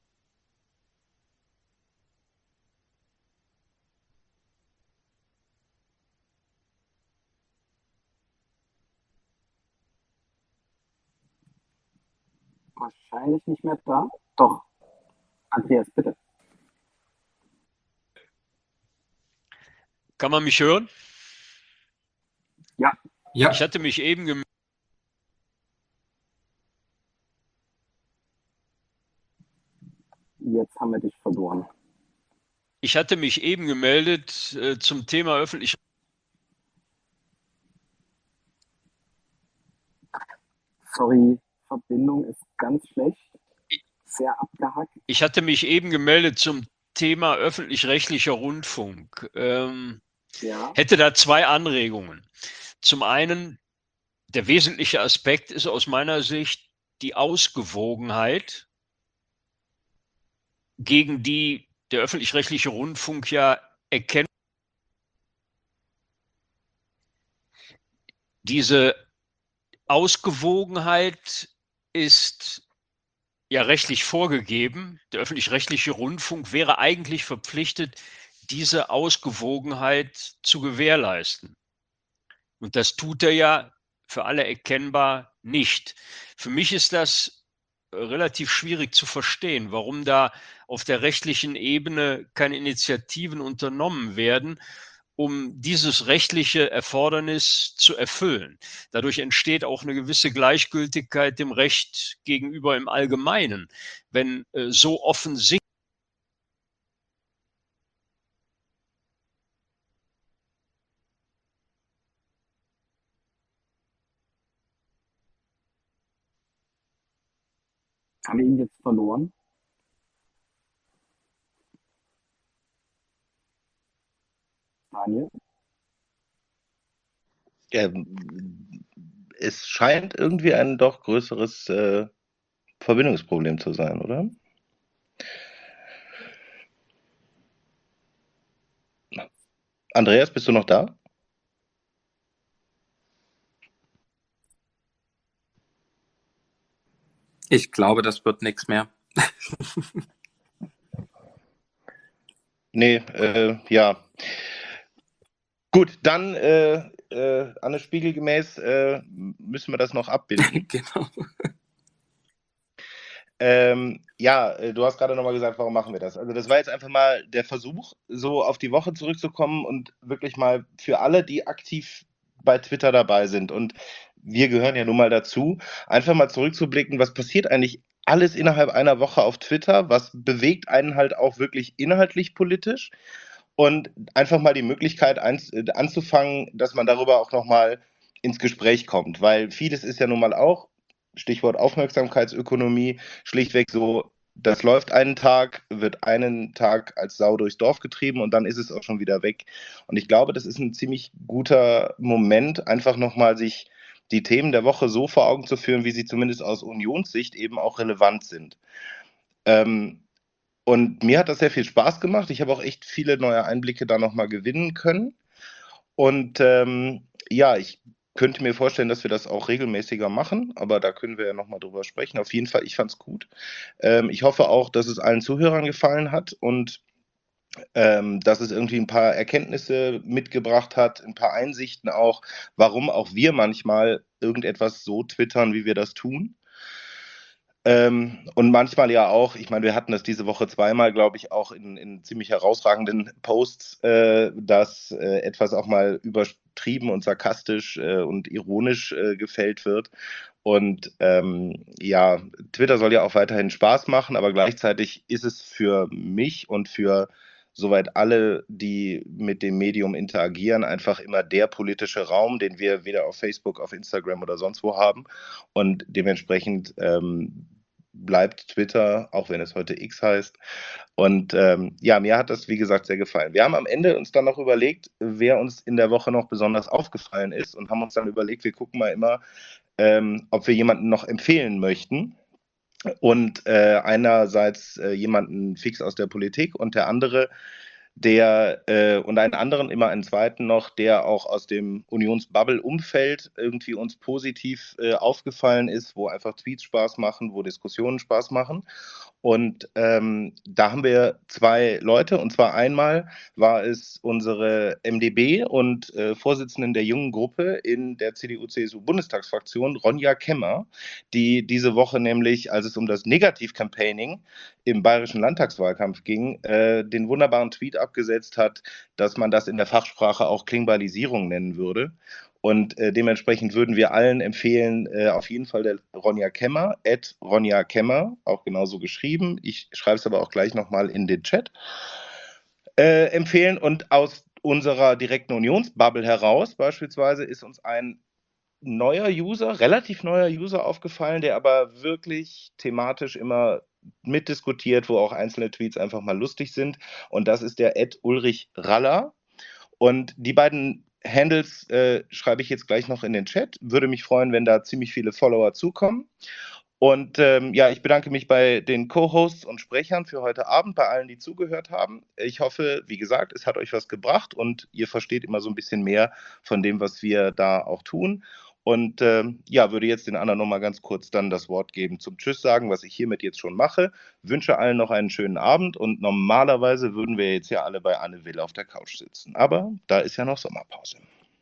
Wahrscheinlich nicht mehr da. Doch. Andreas, bitte. Kann man mich hören? Ja. Ja. Ich hatte mich eben gemeldet. Jetzt haben wir dich verloren. Ich hatte mich eben gemeldet äh, zum Thema öffentlich. Sorry, Verbindung ist ganz schlecht. Sehr abgehackt. Ich hatte mich eben gemeldet zum Thema öffentlich-rechtlicher Rundfunk. Ähm, Ja. Hätte da zwei Anregungen. Zum einen, der wesentliche Aspekt ist aus meiner Sicht die Ausgewogenheit, gegen die der öffentlich-rechtliche Rundfunk ja erkennt. Diese Ausgewogenheit ist ja rechtlich vorgegeben. Der öffentlich-rechtliche Rundfunk wäre eigentlich verpflichtet, diese Ausgewogenheit zu gewährleisten. Und das tut er ja für alle erkennbar nicht. Für mich ist das relativ schwierig zu verstehen, warum da auf der rechtlichen Ebene keine Initiativen unternommen werden, um dieses rechtliche Erfordernis zu erfüllen. Dadurch entsteht auch eine gewisse Gleichgültigkeit dem Recht gegenüber im Allgemeinen. Wenn äh, so offensichtlich Haben wir ihn jetzt verloren? Daniel? Ja, es scheint irgendwie ein doch größeres äh, Verbindungsproblem zu sein, oder? Andreas, bist du noch da? Ich glaube, das wird nichts mehr. Nee, äh, ja. Gut, dann äh, äh, Anne Spiegel gemäß äh, müssen wir das noch abbilden. Genau. Ähm, ja, äh, du hast gerade nochmal gesagt, warum machen wir das? Also das war jetzt einfach mal der Versuch, so auf die Woche zurückzukommen und wirklich mal für alle, die aktiv bei Twitter dabei sind, und wir gehören ja nun mal dazu, einfach mal zurückzublicken, was passiert eigentlich alles innerhalb einer Woche auf Twitter, was bewegt einen halt auch wirklich inhaltlich politisch, und einfach mal die Möglichkeit eins, äh, anzufangen, dass man darüber auch nochmal ins Gespräch kommt, weil vieles ist ja nun mal auch, Stichwort Aufmerksamkeitsökonomie, schlichtweg so, das läuft einen Tag, wird einen Tag als Sau durchs Dorf getrieben und dann ist es auch schon wieder weg. Und ich glaube, das ist ein ziemlich guter Moment, einfach nochmal sich die Themen der Woche so vor Augen zu führen, wie sie zumindest aus Unionssicht eben auch relevant sind. Ähm, und mir hat das sehr viel Spaß gemacht. Ich habe auch echt viele neue Einblicke da nochmal gewinnen können. Und ähm, ja, ich könnte mir vorstellen, dass wir das auch regelmäßiger machen, aber da können wir ja nochmal drüber sprechen. Auf jeden Fall, ich fand es gut. Ähm, ich hoffe auch, dass es allen Zuhörern gefallen hat und ähm, dass es irgendwie ein paar Erkenntnisse mitgebracht hat, ein paar Einsichten auch, warum auch wir manchmal irgendetwas so twittern, wie wir das tun. Ähm, und manchmal ja auch, ich meine, wir hatten das diese Woche zweimal, glaube ich, auch in, in ziemlich herausragenden Posts, äh, dass äh, etwas auch mal übertrieben und sarkastisch äh, und ironisch äh, gefällt wird. Und ähm, ja, Twitter soll ja auch weiterhin Spaß machen, aber gleichzeitig ist es für mich und für soweit alle, die mit dem Medium interagieren, einfach immer der politische Raum, den wir weder auf Facebook, auf Instagram oder sonst wo haben. Und dementsprechend ähm, bleibt Twitter, auch wenn es heute X heißt. Und ähm, ja, mir hat das, wie gesagt, sehr gefallen. Wir haben am Ende uns dann noch überlegt, wer uns in der Woche noch besonders aufgefallen ist, und haben uns dann überlegt, wir gucken mal immer, ähm, ob wir jemanden noch empfehlen möchten. Und äh, einerseits äh, jemanden fix aus der Politik und der andere, der äh, und einen anderen, immer einen zweiten noch, der auch aus dem Unionsbubble-Umfeld irgendwie uns positiv äh, aufgefallen ist, wo einfach Tweets Spaß machen, wo Diskussionen Spaß machen. Und ähm, da haben wir zwei Leute, und zwar einmal war es unsere M D B und äh, Vorsitzenden der jungen Gruppe in der C D U-C S U-Bundestagsfraktion, Ronja Kemmer, die diese Woche nämlich, als es um das Negativ-Campaigning im bayerischen Landtagswahlkampf ging, äh, den wunderbaren Tweet abgesetzt hat, dass man das in der Fachsprache auch Klingbealisierung nennen würde. Und äh, dementsprechend würden wir allen empfehlen, äh, auf jeden Fall der Ronja Kemmer, at Ronja Kemmer, auch genauso geschrieben. Ich schreibe es aber auch gleich nochmal in den Chat, äh, empfehlen. Und aus unserer direkten Unionsbubble heraus beispielsweise ist uns ein neuer User, relativ neuer User aufgefallen, der aber wirklich thematisch immer mitdiskutiert, wo auch einzelne Tweets einfach mal lustig sind. Und das ist der at Ulrich Raller. Und die beiden Handles äh, schreibe ich jetzt gleich noch in den Chat. Würde mich freuen, wenn da ziemlich viele Follower zukommen. Und ähm, ja, ich bedanke mich bei den Co-Hosts und Sprechern für heute Abend, bei allen, die zugehört haben. Ich hoffe, wie gesagt, es hat euch was gebracht und ihr versteht immer so ein bisschen mehr von dem, was wir da auch tun. Und äh, ja, würde jetzt den anderen nochmal ganz kurz dann das Wort geben zum Tschüss sagen, was ich hiermit jetzt schon mache. Wünsche allen noch einen schönen Abend und normalerweise würden wir jetzt ja alle bei Anne Will auf der Couch sitzen. Aber da ist ja noch Sommerpause.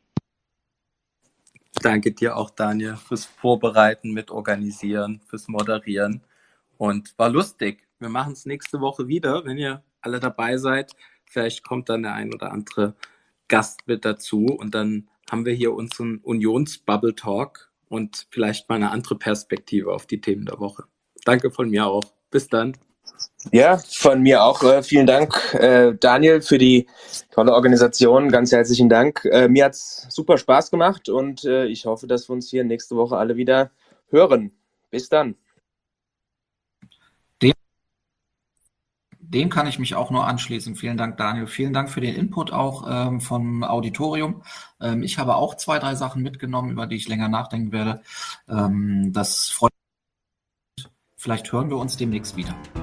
Danke dir auch, Daniel, fürs Vorbereiten, mit Organisieren, fürs Moderieren. Und war lustig. Wir machen es nächste Woche wieder, wenn ihr alle dabei seid. Vielleicht kommt dann der ein oder andere Gast mit dazu und dann haben wir hier unseren Unions-Bubble-Talk und vielleicht mal eine andere Perspektive auf die Themen der Woche. Danke von mir auch. Bis dann. Ja, von mir auch. Äh, vielen Dank, äh, Daniel, für die tolle Organisation. Ganz herzlichen Dank. Äh, mir hat es super Spaß gemacht und äh, ich hoffe, dass wir uns hier nächste Woche alle wieder hören. Bis dann. Dem, dem kann ich mich auch nur anschließen. Vielen Dank, Daniel. Vielen Dank für den Input auch ähm, vom Auditorium. Ähm, ich habe auch zwei, drei Sachen mitgenommen, über die ich länger nachdenken werde. Ähm, das freut mich. Vielleicht hören wir uns demnächst wieder.